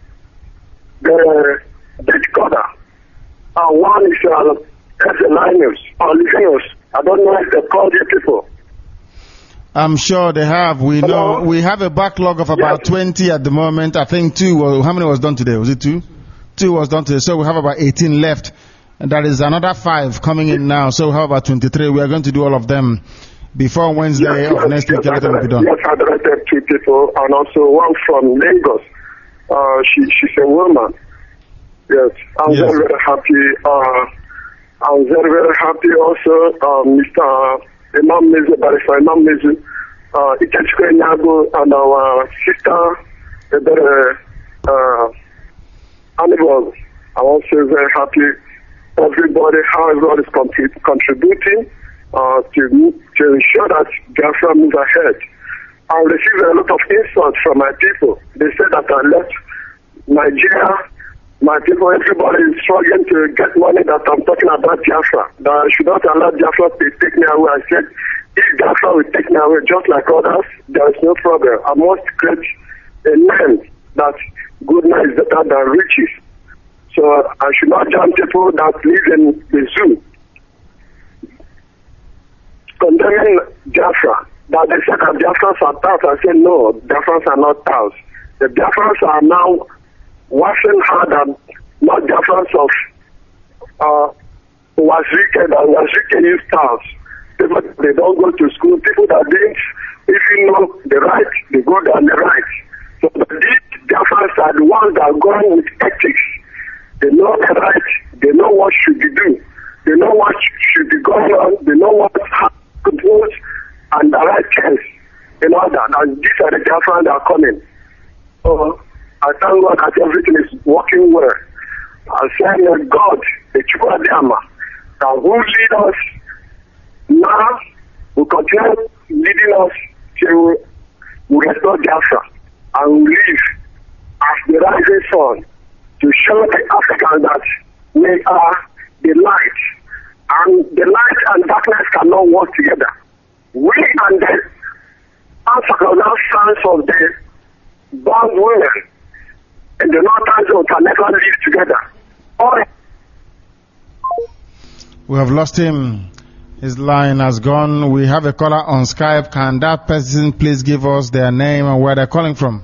the decoder. Uh, one is uh, Linus or Linus. I don't know if they called you people. I'm sure they have. We know we have a backlog of about yes. twenty at the moment. I think two. Well, how many was done today? Was it two? Two was done today. So we have about eighteen left. And there is another five coming in now. So we have about twenty-three. We are going to do all of them before Wednesday yes, of yes, next yes, week. Everything will be done. Yes, I directed two people, and also one from Lagos. Uh, she she's a woman. Yes, I'm yes. very very happy. Uh, I'm very very happy also, uh, Mister Imam Mizu, Barrister Imam Mizu, uh, Ikechukwu Enyago, and our sister, uh, uh, Hannibal. I'm also very happy. Everybody, how everyone is contrib- contributing uh, to to ensure that Biafra moves ahead. I received a lot of insults from my people. They said that I left Nigeria. My people, everybody is struggling to get money that I'm talking about Biafra. That I should not allow Biafra to take me away. I said, if Biafra will take me away just like others, there is no problem. I must create a land that goodness is better than riches. So I should not judge people that live in the zoo. Condemning Biafra, that they said that Biafrans are touts. I said, no, Biafrans are not touts. The Biafrans are now working hard and not Biafrans of uh, Wazirike, that Wazirike use touts. People, they don't go to school. People that didn't even know the right, they go down the right. So these Biafrans are the ones that are going with ethics. They know the right, they know what should be done, they know what should be going on, they know what to do, and the right chance in order. And these are the Biafrans that are coming. So I thank God that everything is working well. I say, God, the Chukwadiama, that who lead us now, will continue leading us till we restore Biafra and we live as the rising sun to show the Africans that we are the light, and the light and darkness cannot work together. We and the African sons of the born women in the northern zone can never live together. All we have lost him. His line has gone. We have a caller on Skype. Can that person please give us their name and where they're calling from?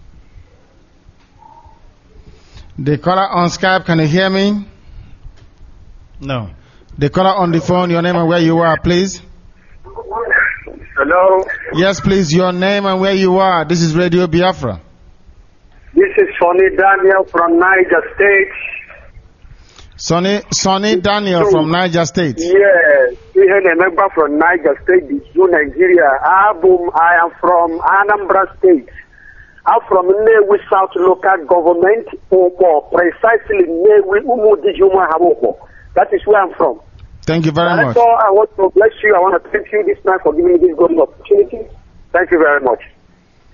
The caller on Skype, can you hear me? No. The caller on the phone, your name and where you are, please. Hello? Yes, please, your name and where you are. This is Radio Biafra. This is Sonny Daniel from Niger State. Sonny, Sonny Daniel so, from Niger State. Yes, here a member from Niger State, Nigeria. I am from Anambra State. I'm from Nnewi South Local Government, or precisely Nnewi Umudijuma Haboko. That is where I'm from. Thank you very and much. So I want to bless you. I want to thank you this night for giving me this golden opportunity. Thank you very much.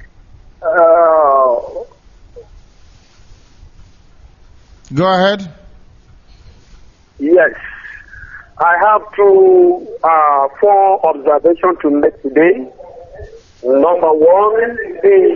Uh, Go ahead. yes. I have two, uh, four observations to make today. Number one is,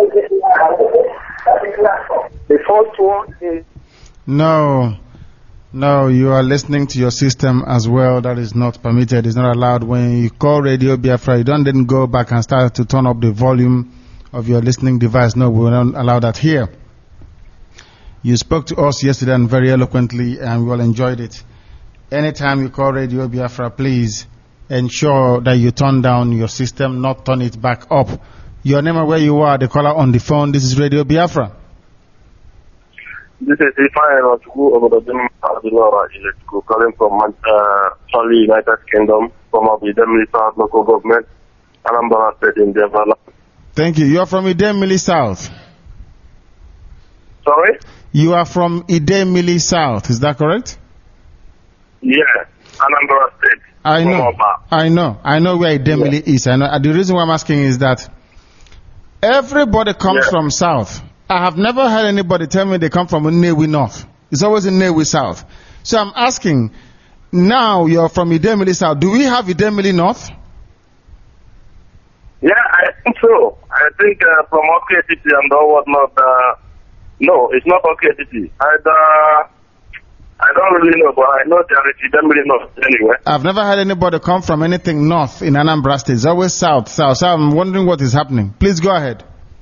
the first one is, No. No, you are listening to your system as well. That is not permitted. It's not allowed. When you call Radio Biafra, you don't then go back and start to turn up the volume of your listening device. No, we will not allow that here. You spoke to us yesterday and very eloquently, and we all enjoyed it. Anytime you call Radio Biafra, please ensure that you turn down your system, not turn it back up. Your name and where you are, the caller on the phone. This is Radio Biafra. this is Ifeanyi Rochukwu Obododim Adilora Ilechukwu, calling from uh, Charlie, United Kingdom, from the Idemili South local government, Anambra State in Biafra. Thank you. You are from Idemili South. Sorry? You are from Idemili South. Is that correct? Yeah, Anambra State. I know. I know. I know where Idemili yeah. is. I know. Uh, the reason why I'm asking is that everybody comes yeah. from South. I have never heard anybody tell me they come from Nnewi North. It's always in Nnewi South. So I'm asking, now you're from Idemili South. Do we have Idemili North? Yeah, I think so. I think uh, from O K T T and all whatnot, uh, no, it's not O K T T. I, uh, I don't really know, but I know there is Idemili North anyway. I've never had anybody come from anything north in Anambra State. It's always south, south. So I'm wondering what is happening. Please go ahead.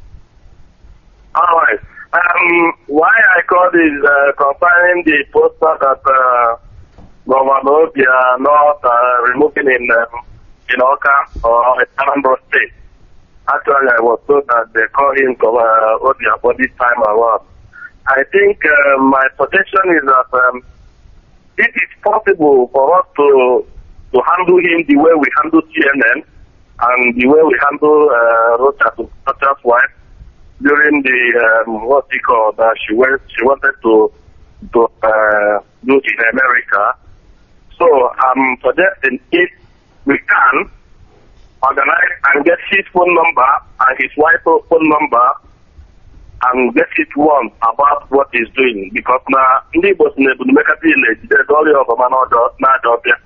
All right. Um, why I called is uh, concerning the poster that uh, Governor Obia North uh, removing in um, in Oka or in Anambra State. Actually, I was told that they call him uh, Obia for this time around. I think uh, my suggestion is that um, it is possible for us to to handle him the way we handle C N N and the way we handle uh, Rocha's Rocha's wife. During the um, what he called, uh, she went, she wanted to to uh, do in America. So I'm suggesting if we can organize and get his phone number and his wife's phone number and get it one about what he's doing, because now neighbors in the Mecca village, there's only of a man or not job here.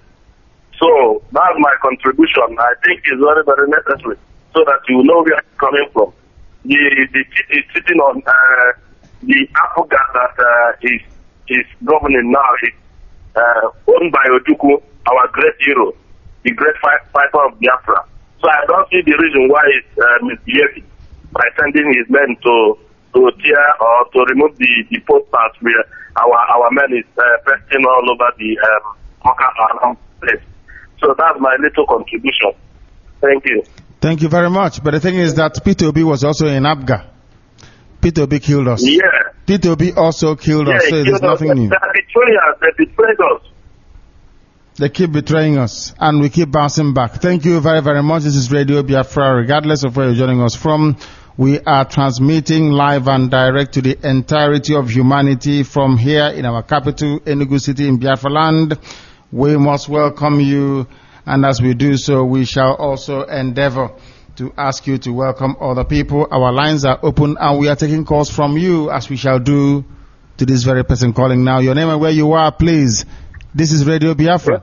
So that's my contribution. I think it's very very necessary so that you know where it's coming from. The the is sitting on uh, the apple gas that uh, is is governing now is uh, owned by Ojukwu, our great hero, the great fighter of Biafra. So I don't see the reason why he's uh, misbehaving by sending his men to to tear or to remove the the posters where our our men is uh, pasting all over the um place. So that's my little contribution. Thank you. Thank you very much. But the thing is that Peter Obi was also in Abga. Peter Obi killed us. Yeah. Peter Obi also killed yeah, us, so there's nothing us. new. They betray us. They betrayed us. They keep betraying us, and we keep bouncing back. Thank you very, very much. This is Radio Biafra. Regardless of where you're joining us from, we are transmitting live and direct to the entirety of humanity from here in our capital, Enugu City in Biafra land. We must welcome you. And as we do so, we shall also endeavor to ask you to welcome other people. Our lines are open and we are taking calls from you, as we shall do to this very person calling now. Your name and where you are, please. This is Radio Biafra.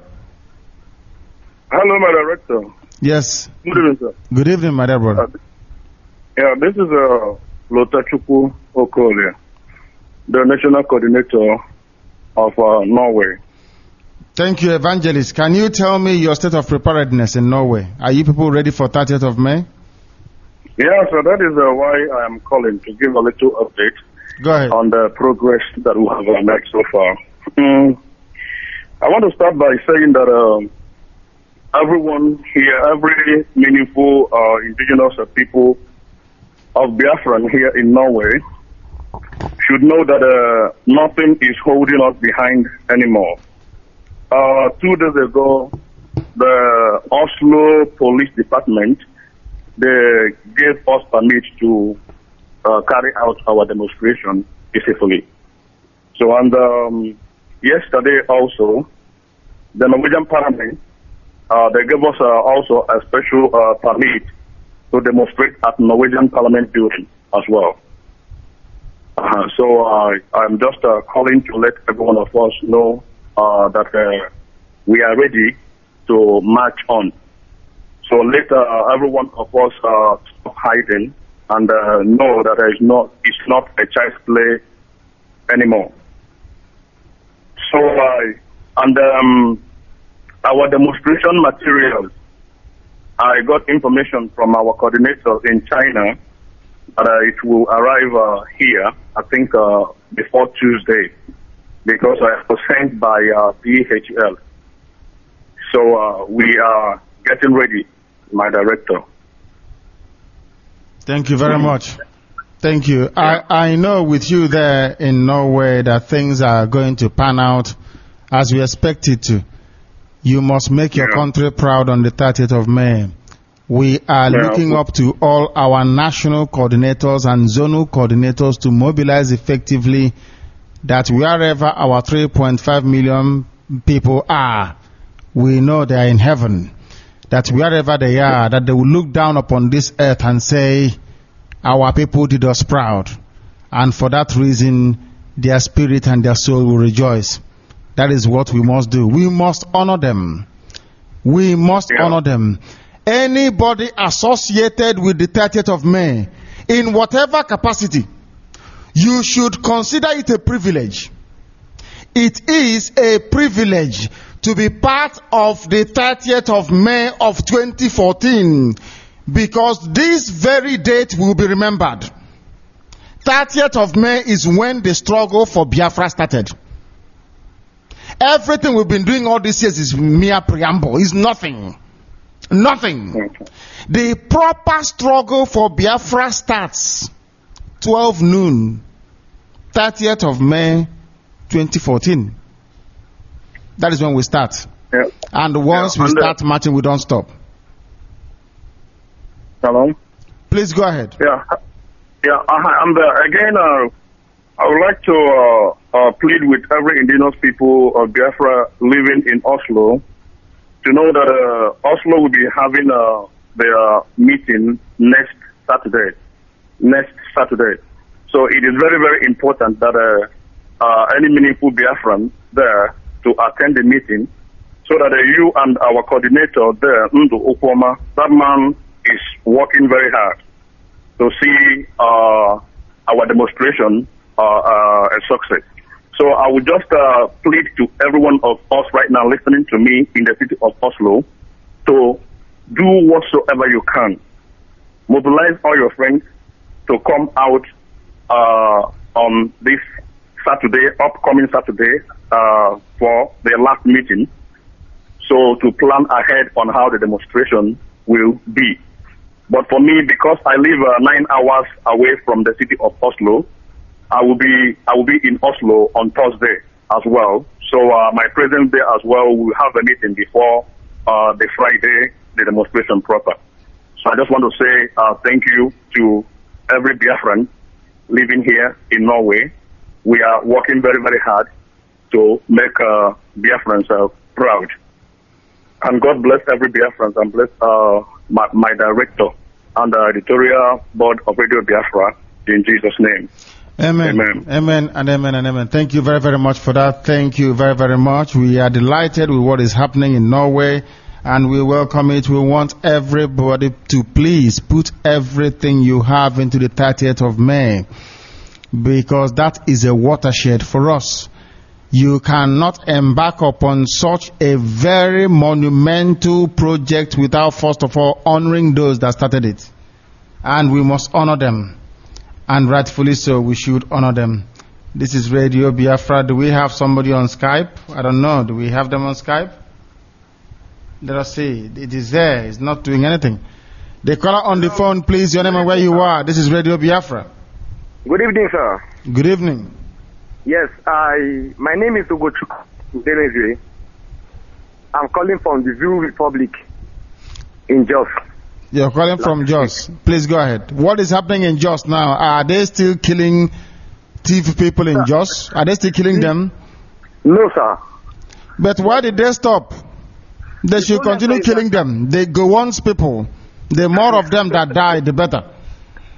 Hello, my director. Yes. Good evening, sir. Good evening, my dear brother. Uh, yeah, this is uh, Lotachukwu Okolie, the national coordinator of uh, Norway. Thank you, Evangelist. Can you tell me your state of preparedness in Norway? Are you people ready for thirtieth of May? Yeah, so that is uh, why I am calling to give a little update Go ahead. on the progress that we have made so far. Mm. I want to start by saying that um, everyone here, every meaningful uh, indigenous people of Biafra here in Norway should know that uh, nothing is holding us behind anymore. Uh, two days ago, the Oslo Police Department, they gave us permit to uh, carry out our demonstration peacefully. So, and um, yesterday also, the Norwegian Parliament, uh, they gave us uh, also a special uh, permit to demonstrate at Norwegian Parliament building as well. Uh, so uh, I'm just uh, calling to let every one of us know uh, that uh, we are ready to march on. So let uh, every one of us uh, stop hiding and uh, know that there is not, it's not a child's play anymore. So, uh, and um, our demonstration materials, I got information from our coordinators in China that uh, it will arrive uh, here, I think, uh, before Tuesday, because I was sent by uh, D H L. So uh, we are getting ready, my director. Thank you very much. Thank you. I, I know with you there in Norway that things are going to pan out as we expect it to. You must make your Yeah. country proud on the thirtieth of May. We are Yeah. looking up to all our national coordinators and zonal coordinators to mobilize effectively, that wherever our three point five million people are, we know they are in heaven. That wherever they are, that they will look down upon this earth and say, our people did us proud. And for that reason, their spirit and their soul will rejoice. That is what we must do. We must honor them. We must honor them. Anybody associated with the thirtieth of May, in whatever capacity, you should consider it a privilege. It is a privilege to be part of the thirtieth of May of twenty fourteen, because this very date will be remembered. thirtieth of May is when the struggle for Biafra started. Everything we've been doing all these years is mere preamble. It's nothing. Nothing. The proper struggle for Biafra starts twelve noon, thirtieth of May twenty fourteen. That is when we start. Yeah. And once Yeah, we and, uh, start marching, we don't stop. Hello? Please go ahead. Yeah. Yeah. Uh, and uh, again, uh, I would like to uh, uh, plead with every indigenous people of Biafra living in Oslo to know that uh, Oslo will be having uh, their meeting next Saturday. Next Saturday. So it is very, very important that uh, uh, any meaningful Biafran there to attend the meeting, so that uh, you and our coordinator there, Ndu Okwoma, that man is working very hard to see uh, our demonstration uh, uh, a success. So I would just uh, plead to every one of us right now listening to me in the city of Oslo to do whatsoever you can. Mobilize all your friends to come out uh, on this Saturday, upcoming Saturday, uh, for their last meeting. So to plan ahead on how the demonstration will be. But for me, because I live uh, nine hours away from the city of Oslo, I will be I will be in Oslo on Thursday as well. So uh, my presence there as well, we will have a meeting before uh, the Friday, the demonstration proper. So I just want to say uh, thank you to every Biafran living here in Norway. We are working very, very hard to make uh, Biafrans uh, proud. And God bless every Biafran and bless uh, my, my director and the editorial board of Radio Biafra in Jesus' name. Amen. Amen. Amen and amen and amen. Thank you very, very much for that. Thank you very, very much. We are delighted with what is happening in Norway, and we welcome it. We want everybody to please put everything you have into the thirtieth of May, because that is a watershed for us. You cannot embark upon such a very monumental project without first of all honoring those that started it. And we must honor them. And rightfully so, we should honor them. This is Radio Biafra. Do we have somebody on Skype? I don't know. Do we have them on Skype? Let us see. It is there. It's not doing anything. The caller on the phone, please, your name and where you are. This is Radio Biafra. Good evening, sir. Good evening. Yes, I. My name is Ugochukwu. I'm calling from the Zoo Republic in Jos. You're calling from Jos. Please go ahead. What is happening in Jos now? Are they still killing thief people in Jos? Are they still killing them? No, sir. But why did they stop? They should continue killing them. They go once people. The more of them that die, the better.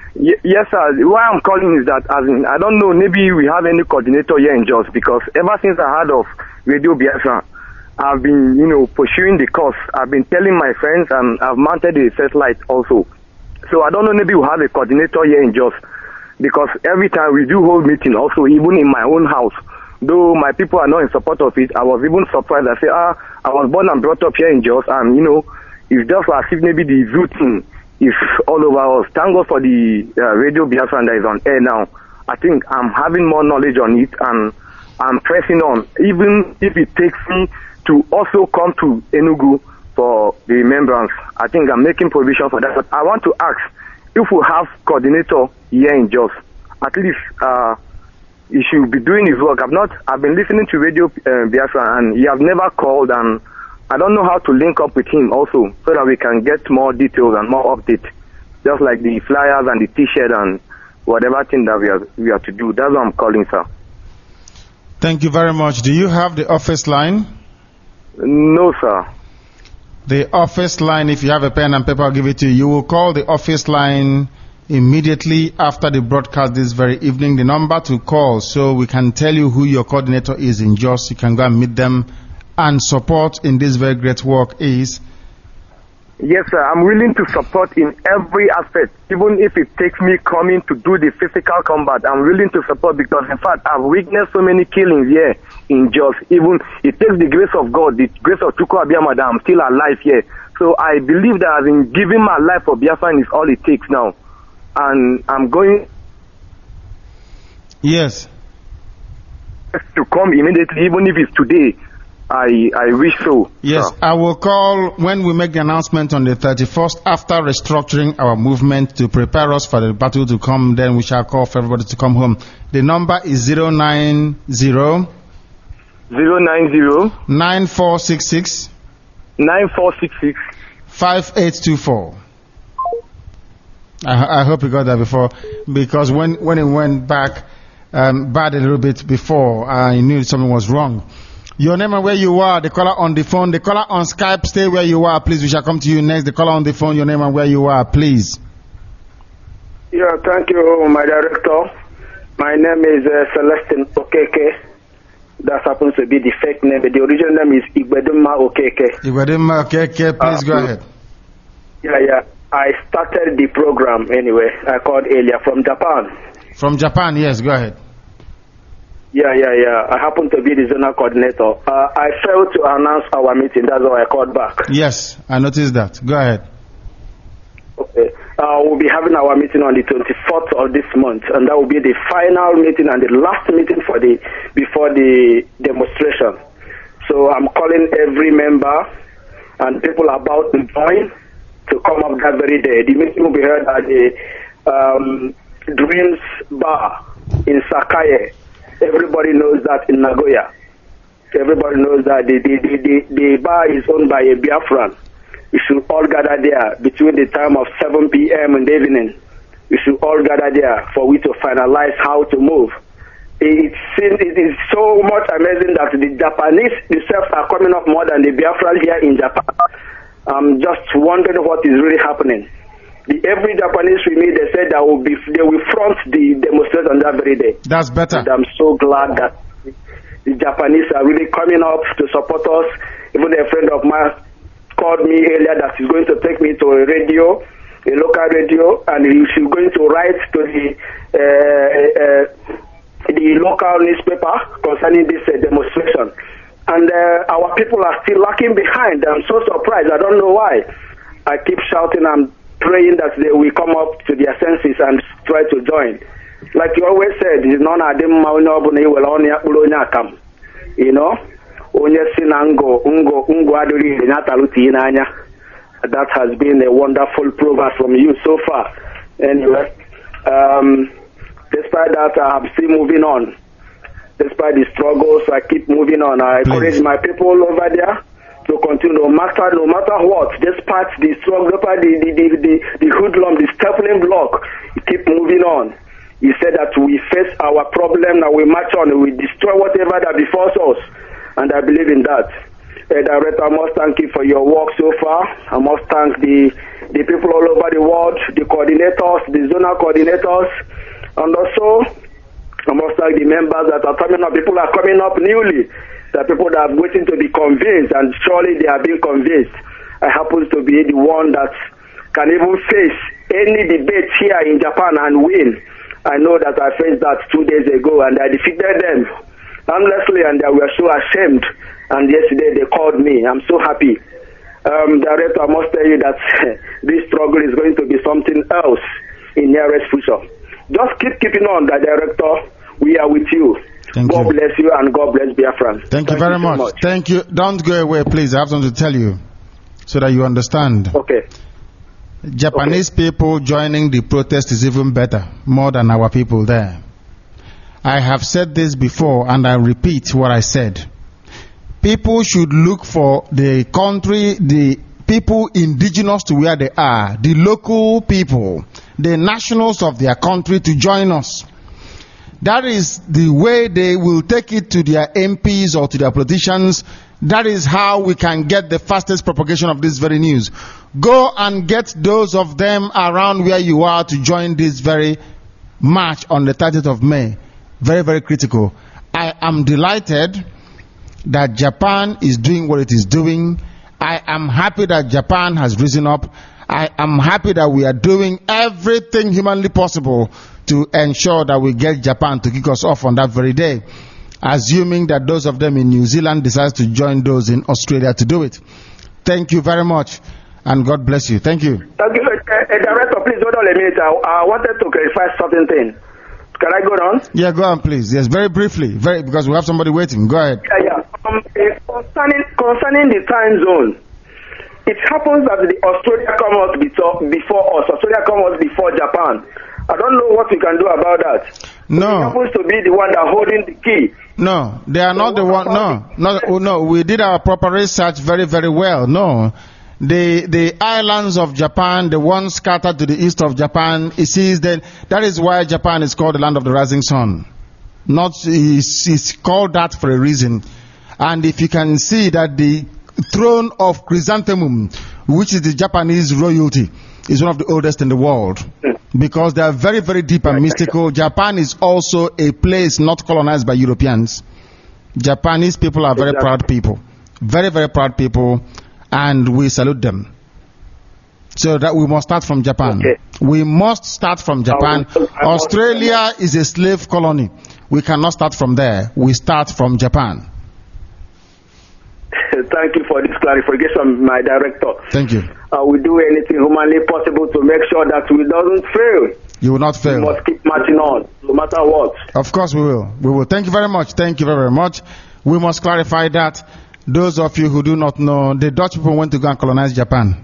Y- yes, sir. Why I'm calling is that, as in, I don't know, maybe we have any coordinator here in Jos, because ever since I heard of Radio Biafra, I've been, you know, pursuing the cause. I've been telling my friends, and I've mounted a satellite also. So I don't know, maybe we have a coordinator here in Jos, because every time we do hold meeting also, even in my own house, though my people are not in support of it, I was even surprised. I say, ah, I was born and brought up here in Jos, and, you know, it's just as if maybe the zoo thing is all over us. Thank God for the uh, Radio Biafra that is on air now. I think I'm having more knowledge on it, and I'm pressing on, even if it takes me to also come to Enugu for the remembrance. I think I'm making provision for that. But I want to ask if we have coordinator here in Jos, at least uh, he should be doing his work. I've not. I've been listening to Radio uh, Biafra, and he has never called, and I don't know how to link up with him also, so that we can get more details and more updates, just like the flyers and the T-shirt and whatever thing that we are we are to do. That's what I'm calling, sir. Thank you very much. Do you have the office line? No, sir. The office line, if you have a pen and paper, I'll give it to you. You will call the office line immediately after the broadcast this very evening. The number to call, so we can tell you who your coordinator is in Jos. You can go and meet them and support in this very great work is. Yes, sir. I'm willing to support in every aspect, even if it takes me coming to do the physical combat. I'm willing to support, because, in fact, I've witnessed so many killings here in Jos. Even it takes the grace of God, the grace of Chukwu Abiyama, that I'm still alive here. So I believe that, as in giving my life for Biafra is all it takes now, and I'm going. Yes. To come immediately, even if it's today. I, I wish so. Yes, sir. I will call when we make the announcement on the thirty-first after restructuring our movement to prepare us for the battle to come. Then we shall call for everybody to come home. The number is zero nine zero zero nine zero nine four six six nine four six six five eight two four. I, I hope you got that before, because when, when it went back um, bad a little bit before, I knew something was wrong. Your name and where you are, the caller on the phone, the caller on Skype, stay where you are, please. We shall come to you next. The caller on the phone, your name and where you are, please. Yeah, thank you, my director. My name is uh, Celestine Okeke. That happens to be the fake name. The original name is Igweduma Okeke. Igweduma Okeke, please uh, go ahead. Yeah, yeah. I started the program anyway. I called earlier from Japan. From Japan, yes, go ahead. Yeah, yeah, yeah. I happen to be the zonal coordinator. Uh, I failed to announce our meeting. That's why I called back. Yes, I noticed that. Go ahead. Okay. Uh, we'll be having our meeting on the twenty-fourth of this month, and that will be the final meeting and the last meeting for the before the demonstration. So I'm calling every member and people about to join to come up that very day. The meeting will be held at the um, Dreams Bar in Sakaye. Everybody knows that in Nagoya. Everybody knows that the, the, the, the, the bar is owned by a Biafran. We should all gather there between the time of seven p.m. in the evening. We should all gather there for we to finalize how to move. It, it is so much amazing that the Japanese themselves are coming up more than the Biafran here in Japan. I'm just wondering what is really happening. The, every Japanese we meet, they said that will be, they will front the demonstration that very day. That's better. And I'm so glad that the Japanese are really coming up to support us. Even a friend of mine called me earlier that he's going to take me to a radio, a local radio, and he's going to write to the uh, uh, the local newspaper concerning this uh, demonstration. And uh, our people are still lagging behind. I'm so surprised. I don't know why. I keep shouting and praying that they will come up to their senses and try to join. Like you always said, it's not a dem you know, that has been a wonderful progress from you so far. Anyway, um, despite that, I'm still moving on. Despite the struggles, I keep moving on. I encourage Please. my people over there to continue, no matter no matter what, despite the struggle, despite the the the, the, the hoodlum, the stumbling block, you keep moving on. He said that we face our problem and we march on, we destroy whatever that befalls us, and I believe in that. Uh, Director, I must thank you for your work so far. I must thank the the people all over the world the coordinators, the zonal coordinators, and also I must thank the members that are coming up. People are coming up newly. There are people that are waiting to be convinced, and surely they are being convinced. I happen to be the one that can even face any debate here in Japan and win. I know that I faced that two days ago, and I defeated them harmlessly, and they were so ashamed. And yesterday they called me. I'm so happy. Um, Director, I must tell you that this struggle is going to be something else in nearest future. Just keep keeping on, the Director. We are with you. Thank God you. bless you and God bless Biafran. Thank, Thank you very you so much. much. Thank you. Don't go away, please. I have something to tell you so that you understand. Okay. Japanese okay. people joining the protest is even better, more than our people there. I have said this before and I repeat what I said. People should look for the country, the people indigenous to where they are, the local people, the nationals of their country to join us. That is the way they will take it to their M Ps or to their politicians. That is how we can get the fastest propagation of this very news. Go and get those of them around where you are to join this very march on the thirtieth of May. Very, very critical. I am delighted that Japan is doing what it is doing. I am happy that Japan has risen up. I am happy that we are doing everything humanly possible to ensure that we get Japan to kick us off on that very day, assuming that those of them in New Zealand decide to join those in Australia to do it. Thank you very much, and God bless you. Thank you. Thank you. Uh, uh, Director, please hold on a minute. I, I wanted to clarify certain things. Can I go on? Yeah, go on, please. Yes, very briefly, very because we have somebody waiting. Go ahead. Yeah, yeah. Um, uh, concerning, concerning the time zone, it happens that the Australia comes out before, before us. Australia comes out before Japan. I don't know what we can do about that. No. It happens to be the one that holding the key. No, they are so not the one. No, no, oh, no. We did our proper research very, very well. No. The the islands of Japan, the ones scattered to the east of Japan, it sees that that is why Japan is called the land of the rising sun. Not it's, it's called that for a reason. And if you can see that the throne of chrysanthemum, which is the Japanese royalty, is one of the oldest in the world, because they are very, very deep and mystical. Japan is also a place not colonized by Europeans. Japanese people are very proud people, very, very proud people. And we salute them. So that we must start from Japan. Okay. We must start from Japan. Australia is a slave colony. We cannot start from there. We start from Japan. Thank you for this clarification, my director. Thank you. Uh, we do anything humanly possible to make sure that we doesn't fail. You will not fail. We must keep marching on, no matter what. Of course we will. We will. Thank you very much. Thank you very, very much. We must clarify that. Those of you who do not know, the Dutch people went to go and colonize Japan.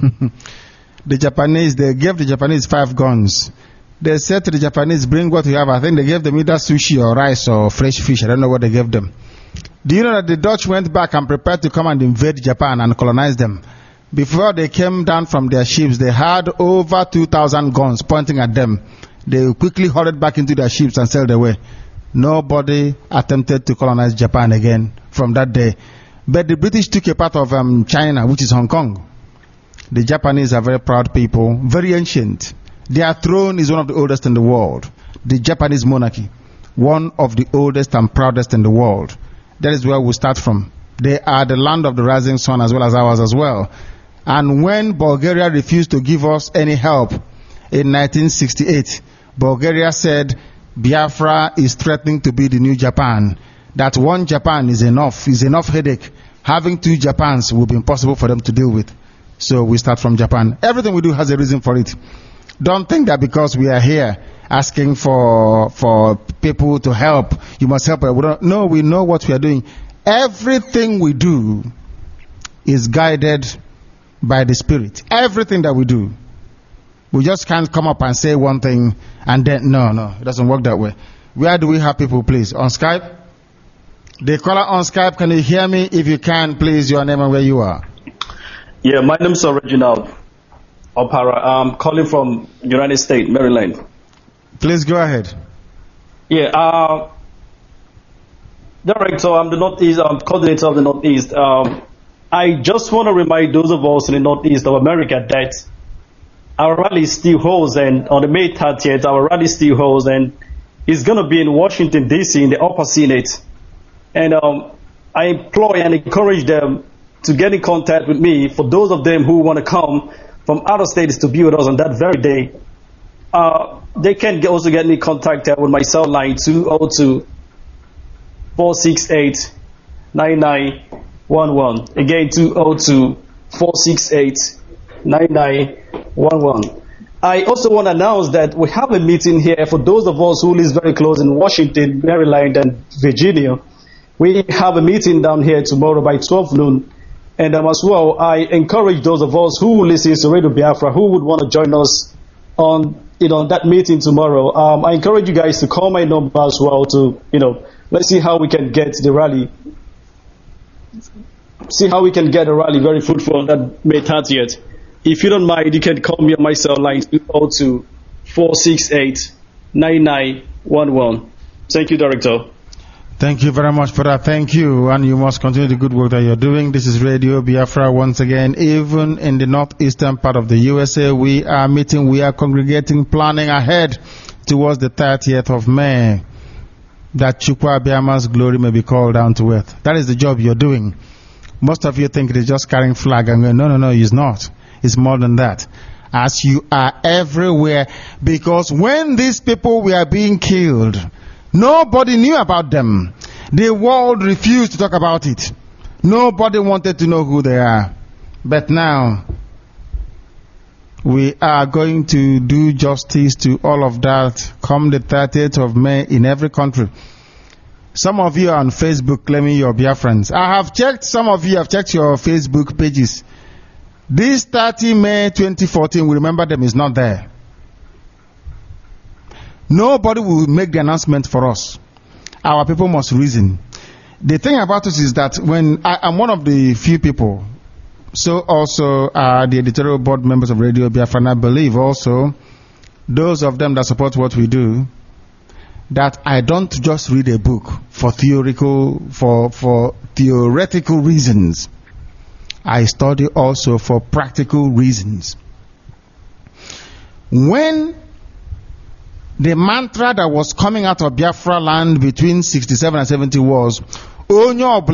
The Japanese, they gave the Japanese five guns. They said to the Japanese, bring what you have. I think they gave them either sushi or rice or fresh fish. I don't know what they gave them. Do you know that the Dutch went back and prepared to come and invade Japan and colonize them? Before they came down from their ships, they had over two thousand guns pointing at them. They quickly hurried back into their ships and sailed away. Nobody attempted to colonize Japan again from that day. But the British took a part of um, China, which is Hong Kong. The Japanese are very proud people, very ancient. Their throne is one of the oldest in the world. The Japanese monarchy, one of the oldest and proudest in the world. That is where we start from. They are the land of the rising sun as well as ours as well. And when Bulgaria refused to give us any help in nineteen sixty-eight, Bulgaria said Biafra is threatening to be the new Japan. That one Japan is enough, is enough headache. Having two Japans will be impossible for them to deal with. So we start from Japan. Everything we do has a reason for it. Don't think that because we are here asking for for people to help, you must help. We don't, no, we know what we are doing. Everything we do is guided by the Spirit. Everything that we do. We just can't come up and say one thing and then, no, no, it doesn't work that way. Where do we have people, please? On Skype? The caller on Skype, can you hear me? If you can, please, your name and where you are. Yeah, my name is Reginald Opara. I'm calling from United States, Maryland. Please go ahead. Yeah, uh, Director, I'm the Northeast, I'm coordinator of the Northeast. Um, I just want to remind those of us in the Northeast of America that our rally still holds, and on the May thirtieth, our rally still holds, and it's going to be in Washington, D C, in the upper Senate. And um, I employ and encourage them to get in contact with me. For those of them who want to come from other states to be with us on that very day, uh, they can get, also get me contacted with my cell line two oh two, four six eight, nine nine one one. Again, two oh two, four six eight, nine nine one one. I also want to announce that we have a meeting here for those of us who live very close in Washington, Maryland, and Virginia. We have a meeting down here tomorrow by twelve noon. And um, as well, I encourage those of us who listen to Radio Biafra who would want to join us on, you know, that meeting tomorrow. Um, I encourage you guys to call my number as well to, you know, let's see how we can get the rally. See how we can get the rally very fruitful on that May thirtieth. If you don't mind, you can call me on my cell line two oh two, four six eight, nine nine one one. Thank you, Director. Thank you very much for that. Thank you. And you must continue the good work that you're doing. This is Radio Biafra once again. Even in the northeastern part of the U S A, we are meeting, we are congregating, planning ahead towards the thirtieth of May, that Chukwu Abiama's glory may be called down to earth. That is the job you're doing. Most of you think it is just carrying flag and going, no, no, no, it's not. It's more than that. As you are everywhere, because when these people were being killed, nobody knew about them. The world refused to talk about it. Nobody wanted to know who they are. But now, we are going to do justice to all of that come the thirtieth of May in every country. Some of you are on Facebook claiming you're Biafrans. I have checked, some of you have checked your Facebook pages. This thirtieth of May twenty fourteen, we remember them, is not there. Nobody will make the announcement for us. Our people must reason. The thing about it is that when I, I'm one of the few people, so also uh, the editorial board members of Radio Biafra, and I believe also those of them that support what we do, that I don't just read a book for theoretical, for, for theoretical reasons. I study also for practical reasons. When the mantra that was coming out of Biafra land between sixty-seven and seventy was, what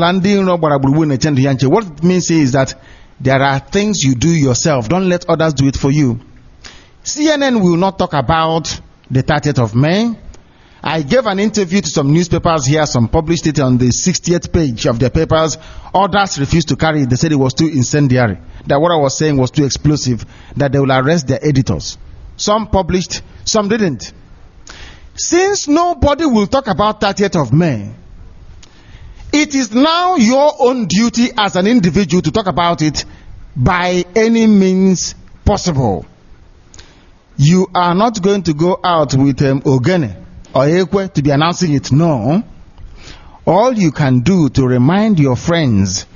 it means is that there are things you do yourself. Don't let others do it for you. C N N will not talk about the thirtieth of May. I gave an interview to some newspapers here. Some published it on the sixtieth page of their papers. Others refused to carry it. They said it was too incendiary, that what I was saying was too explosive, that they will arrest their editors. Some published, some didn't. Since nobody will talk about thirtieth of May, it is now your own duty as an individual to talk about it by any means possible. You are not going to go out with um, Ogene or Ekwe to be announcing it. No. All you can do to remind your friends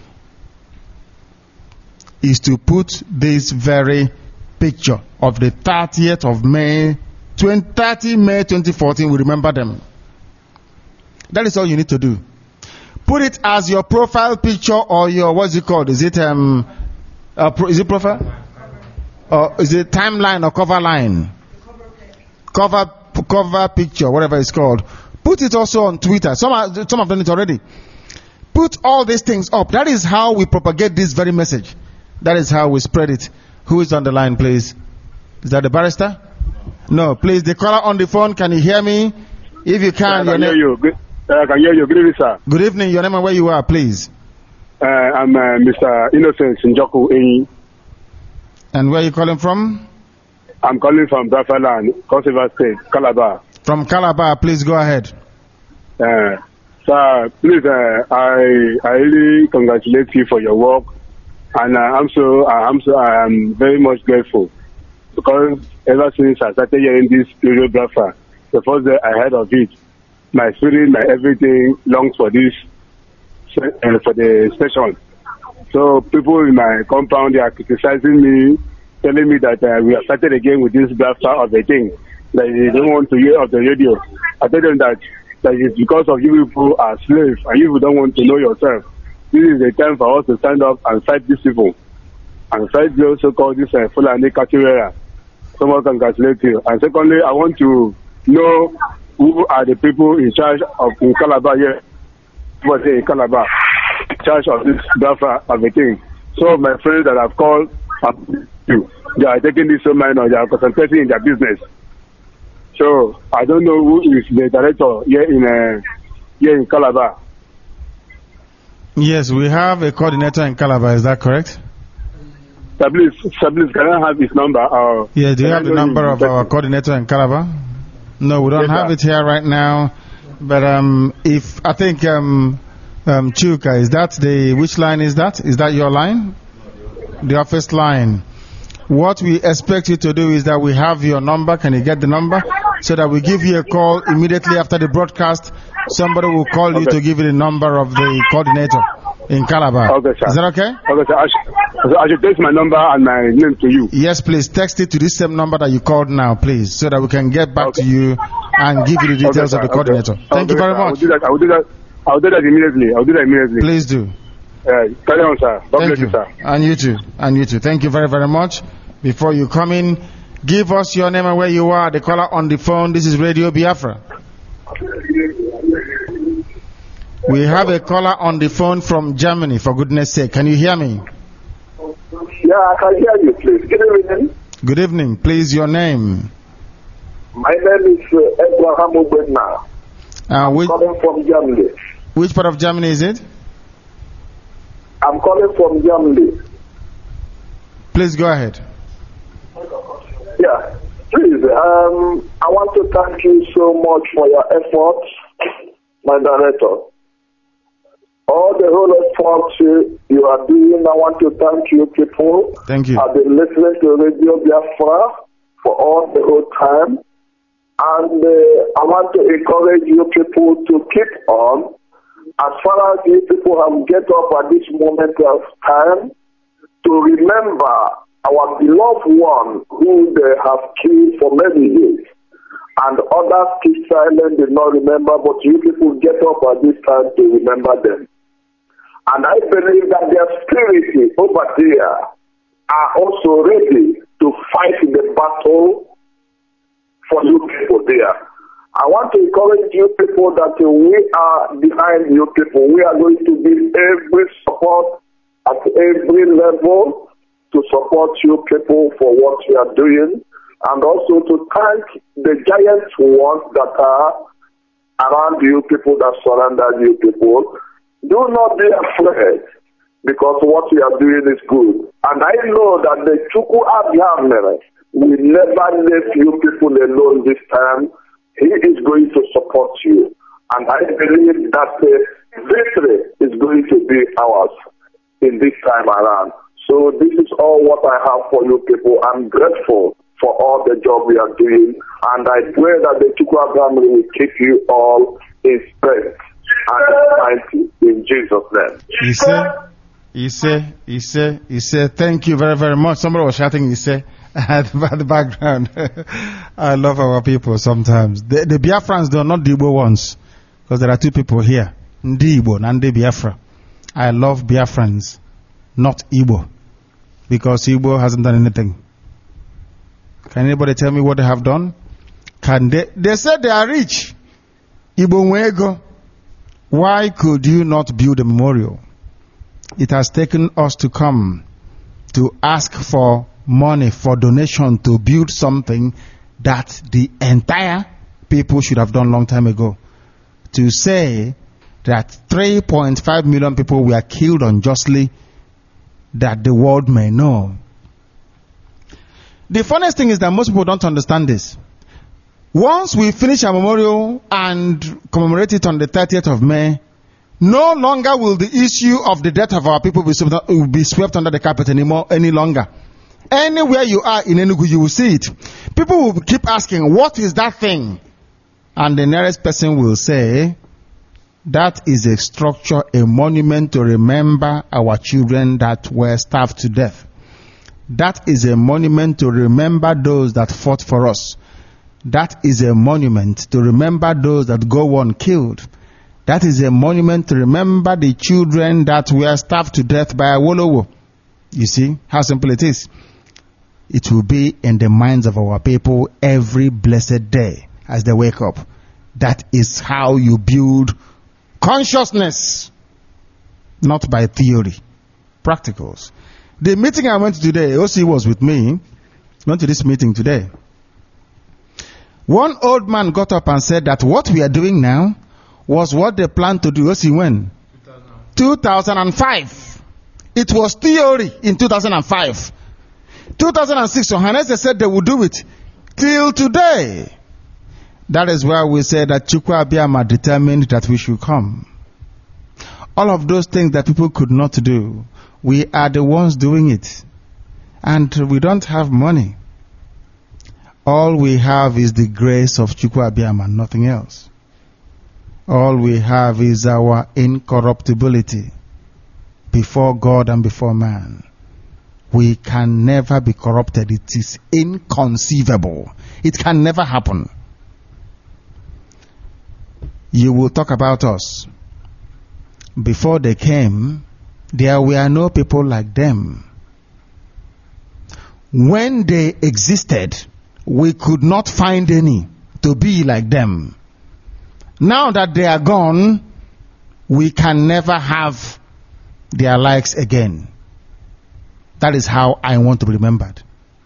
is to put this very picture of the thirtieth of May, thirtieth of May twenty fourteen. We remember them. That is all you need to do. Put it as your profile picture or your, what's it called? Is it um, uh, pro, is it profile? Or is it timeline or cover line? Cover cover picture, whatever it's called. Put it also on Twitter. Some are, some have done it already. Put all these things up. That is how we propagate this very message. That is how we spread it. Who is on the line, please? Is that the barrister? No, please. The caller on the phone. Can you hear me? If you can, I can hear you. Good, I can hear you. Good evening, sir. Good evening. Your name and where you are, please. Uh, I'm uh, Mister Innocent Njoku Enyi. And where are you calling from? I'm calling from Biafra land, Cross River State, Calabar. From Calabar, please go ahead. Uh, sir, please, uh, I I really congratulate you for your work, and uh, I'm so I'm so I'm very much grateful, because ever since I started hearing this Radio Biafra, the first day I heard of it, my spirit, my everything longs for this uh, for the station. So people in my compound, they are criticizing me, telling me that uh, we have started again with this Biafra of the thing, that they don't want to hear of the radio. I tell them that that it's because of you people are slaves and you people don't want to know yourself. This is the time for us to stand up and fight these people and fight those so-called this uh, Fulani Katiwera. someone congratulate you. And secondly, I want to know who are the people in charge of in Calabar here. Was in Calabar, in charge of this Biafra of the king. Some of my friends that have called you, they are taking this so minor, they are concentrating in their business. So I don't know who is the director here in uh, here in Calabar. Yes, we have a coordinator in Calabar. Is that correct? Sir, please, sir, please, can I have his number? Or Yeah, do you can have I the know number his of our coordinator in Calabar? No, we don't Yes, have sir. it here right now. But um, if I think um, um, Chuka, is that the which line is that? Is that your line? The office line. What we expect you to do is that we have your number. Can you get the number so that we give you a call immediately after the broadcast? Somebody will call you Okay. to give you the number of the coordinator in Calabar. Okay, sir. Is that okay? Okay, sir. I should, I should text my number and my name to you. Yes, please text it to this same number that you called now, please, so that we can get back to you and give you the details Okay, of the sir. coordinator. Okay. Thank you Okay, very sir. I will much. do that. I will do that. I will do that immediately. I will do that immediately. Please do. Uh, carry on, sir. God Thank bless you, you. sir. And you too. And you too. Thank you very, very much. Before you come in, give us your name and where you are. The caller on the phone. This is Radio Biafra. We have a caller on the phone from Germany, for goodness sake. Can you hear me? Yeah, I can hear you, please. Good evening. Good evening. Please, your name. My name is uh, Abraham Ubedna. Uh, I'm which, calling from Germany. which part of Germany is it? I'm calling from Germany. Please go ahead. Yeah, please. Um, I want to thank you so much for your efforts, my director. All the whole efforts you you are doing, I want to thank you people. Thank you. I've been listening to Radio Biafra for all the whole time. And uh, I want to encourage you people to keep on. As far as you people have get up at this moment of time, to remember our beloved one who they have killed for many years. And others keep silent, did not remember, but you people get up at this time to remember them. And I believe that their spirit over there are also ready to fight the battle for you people there. I want to encourage you people that we are behind you people. We are going to give every support at every level to support you people for what you are doing, and also to thank the giant ones that are around you people, that surround you people. Do not be afraid, because what you are doing is good. And I know that the Chukwu Abraham will never leave you people alone this time. He is going to support you. And I believe that the victory is going to be ours in this time around. So this is all what I have for you people. I'm grateful for all the job we are doing. And I pray that the Chukwu Abraham will keep you all in strength and mighty in Jesus' name. He said, he said, he said, he said, thank you very, very much. Somebody was shouting, he said, at the background. I love our people sometimes. The, the Biafrans, they are not the Igbo ones, because there are two people here. Ndi Igbo and Ndi Biafra. I love Biafrans, not Igbo, because Igbo hasn't done anything. Can anybody tell me what they have done? Can they? They said they are rich. Igbo Nwego. Why could you not build a memorial? It has taken us to come to ask for money, for donation, to build something that the entire people should have done long time ago. To say that three point five million people were killed unjustly, that the world may know. The funniest thing is that most people don't understand this. Once we finish our memorial and commemorate it on the thirtieth of May, no longer will the issue of the death of our people be swept, will be swept under the carpet anymore, any longer. Anywhere you are in Enugu, you will see it. People will keep asking, what is that thing? And the nearest person will say, that is a structure, a monument to remember our children that were starved to death. That is a monument to remember those that fought for us. That is a monument to remember those that Gowon killed. That is a monument to remember the children that were starved to death by Awolowo. You see how simple it is. it will be in the minds of our people every blessed day as they wake up. That is how you build consciousness, not by theory. Practicals. The meeting I went to today, O C was with me, went to this meeting today. One old man got up and said that what we are doing now was what they planned to do. O C when? two thousand five. It was theory in two thousand five. two thousand six, Johannes said they would do it. Till today. That is why we say that Chukwu Abiyama determined that we should come. All of those things that people could not do, we are the ones doing it. And we don't have money. All we have is the grace of Chukwu Abiyama, nothing else. All we have is our incorruptibility before God and before man. We can never be corrupted. It is inconceivable. It can never happen. You will talk about us. Before they came, there were no people like them. When they existed, we could not find any to be like them. Now that they are gone, we can never have their likes again. That is how I want to be remembered.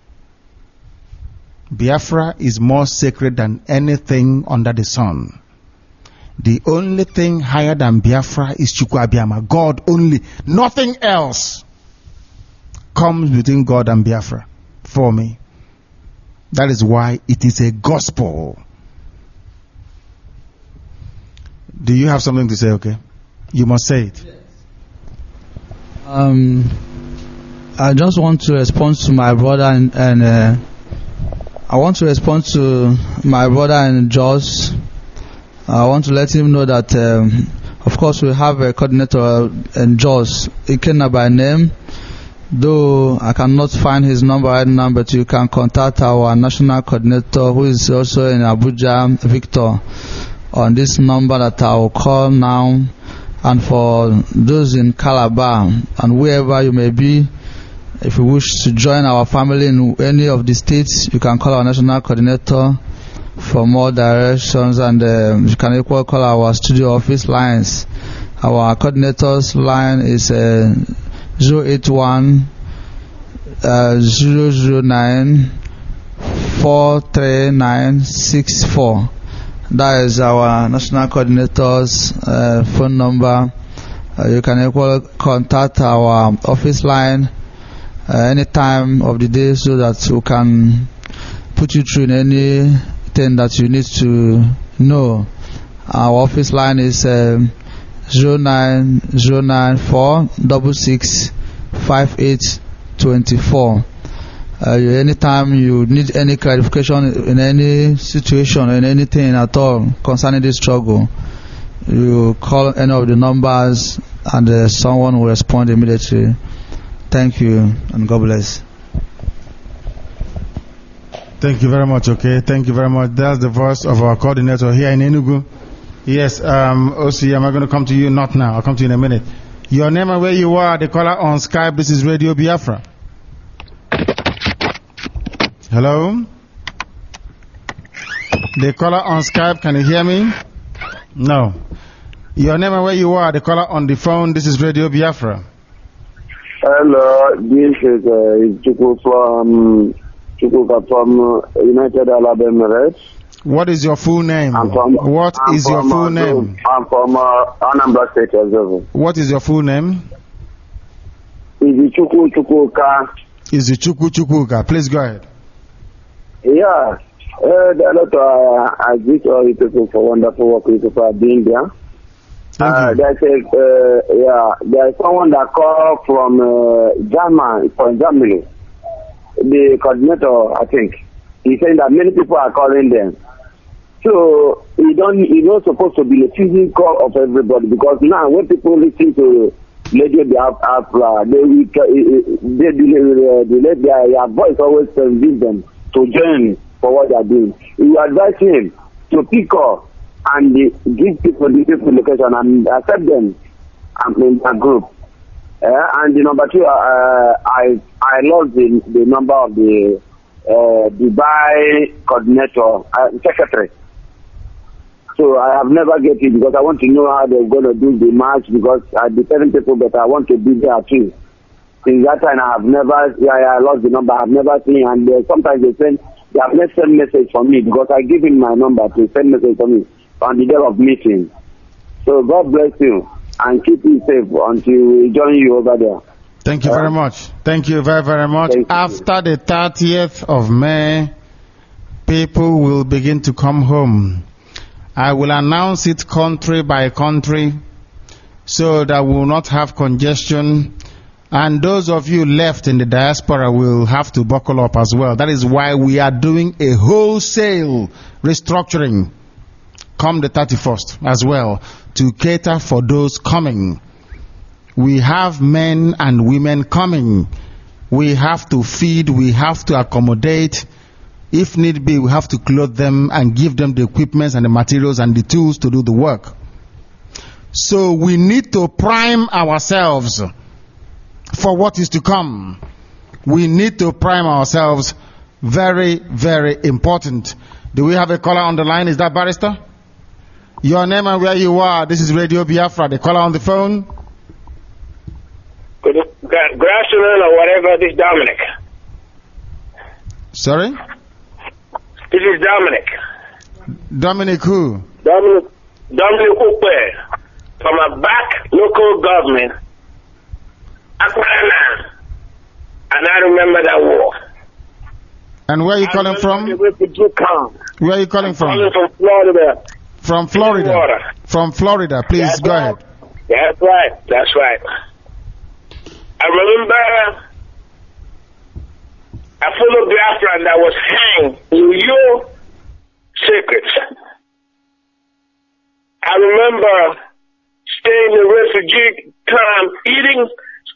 Biafra is more sacred than anything under the sun. The only thing higher than Biafra is Chukwu Abiyama. God only. Nothing else comes between God and Biafra for me. That is why it is a gospel. Do you have something to say? Okay. You must say it. Um, I just want to respond to my brother and, and uh, I want to respond to my brother and Josh. I want to let him know that, um, of course, we have a coordinator in Jos, Ikenna by name. Though I cannot find his number right now, but you can contact our national coordinator, who is also in Abuja, Victor, on this number that I will call now. And for those in Calabar and wherever you may be, if you wish to join our family in any of the states, you can call our national coordinator for more directions, and uh, you can equally call our studio office lines. Our coordinator's line is uh, zero eight one zero zero nine four three nine six four. That is our national coordinator's uh, phone number. Uh, you can equally contact our office line uh, any time of the day so that we can put you through in any thing that you need to know. Our office line is um, zero nine zero nine four six six five eight two four. Uh, anytime you need any clarification in any situation, in anything at all concerning this struggle, you call any of the numbers and uh, someone will respond immediately. Thank you and God bless. Thank you very much, okay? Thank you very much. That's the voice of our coordinator here in Enugu. Yes, um, O C, am I going to come to you? Not now. I'll come to you in a minute. Your name and where you are, the caller on Skype. This is Radio Biafra. Hello? The caller on Skype, can you hear me? No. Your name and where you are, the caller on the phone. This is Radio Biafra. Hello, this is uh, Chukwu from... from United Arab Emirates. What is your full name? I'm from, what I'm is from, your full uh, name? I'm from uh, Anambra State as well. What is your full name? Izichukwu Chukwuka. Izichukwu Chukwuka. Please go ahead. Yeah. Uh, a lot of, uh, I greet all you people for wonderful work you people are doing there. Uh, there's a, uh, yeah, there's someone that called from uh, Germany, from Germany. The coordinator, I think, he's saying that many people are calling them. So you don't, you're not supposed to be a choosing call of everybody, because now when people listen to Radio Biafra, they they they let their, their voice always convince them to join for what they are doing. You advise him to pick up and give people the people location and accept them in that group. Uh, and the number two, uh, I I lost the, the number of the uh, Dubai coordinator, uh, secretary. So I have never get it because I want to know how they're going to do the match because I be telling people that I want to be there too. Since that time I have never, yeah, I lost the number, I have never seen, and uh, sometimes they send, they have not sent message for me because I give him my number to send message for me on the day of meeting. So God bless you and keep you safe until we join you over there. Thank you very much. Thank you very, very much. After the thirtieth of May, people will begin to come home. I will announce it country by country so that we will not have congestion. And those of you left in the diaspora will have to buckle up as well. That is why we are doing a wholesale restructuring come the thirty-first as well to cater for those coming. We have men and women coming. We have to feed, we have to accommodate. If need be, we have to clothe them and give them the equipment and the materials and the tools to do the work. So we need to prime ourselves for what is to come. We need to prime ourselves. Very, very important. Do we have a caller on the line? Is that Barrister? Your name and where you are. This is Radio Biafra. The caller on the phone. Good, good afternoon or whatever. This is Dominic. Sorry? This is Dominic. Dominic who? Dominic, Dominic Ukwe from a back local government. Akwara. And I remember that war. And where are you calling from? Where are you calling from? I'm calling from Florida. From Florida. From Florida. Please That's go right. ahead. That's right. That's right. I remember a fellow Biafran that was hanged in your secrets. I remember staying in refugee camp, eating.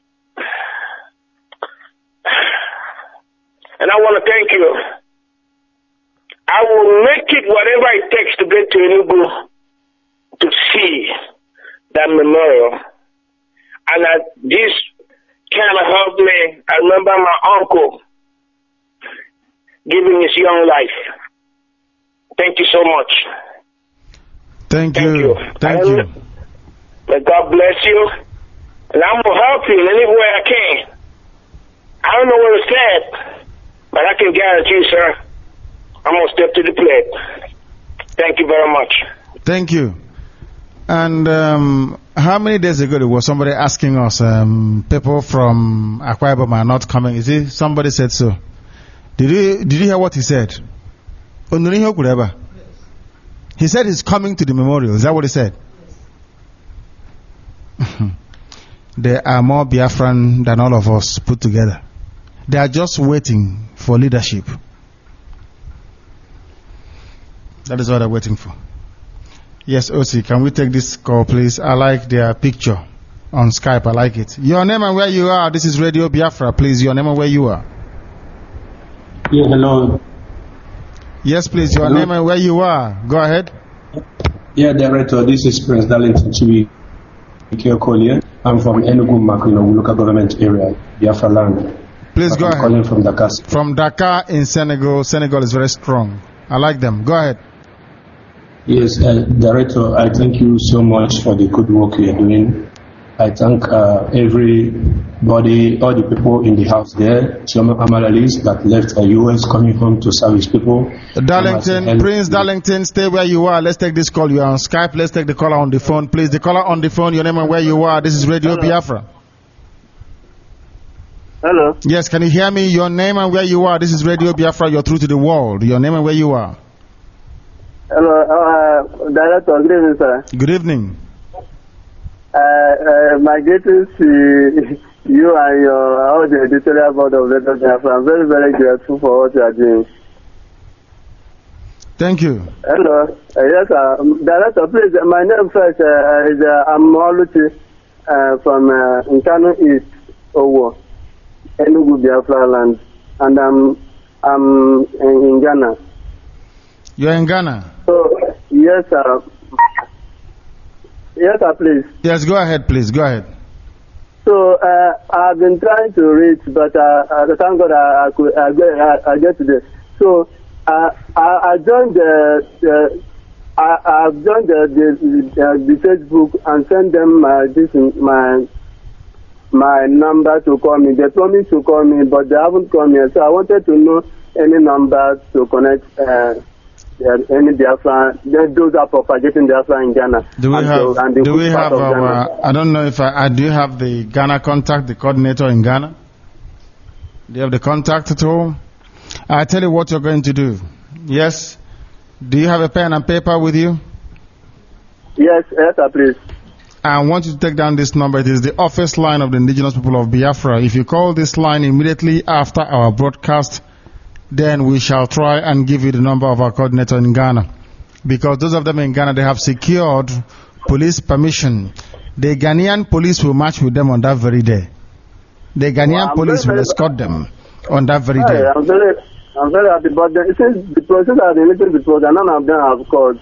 And I want to thank you. I will make it whatever it takes to get to Enugu to see that memorial. And that this kind of helped me. I remember my uncle giving his young life. Thank you so much. Thank, Thank you. you. Thank and you. May God bless you. And I'm going to help you in any way I can. I don't know what it's said, but I can guarantee you, sir, I'm going to step to the plate. Thank you very much. Thank you. And um, how many days ago there was somebody asking us, um, people from Akwa Ibom are not coming? Is it? Somebody said so. Did you, did you hear what he said? He said he's coming to the memorial. Is that what he said? There are more Biafran than all of us put together. They are just waiting for leadership. That is what they're waiting for. Yes, O C, can we take this call, please? I like their picture on Skype. I like it. Your name and where you are. This is Radio Biafra. Please, your name and where you are. Yeah, hello. Yes, please, your hello. Name and where you are. Go ahead. Yeah, Director, this is Prince Darlington Chibi Kolia. I'm from Enugu Makuno local government area, Biafra land. Please but go I'm ahead. Calling from Dakar. From Dakar in Senegal. Senegal is very strong. I like them. Go ahead. Yes, uh, Director, I thank you so much for the good work you are doing. I thank uh, everybody, all the people in the house there, Chioma Amalalis that left the U S coming home to serve his people. Darlington, Prince Darlington, stay where you are. Let's take this call. You are on Skype. Let's take the caller on the phone. Please, the caller on the phone, your name and where you are. This is Radio Hello. Biafra. Hello. Yes, can you hear me? Your name and where you are. This is Radio Biafra. You're through to the world. Your name and where you are. Hello, uh, Director. Good evening, sir. Good evening. Uh, uh, my greetings to you and your all the editorial board of Radio Biafra. I'm very, very grateful for what you are doing. Thank you. Hello. Uh, yes, sir. Um, Director, please, uh, my name first uh, is uh, Amoluchi uh, from uh, Nkanu East, Owo, Enugu, Biafra land, and I'm I'm in, in Ghana. You're in Ghana? So, yes, sir. Yes, sir, please. Yes, go ahead, please. Go ahead. So uh, I've been trying to reach, but uh, uh, thank God I, I could I get I, I get today. So uh, I, I joined the, the I I've joined the the, uh, the Facebook and sent them my this my my number to call me. They promised to call me, but they haven't called me. So I wanted to know any number to connect. Uh, Uh, any Biafra, those are propagating Biafra in Ghana. Do we and have? so, and the do we good part have of our? Ghana. I don't know if I, I do you have the Ghana contact, the coordinator in Ghana. Do you have the contact at all? I tell you what you're going to do. Yes. Do you have a pen and paper with you? Yes, yes, sir, please. I want you to take down this number. It is the office line of the indigenous people of Biafra. If you call this line immediately after our broadcast, then we shall try and give you the number of our coordinator in Ghana. Because those of them in Ghana, they have secured police permission. The Ghanaian police will march with them on that very day. The Ghanaian Well, police very, will very, escort them on that very Hey, day. I'm very, I'm very happy. But the, since the process has been written before, and none of them have called.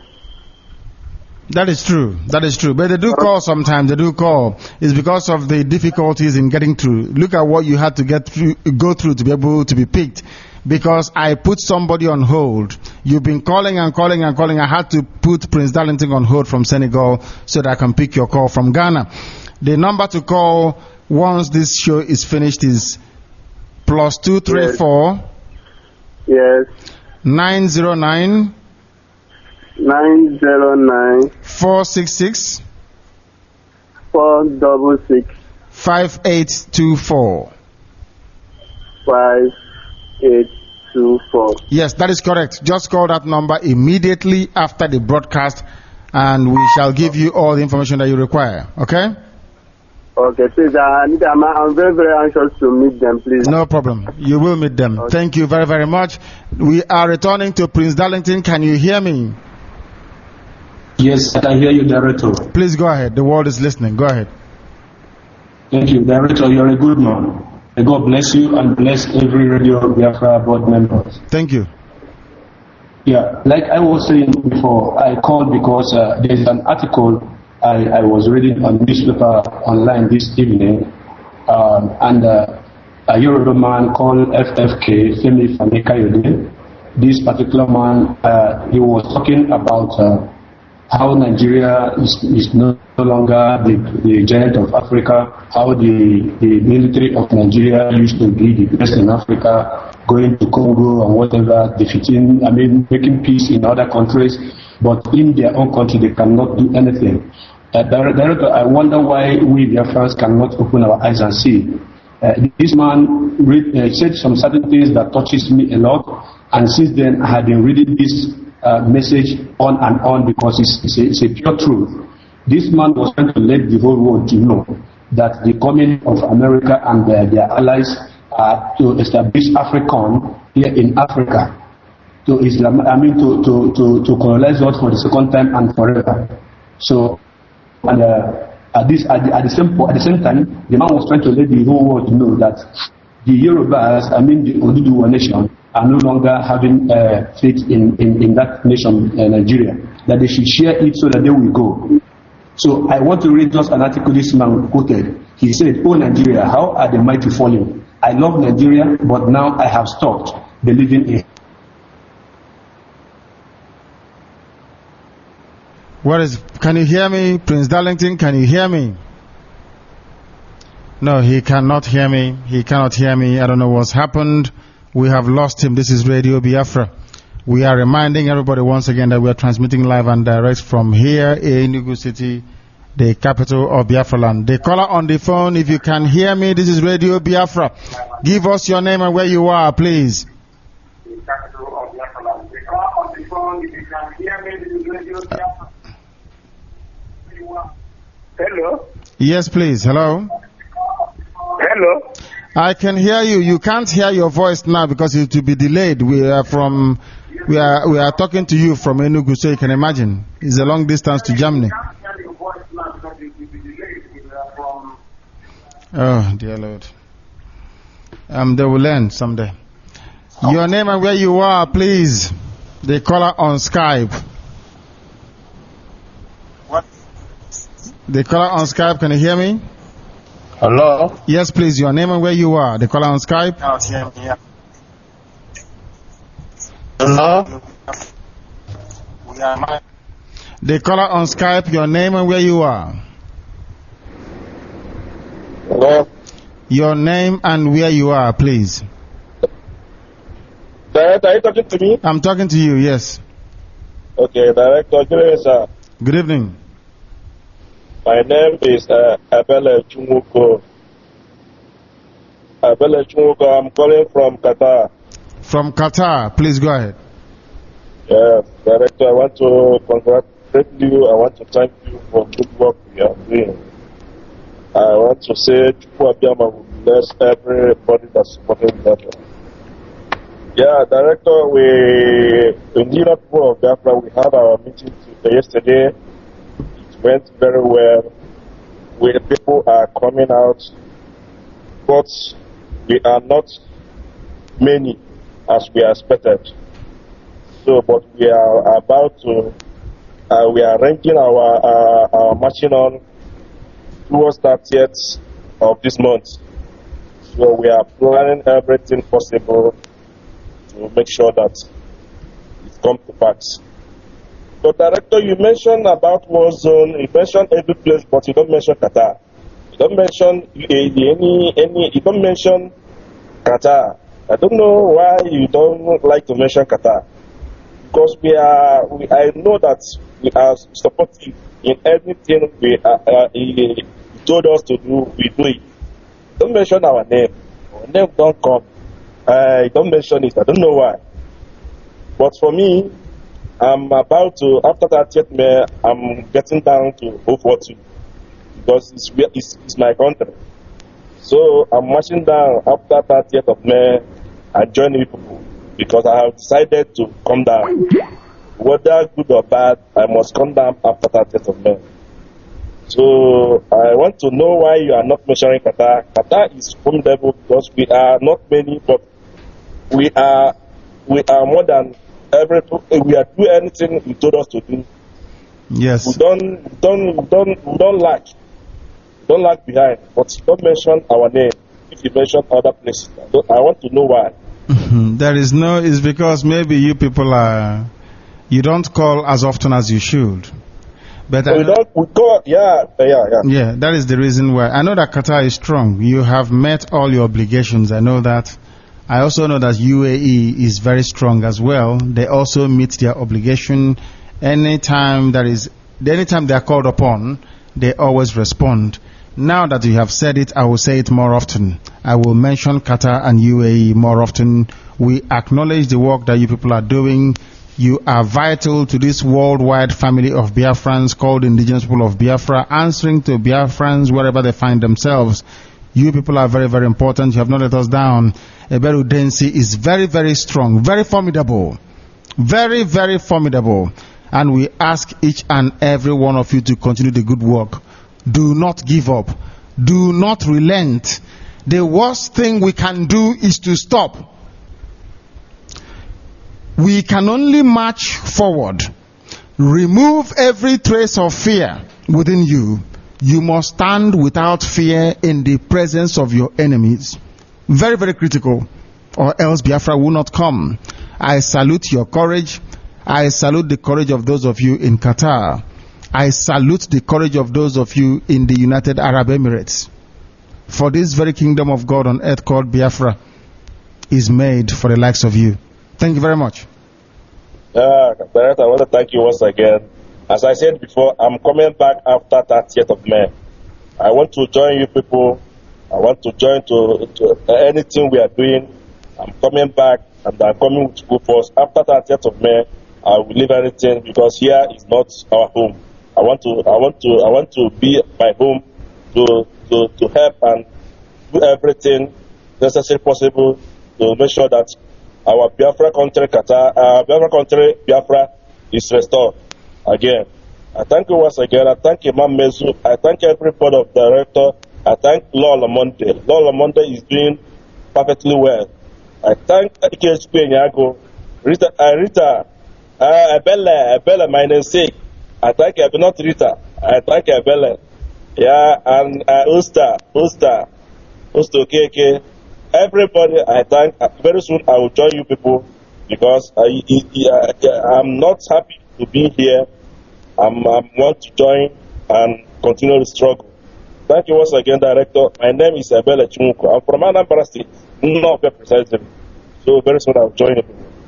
That is true. That is true. But they do call sometimes. They do call. It's because of the difficulties in getting through. Look at what you had to get through, go through to be able to be picked. Because I put somebody on hold. You've been calling and calling and calling. I had to put Prince Darlington on hold from Senegal so that I can pick your call from Ghana. The number to call once this show is finished is plus two three four. Yes. Nine zero nine. Nine zero nine. Four six six. Four double six. Five eight two four. Five eight two four. Yes, that is correct. Just call that number immediately after the broadcast, and we shall give you all the information that you require. Okay? Okay, please. I need, I'm, I'm very, very anxious to meet them, please. No problem. You will meet them. Okay. Thank you very, very much. We are returning to Prince Darlington. Can you hear me? Yes, I can hear you, Director. Please go ahead. The world is listening. Go ahead. Thank you, Director. You're a good man. May God bless you and bless every Radio Biafra board member. Thank you. Yeah, like I was saying before, I called because uh, there is an article I, I was reading on newspaper online this evening, um, and uh, a Yoruba man called F F K, Femi Fani-Kayode. This particular man, uh, he was talking about uh, how Nigeria is, is no longer the, the giant of Africa, how the, the military of Nigeria used to be the best in Africa, going to Congo and whatever, defeating, I mean, making peace in other countries, but in their own country they cannot do anything. Uh, Director, I wonder why we Biafrans cannot open our eyes and see. Uh, this man read, uh, said some certain things that touches me a lot, and since then I have been reading this Uh, message on and on because it's, it's, a, it's a pure truth. This man was trying to let the whole world to know that the coming of America and their, their allies are to establish AFRICON here in Africa, to Islam, I mean to, to, to, to colonize us for the second time and forever. So, and uh, at this at the, at the same at the same time, the man was trying to let the whole world know that the Yorubas, I mean the Oduduwa nation, are no longer having uh, faith in, in, in that nation, uh, Nigeria, that they should share it so that they will go. So I want to read just an article this man quoted. He said, "Oh Nigeria, how are the mighty falling? I love Nigeria, but now I have stopped believing in." What is, can you hear me? Prince Darlington, can you hear me? No, he cannot hear me. He cannot hear me. I don't know what's happened. We have lost him. This is Radio Biafra. We are reminding everybody once again that we are transmitting live and direct from here in Enugu City, the capital of Biafra land. The caller on the phone, if you can hear me, this is Radio Biafra. Give us your name and where you are, please. The capital of Biafra land. The caller on the phone, if you can hear me, this is Radio Biafra. Hello? Yes, please. Hello? Hello? I can hear you. You can't hear your voice now because it will be delayed. We are from, we are, we are talking to you from Enugu, so you can imagine. It's a long distance to Germany. Oh, dear Lord. Um, they will learn someday. Your name and where you are, please. The caller on Skype. What? The caller on Skype, can you hear me? Hello? Yes, please, your name and where you are. The caller on Skype. Hello? The caller on Skype, your name and where you are. Hello? Your name and where you are, please. Director, are you talking to me? I'm talking to you, yes. Okay, Director, good evening, sir. Good evening. My name is uh, Abele Chumuko. Abele Chumuko, I'm calling from Qatar. From Qatar, please go ahead. Yes, Director, I want to congratulate you. I want to thank you for good work you are doing. I want to say, Chukwu Abiyama will bless everybody that's supporting that. Yeah, Director, we, in the people of Biafra, we had our meeting yesterday. It went very well. We, people are coming out, but we are not many as we expected. So, but we are about to, uh, we are arranging our, uh, our marching on towards thirtieth of this month. So we are planning everything possible to make sure that it comes to pass. So, Director, you mentioned about war zone, you mentioned every place, but you don't mention Qatar. You don't mention any, any, you don't mention Qatar. I don't know why you don't like to mention Qatar. Because we are, we, I know that we are supportive in anything we are, uh, he told us to do, we do it. Don't mention our name. Our name don't come. I don't mention it. I don't know why. But for me, I'm about to, after thirtieth May, I'm getting down to O forty because it's, it's, it's my country. So I'm marching down after thirtieth of May and joining people because I have decided to come down. Whether good or bad, I must come down after thirtieth of May. So I want to know why you are not measuring Qatar. Qatar is formidable because we are not many, but we are we are more than every. We are doing anything you told us to do. Yes. We don't we don't we don't we don't lag. We don't lag behind. But don't mention our name. If you mention other places, I want to know why. There is no. It's because maybe you people are. You don't call as often as you should. But so we don't, we go, yeah, yeah, yeah. Yeah, that is the reason why. I know that Qatar is strong. You have met all your obligations. I know that. I also know that U A E is very strong as well. They also meet their obligation. Anytime that is, anytime they are called upon, they always respond. Now that you have said it, I will say it more often. I will mention Qatar and U A E more often. We acknowledge the work that you people are doing. You are vital to this worldwide family of Biafrans called Indigenous People of Biafra, answering to Biafrans wherever they find themselves. You people are very, very important. You have not let us down. Eberu Densi is very, very strong, very formidable, very, very formidable. And we ask each and every one of you to continue the good work. Do not give up. Do not relent. The worst thing we can do is to stop. We can only march forward. Remove every trace of fear within you. You must stand without fear in the presence of your enemies. Very, very critical, or else Biafra will not come. I salute your courage. I salute the courage of those of you in Qatar. I salute the courage of those of you in the United Arab Emirates. For this very kingdom of God on earth called Biafra is made for the likes of you. Thank you very much. Yeah, Director, I want to thank you once again. As I said before, I'm coming back after thirtieth of May. I want to join you people. I want to join to, to anything we are doing. I'm coming back and I'm coming with full force. After thirtieth of May, I will leave everything because here is not our home. I want to, I want to, I want to be my home to, to, to help and do everything necessary possible to make sure that our Biafra country, Qatar, uh, Biafra country, Biafra is restored again. I thank you once again. I thank Imam Mezu. I thank every board of director. I thank Lola Monte. Lola Monte is doing perfectly well. I thank K H P Nyago, Rita, uh, Rita, uh, Abella, Abella, my namesake. I thank uh, not Rita. I thank Abella. Yeah, and uh, Usta, Usta, Usta K K. Everybody, I thank. Uh, very soon I will join you people because I, I, I, I'm not happy to be here. I'm, I want to join and continue the struggle. Thank you once again, Director. My name is Abela Chumuko. I'm from Anambra State, not precisely. So very soon I'll join you.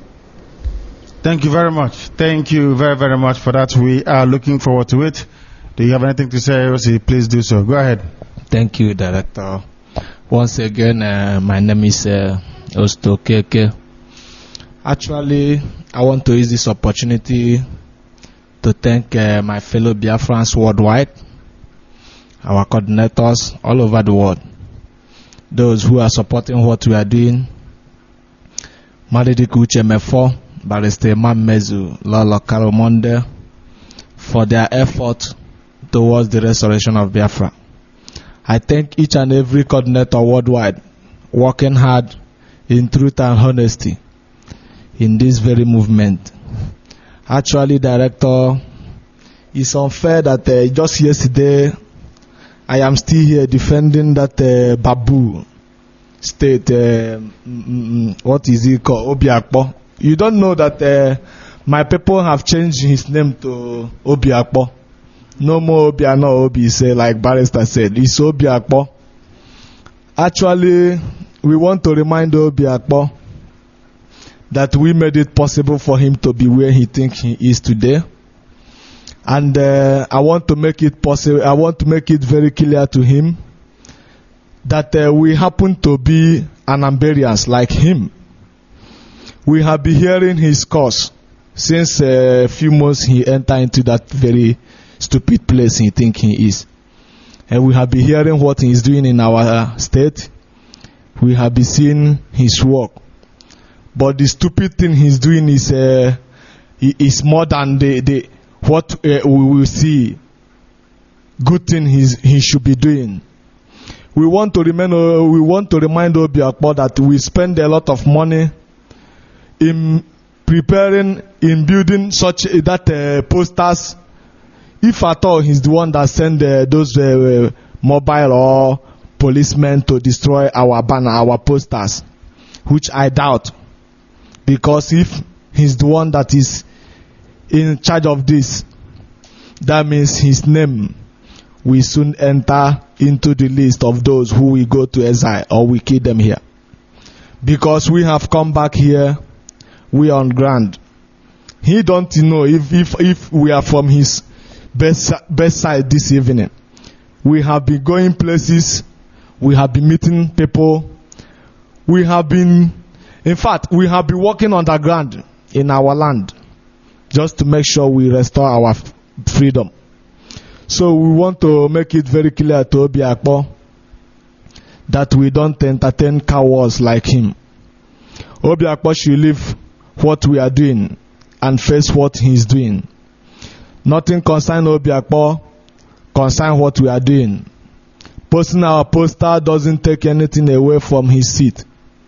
Thank you very much. Thank you very, very much for that. We are looking forward to it. Do you have anything to say, Rosie? Please do so. Go ahead. Thank you, Director. Once again, uh, my name is uh, Osto Keke. Actually, I want to use this opportunity to thank uh, my fellow Biafrans worldwide, our coordinators all over the world, those who are supporting what we are doing, Malediku Uchemefo, Barrister Mamezu, Lolo Karamonde, for their effort towards the restoration of Biafra. I thank each and every coordinator worldwide working hard in truth and honesty in this very movement. Actually, Director, it's unfair that uh, just yesterday I am still here defending that uh, Babu state, uh, mm, what is it called, Obiakpo. You don't know that uh, my people have changed his name to Obiakpo. No more Obia, no Obi, say, like Barrister said. It's Obiakpo. Actually, we want to remind Obiakpo that we made it possible for him to be where he thinks he is today. And uh, I want to make it possible, I want to make it very clear to him that uh, we happen to be Anambarians like him. We have been hearing his cause since uh, a few months he entered into that very stupid place he thinks he is. And we have been hearing what he is doing in our uh, state. We have been seeing his work. But the stupid thing he's doing is uh, is more than the, the what uh, we will see. Good thing he's, he should be doing. We want to remain. Uh, we want to remind Obiakpo that we spend a lot of money in preparing, in building such uh, that uh, posters. If at all he's the one that send uh, those uh, mobile or policemen to destroy our banner, our posters, which I doubt. Because if he's the one that is in charge of this, that means his name will soon enter into the list of those who will go to exile or we kill them here. Because we have come back here, we are on ground. He don't know if, if, if we are from his best, best side this evening. We have been going places, we have been meeting people, we have been, in fact, we have been working underground in our land just to make sure we restore our f- freedom. So we want to make it very clear to Obiakpo that we don't entertain cowards like him. Obiakpo should leave what we are doing and face what he's doing. Nothing concern Obiakpo, concern what we are doing. Posting our poster doesn't take anything away from his seat.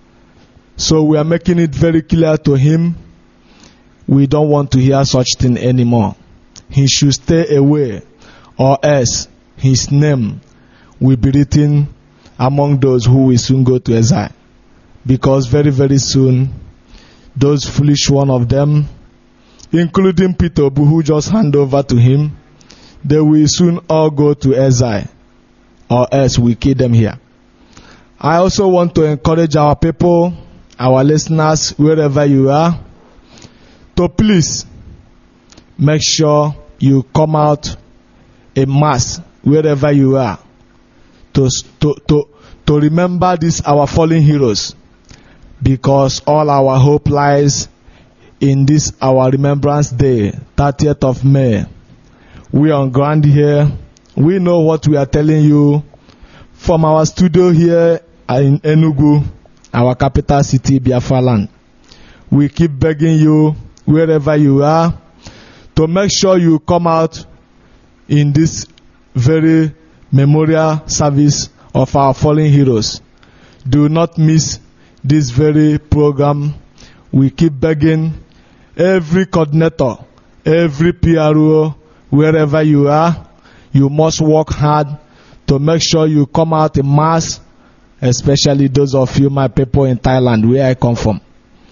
So we are making it very clear to him, we don't want to hear such thing anymore. He should stay away, or else his name will be written among those who will soon go to exile. Because very, very soon, those foolish one of them, including Peter Obu, who just hand over to him, they will soon all go to exile, or else we kill them here. I also want to encourage our people, our listeners, wherever you are, to please make sure you come out en masse wherever you are to, to, to, to remember these our fallen heroes, because all our hope lies in this our Remembrance Day, thirtieth of May. We are on ground here. We know what we are telling you from our studio here in Enugu, our capital city, Biafra land. We keep begging you, wherever you are, to make sure you come out in this very memorial service of our fallen heroes. Do not miss this very program. We keep begging every coordinator, every P R O, wherever you are, you must work hard to make sure you come out in mass, especially those of you, my people in Thailand, where I come from.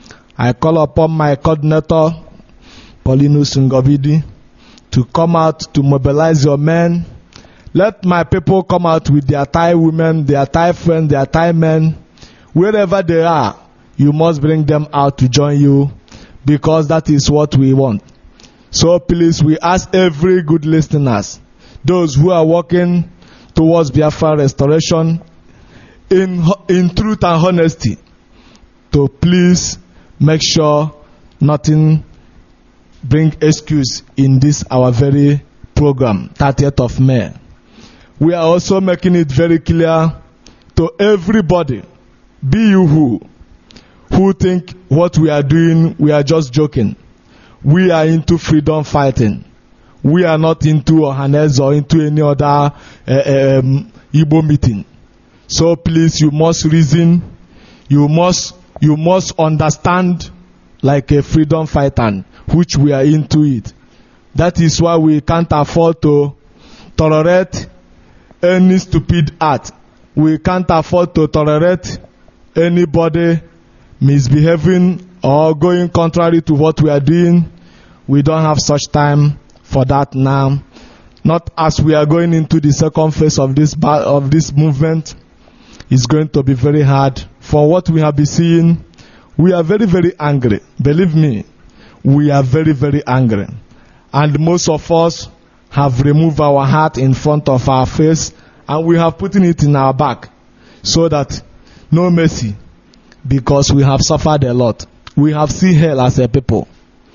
I call upon my coordinator, Paulinus Ngobidi, to come out to mobilize your men. Let my people come out with their Thai women, their Thai friends, their Thai men. Wherever they are, you must bring them out to join you, because that is what we want. So please, we ask every good listeners, those who are working towards Biafra restoration in, in truth and honesty, to please make sure nothing bring excuse in this our very program, thirtieth of May. We are also making it very clear to everybody, be you who, who think what we are doing, we are just joking. We are into freedom fighting. We are not into Ohanes or into any other uh, um, Igbo meeting. So please, you must reason, you must, you must understand like a freedom fighter, which we are into it. That is why we can't afford to tolerate any stupid act. We can't afford to tolerate anybody misbehaving or going contrary to what we are doing. We don't have such time for that now. Not as we are going into the second phase of this of this movement. It's going to be very hard. For what we have been seeing, we are very, very angry. Believe me, we are very, very angry. And most of us have removed our heart in front of our face, and we have put it in our back, so that no mercy, because we have suffered a lot. We have seen hell as a people.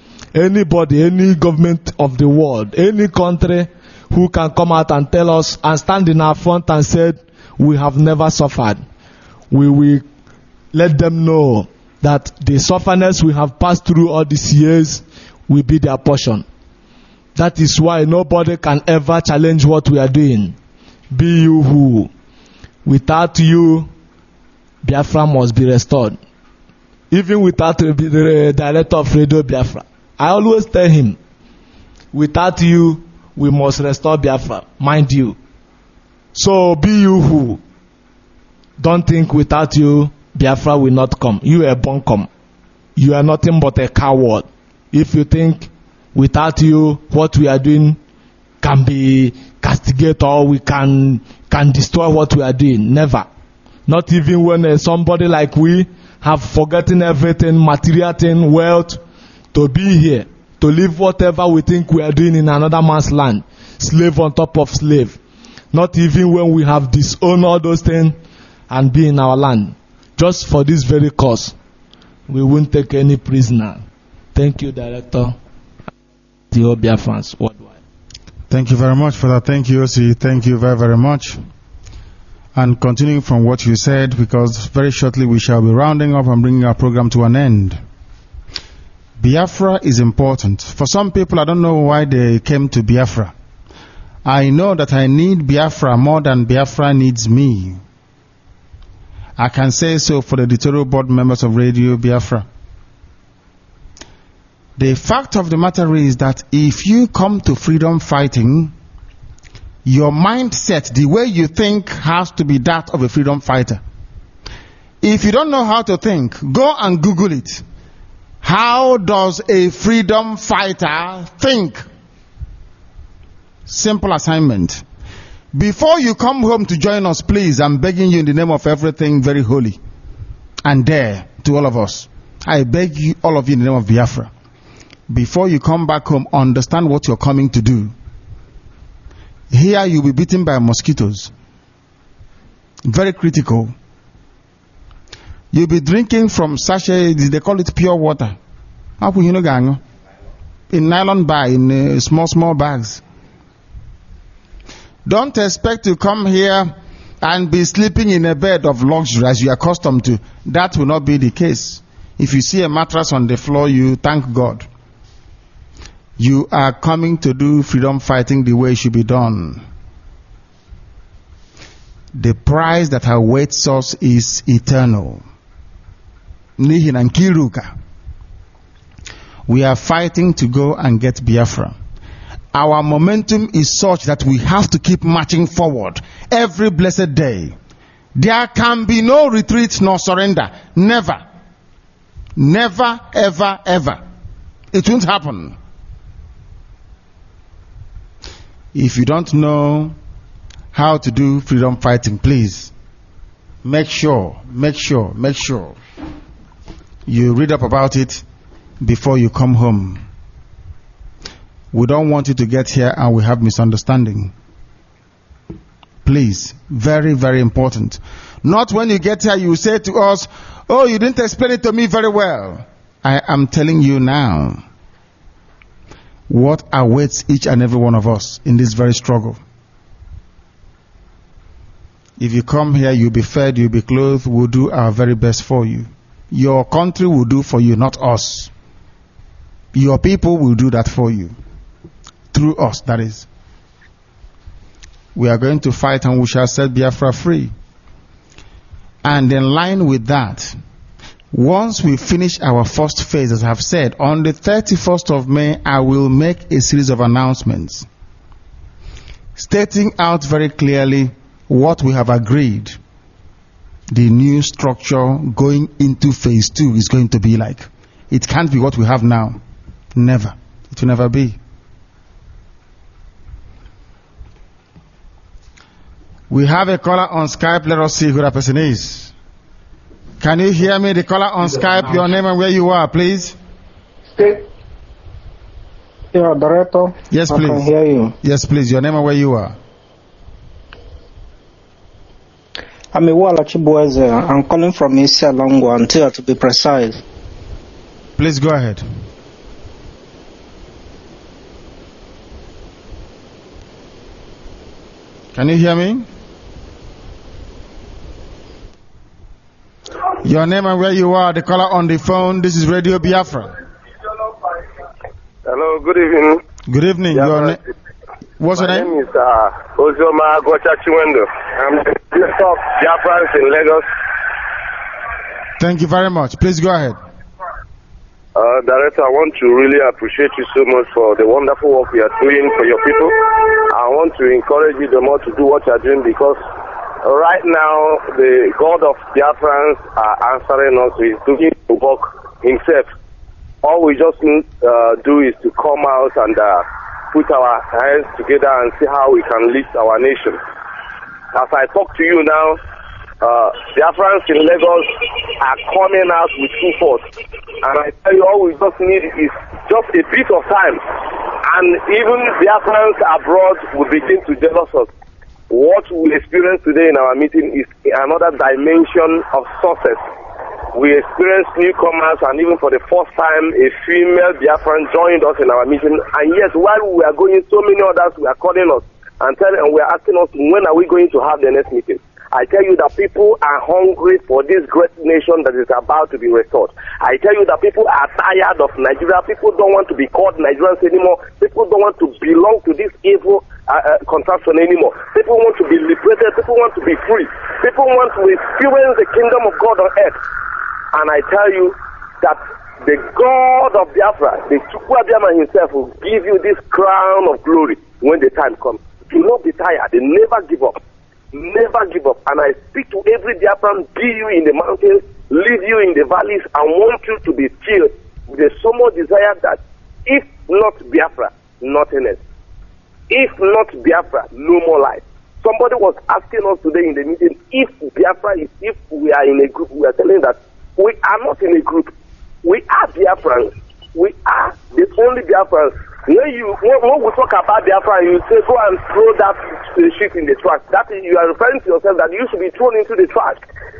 Anybody, any government of the world, any country who can come out and tell us and stand in our front and say, we have never suffered, we will let them know that the sufferness we have passed through all these years will be their portion. That is why nobody can ever challenge what we are doing. Be you who. Without you, Biafra must be restored. Even without the director of Radio Biafra. I always tell him, without you, we must restore Biafra. Mind you. So be you who. Don't think without you, Biafra will not come. You are born come. You are nothing but a coward. If you think without you, what we are doing can be castigated or we can can destroy what we are doing. Never. Not even when uh, somebody like we have forgotten everything, material thing, wealth, to be here, to live whatever we think we are doing in another man's land. Slave on top of slave. Not even when we have disowned all those things and be in our land. Just for this very cause, we won't take any prisoner. Thank you, Director. The Biafrans worldwide. Thank you very much for that. Thank you, O C. Thank you very, very much. And continuing from what you said, because very shortly we shall be rounding up and bringing our program to an end. Biafra is important. For some people, I don't know why they came to Biafra. I know that I need Biafra more than Biafra needs me. I can say so for the editorial board members of Radio Biafra. The fact of the matter is that if you come to freedom fighting, your mindset, the way you think, has to be that of a freedom fighter. If you don't know how to think, go and Google it. How does a freedom fighter think? Simple assignment. Before you come home to join us, please, I'm begging you in the name of everything very holy and dear to all of us. I beg you, all of you in the name of Biafra. Before you come back home, understand what you're coming to do. Here you'll be bitten by mosquitoes. Very critical. You'll be drinking from sachet, they call it pure water. In nylon bag, in uh, small, small bags. Don't expect to come here and be sleeping in a bed of luxury as you are accustomed to. That will not be the case. If you see a mattress on the floor, you thank God. You are coming to do freedom fighting the way it should be done. The prize that awaits us is eternal. Nihin and Kiruka. We are fighting to go and get Biafra. Our momentum is such that we have to keep marching forward every blessed day. There can be no retreat nor surrender. Never. Never, ever, ever. It won't happen. If you don't know how to do freedom fighting, please make sure, make sure, make sure you read up about it before you come home. We don't want you to get here and we have misunderstanding. Please, very, very important. Not when you get here you say to us, oh, you didn't explain it to me very well. I am telling you now what awaits each and every one of us in this very struggle. If you come here, you'll be fed, you'll be clothed, we'll do our very best for you. Your country will do for you, not us. Your people will do that for you. Through us, that is. We are going to fight and we shall set Biafra free. And in line with that, once we finish our first phase, as I have said, on the thirty-first of May, I will make a series of announcements stating out very clearly what we have agreed the new structure going into phase two is going to be like. It can't be what we have now. Never. It will never be. We have a caller on Skype. Let us see who that person is. Can you hear me? The caller on Skype, your name and where you are, please. Yeah, Director. Yes, please. I can hear you. Yes, please. Your name and where you are. I'm Iwala Chibueze. I'm calling from Isia Longwa, until to be precise. Please go ahead. Can you hear me? Your name and where you are, the caller on the phone. This is Radio Biafra. Hello, good evening. Good evening. Your na- What's My your name? name is uh, Ozoma Gocha Chiwendo. I'm the Director of Biafrans in Lagos. Thank you very much. Please go ahead. Uh, Director, I want to really appreciate you so much for the wonderful work you are doing for your people. I want to encourage you the more to do what you are doing, because right now the God of Biafrans are answering us. He's doing the work himself. All we just need uh, do is to come out and uh, put our hands together and see how we can lift our nation. As I talk to you now, uh, Biafrans in Lagos are coming out with full force. And I tell you, all we just need is just a bit of time. And even Biafrans abroad will begin to jealous us. What we experience today in our meeting is another dimension of success. We experienced newcomers, and even for the first time, a female Biafran joined us in our meeting. And yes, while we are going, so many others were calling us and telling, and we are asking us, when are we going to have the next meeting? I tell you that people are hungry for this great nation that is about to be restored. I tell you that people are tired of Nigeria. People don't want to be called Nigerians anymore. People don't want to belong to this evil uh, uh, contraption anymore. People want to be liberated. People want to be free. People want to experience the kingdom of God on earth. And I tell you that the God of Biafra, the Chukwu Abiyama himself, will give you this crown of glory when the time comes. Do not be tired. Never give up. Never give up. And I speak to every Biafran, be you in the mountains, leave you in the valleys, and want you to be filled with a so much desire that if not Biafra, nothing else. If not Biafra, no more life. Somebody was asking us today in the meeting, if Biafra is, if we are in a group, we are telling that we are not in a group. We are Biafrans. We are the only Biafrans. When you when, when we talk about Biafra, you say go and throw that shit in the trash. That is, you are referring to yourself that you should be thrown into the trash.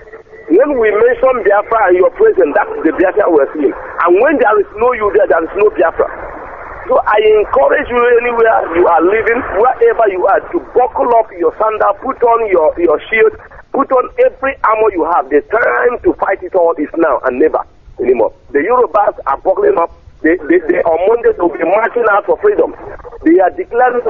When we mention Biafra and your presence, that is the Biafra we are seeing. And when there is no you there, there is no Biafra. So I encourage you anywhere you are living, wherever you are, to buckle up your sandal, put on your, your shield, put on every armor you have. The time to fight it all is now and never anymore. The Yorubas are buckling up. They, they, they, on Monday, they will be marching out for freedom. They are declaring those people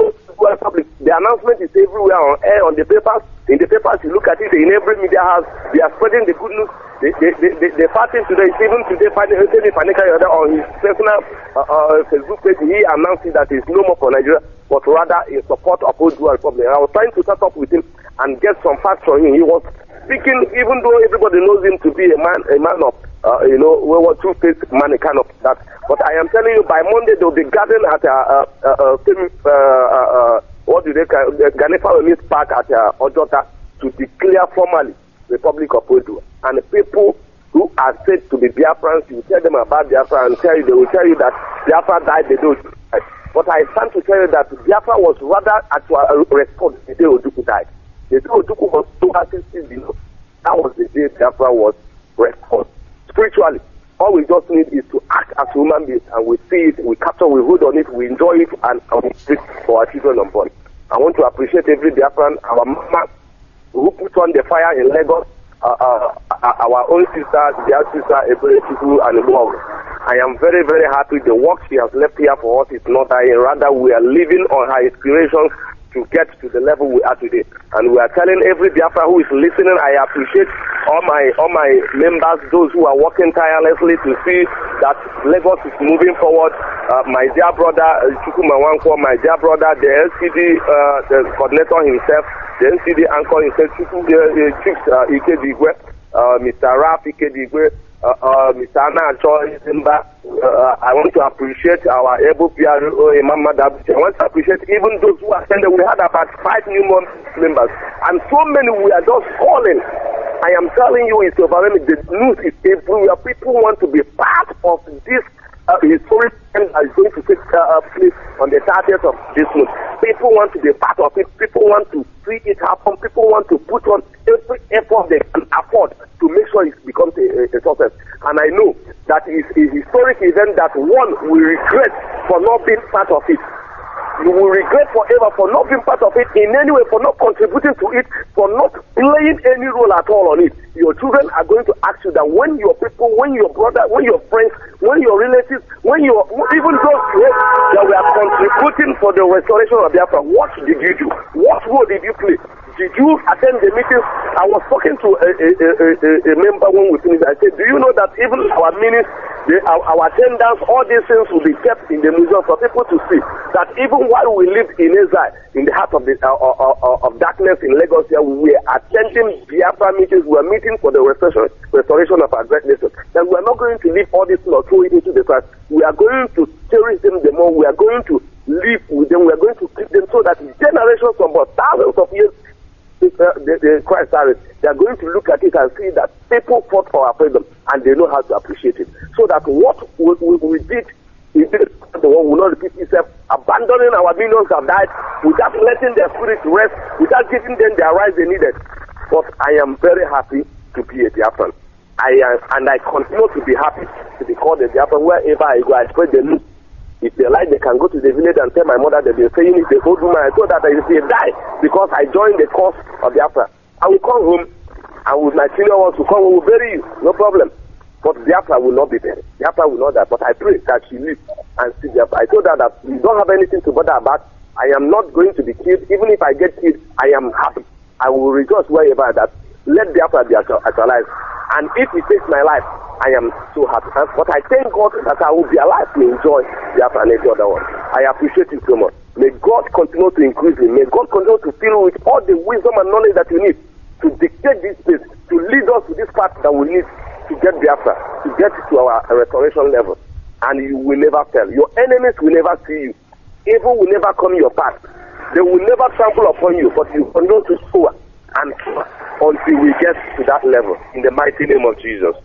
Odua Republic. The announcement is everywhere on air, on the papers. In the papers, you look at it in every media house. They are spreading the good news. The the the, the, the party today, even today, Femi Fani-Kayode on his personal uh, uh, Facebook page, he announced that it's no more for Nigeria, but rather in support of Odua Republic. I was trying to talk up with him and get some facts from him. He was speaking, even though everybody knows him to be a man, a man of, uh, you know, we were two-faced man, kind of that. But I am telling you, by Monday they'll be gathering at a, uh, uh, uh, uh, uh, what do they call the Ganefa Women's Park at uh, Ojota to declare formally Republic of Odua. And the people who are said to be Biafrans, you tell them about Biafra and tell you, they will tell you that Biafra died, they don't. But I stand to tell you that Biafra was rather at a response the day Ojukwu died. The day Ojukwu was two hundred sixty below. That was the day Biafra was response. Spiritually, all we just need is to act as human beings, and we see it, we capture, we hold on it, we enjoy it, and, and we speak for our children unborn. I want to appreciate every Biafran, our mama who put on the fire in Lagos, uh, uh, our own sister, their sister, Ebere Chukwu, and Lord. I am very, very happy the work she has left here for us is not dying. Rather, we are living on her inspirations to get to the level we are today. And we are telling every Biafra who is listening, I appreciate all my all my members, those who are working tirelessly to see that Lagos is moving forward. Uh, my dear brother, Chukwu Mawankwo, my dear brother, the L C D, uh, the coordinator himself, the N C D anchor himself, Chukwu uh, Chief uh, Ikedigwe, uh, Mister Raf Ikedigwe, uh, uh, Mister Anna Choi Zimba. Uh, I want to appreciate our able P R O, Imam Madabuchi. I want to appreciate even those who attended. We had about five new members, and so many we are just calling. I am telling you, it's overwhelming. The news is everywhere. People want to be part of this uh, historic event that is going to take uh, place on the thirtieth of this month. People want to be part of it. People want to see it happen. People want to put on every effort they can afford to make sure it becomes a, a success. And I know that is a historic event that one will regret for not being part of it. You will regret forever for not being part of it in any way, for not contributing to it, for not playing any role at all on it. Your children are going to ask you that when your people, when your brother, when your friends, when your relatives, when your, even those that were contributing for the restoration of Biafra, what did you do? What role did you play? Did you attend the meetings? I was talking to a, a, a, a, a member when we finished. I said, do you know that even our minutes, the, our, our attendance, all these things will be kept in the museum for people to see that even while we lived in exile, in the heart of, the, uh, uh, uh, of darkness in Lagos here, we were attending Biafra meetings, we were meeting for the restoration, restoration of our great nation. That we are not going to leave all this or throw it into the trash. We are going to cherish them the more. We are going to live with them. We are going to keep them so that generations from about thousands of years, Uh, the, the Christ Harris, they are going to look at it and see that people fought for our freedom and they know how to appreciate it. So that what we, we, we did, we did the one will not repeat itself, abandoning our millions have died without letting their spirits rest, without giving them their rights they needed. But I am very happy to be a Biafran. I am, and I continue to be happy to be called a Biafran. Wherever I go, I spread the news. If they like, they can go to the village and tell my mother they've been saying it, the old woman. I told her that if they die because I joined the cause of Biafra, I will come home and with my senior ones to come home, will bury you, no problem. But Biafra will not be buried. Biafra will not die. But I pray that she lives and see Biafra. I told her that we don't have anything to bother about. I am not going to be killed. Even if I get killed, I am happy. I will rejoice wherever that. Let Biafra be actualized. And if it takes my life, I am so happy. But I thank God that I will be alive to enjoy Biafra and every other one. I appreciate you so much. May God continue to increase me. May God continue to fill you with all the wisdom and knowledge that you need to dictate this space, to lead us to this path that we need to get Biafra, to get to our restoration level. And you will never fail. Your enemies will never see you. Evil will never come your path. They will never trample upon you, but you continue to soar and soar until we get to that level. In the mighty name of Jesus.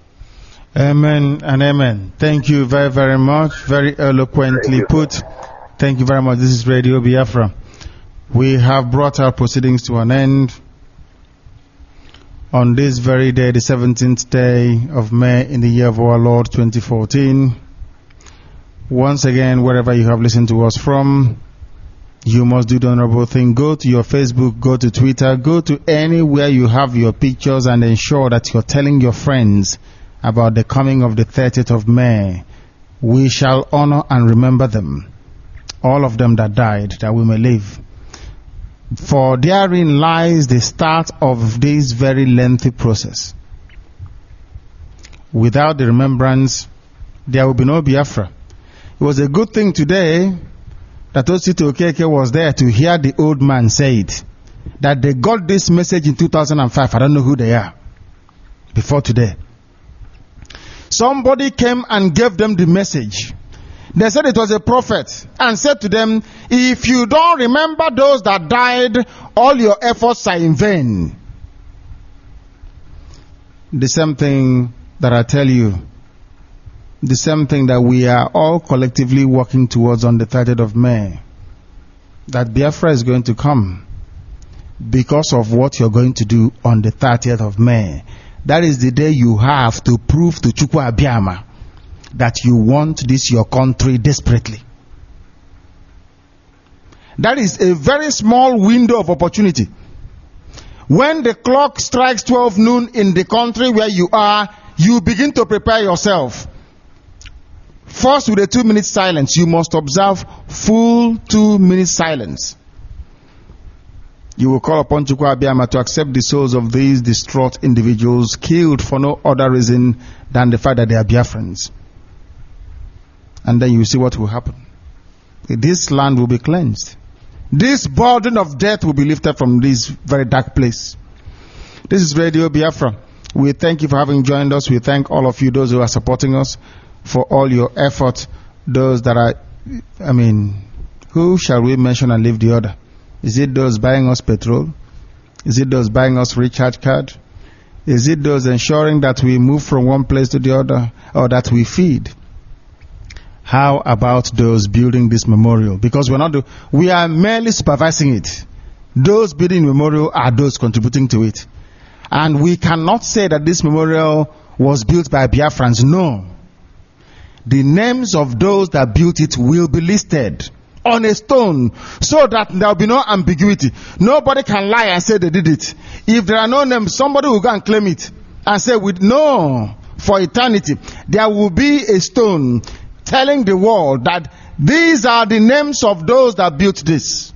Amen and amen. Thank you very, very much. Very eloquently Thank put. Thank you very much. This is Radio Biafra. We have brought our proceedings to an end on this very day, the seventeenth day of May in the year of our Lord twenty fourteen. Once again, wherever you have listened to us from, you must do the honorable thing. Go to your Facebook, go to Twitter, go to anywhere you have your pictures and ensure that you're telling your friends about the coming of the thirtieth of May. We shall honor and remember them, all of them that died, that we may live. For therein lies the start of this very lengthy process. Without the remembrance, there will be no Biafra. It was a good thing today that Osito Okeke was there to hear the old man say it. That they got this message in two thousand five. I don't know who they are. Before today. Somebody came and gave them the message. They said it was a prophet and said to them, if you don't remember those that died, all your efforts are in vain. The same thing that I tell you, the same thing that we are all collectively working towards on the thirtieth of May, that Biafra is going to come because of what you're going to do on the thirtieth of May. That is the day you have to prove to Chukwu Abịama that you want this your country desperately. That is a very small window of opportunity. When the clock strikes twelve noon in the country where you are, you begin to prepare yourself. First, with a two minute silence, you must observe full two minute silence. You will call upon Chukwu Abịama to accept the souls of these distraught individuals killed for no other reason than the fact that they are Biafrans. And then you see what will happen. This land will be cleansed. This burden of death will be lifted from this very dark place. This is Radio Biafra. We thank you for having joined us. We thank all of you, those who are supporting us, for all your effort. Those that are, I mean, who shall we mention and leave the other? Is it those buying us petrol? Is it those buying us recharge card? Is it those ensuring that we move from one place to the other, or that we feed? How about those building this memorial? Because we're not, do, we are merely supervising it. Those building memorial are those contributing to it. And we cannot say that this memorial was built by Biafrans. No. The names of those that built it will be listed on a stone so that there will be no ambiguity. Nobody can lie and say they did it. If there are no names, somebody will go and claim it and say, with no, for eternity, there will be a stone telling the world that these are the names of those that built this.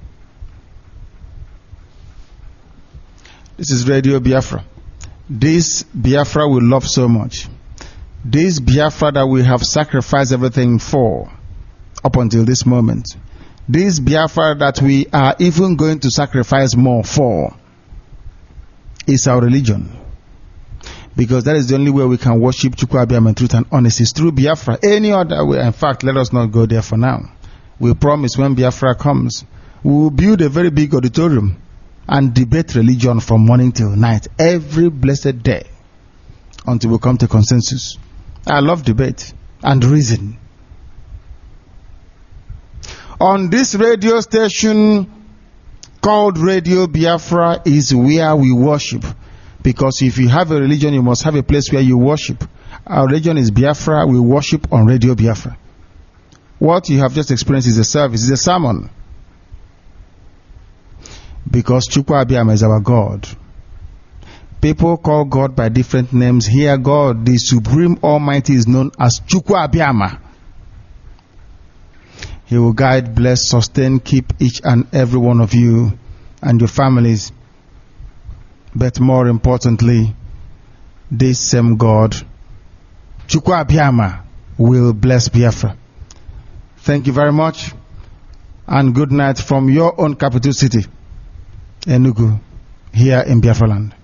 This is Radio Biafra. This Biafra we love so much. This Biafra that we have sacrificed everything for up until this moment. This Biafra that we are even going to sacrifice more for is our religion. Because that is the only way we can worship Chukwu Abịama in truth and honesty. It's through Biafra. Any other way, in fact, let us not go there for now. We promise when Biafra comes, we will build a very big auditorium and debate religion from morning till night, every blessed day, until we come to consensus. I love debate and reason. On this radio station called Radio Biafra is where we worship. Because if you have a religion, you must have a place where you worship. Our religion is Biafra. We worship on Radio Biafra. What you have just experienced is a service, is a sermon. Because Chukwu Abịama is our God. People call God by different names. Here, God, the Supreme Almighty, is known as Chukwu Abịama. He will guide, bless, sustain, keep each and every one of you and your families. But more importantly, this same God, Chukwu Abịama, will bless Biafra. Thank you very much, and good night from your own capital city, Enugu, here in Biafra land.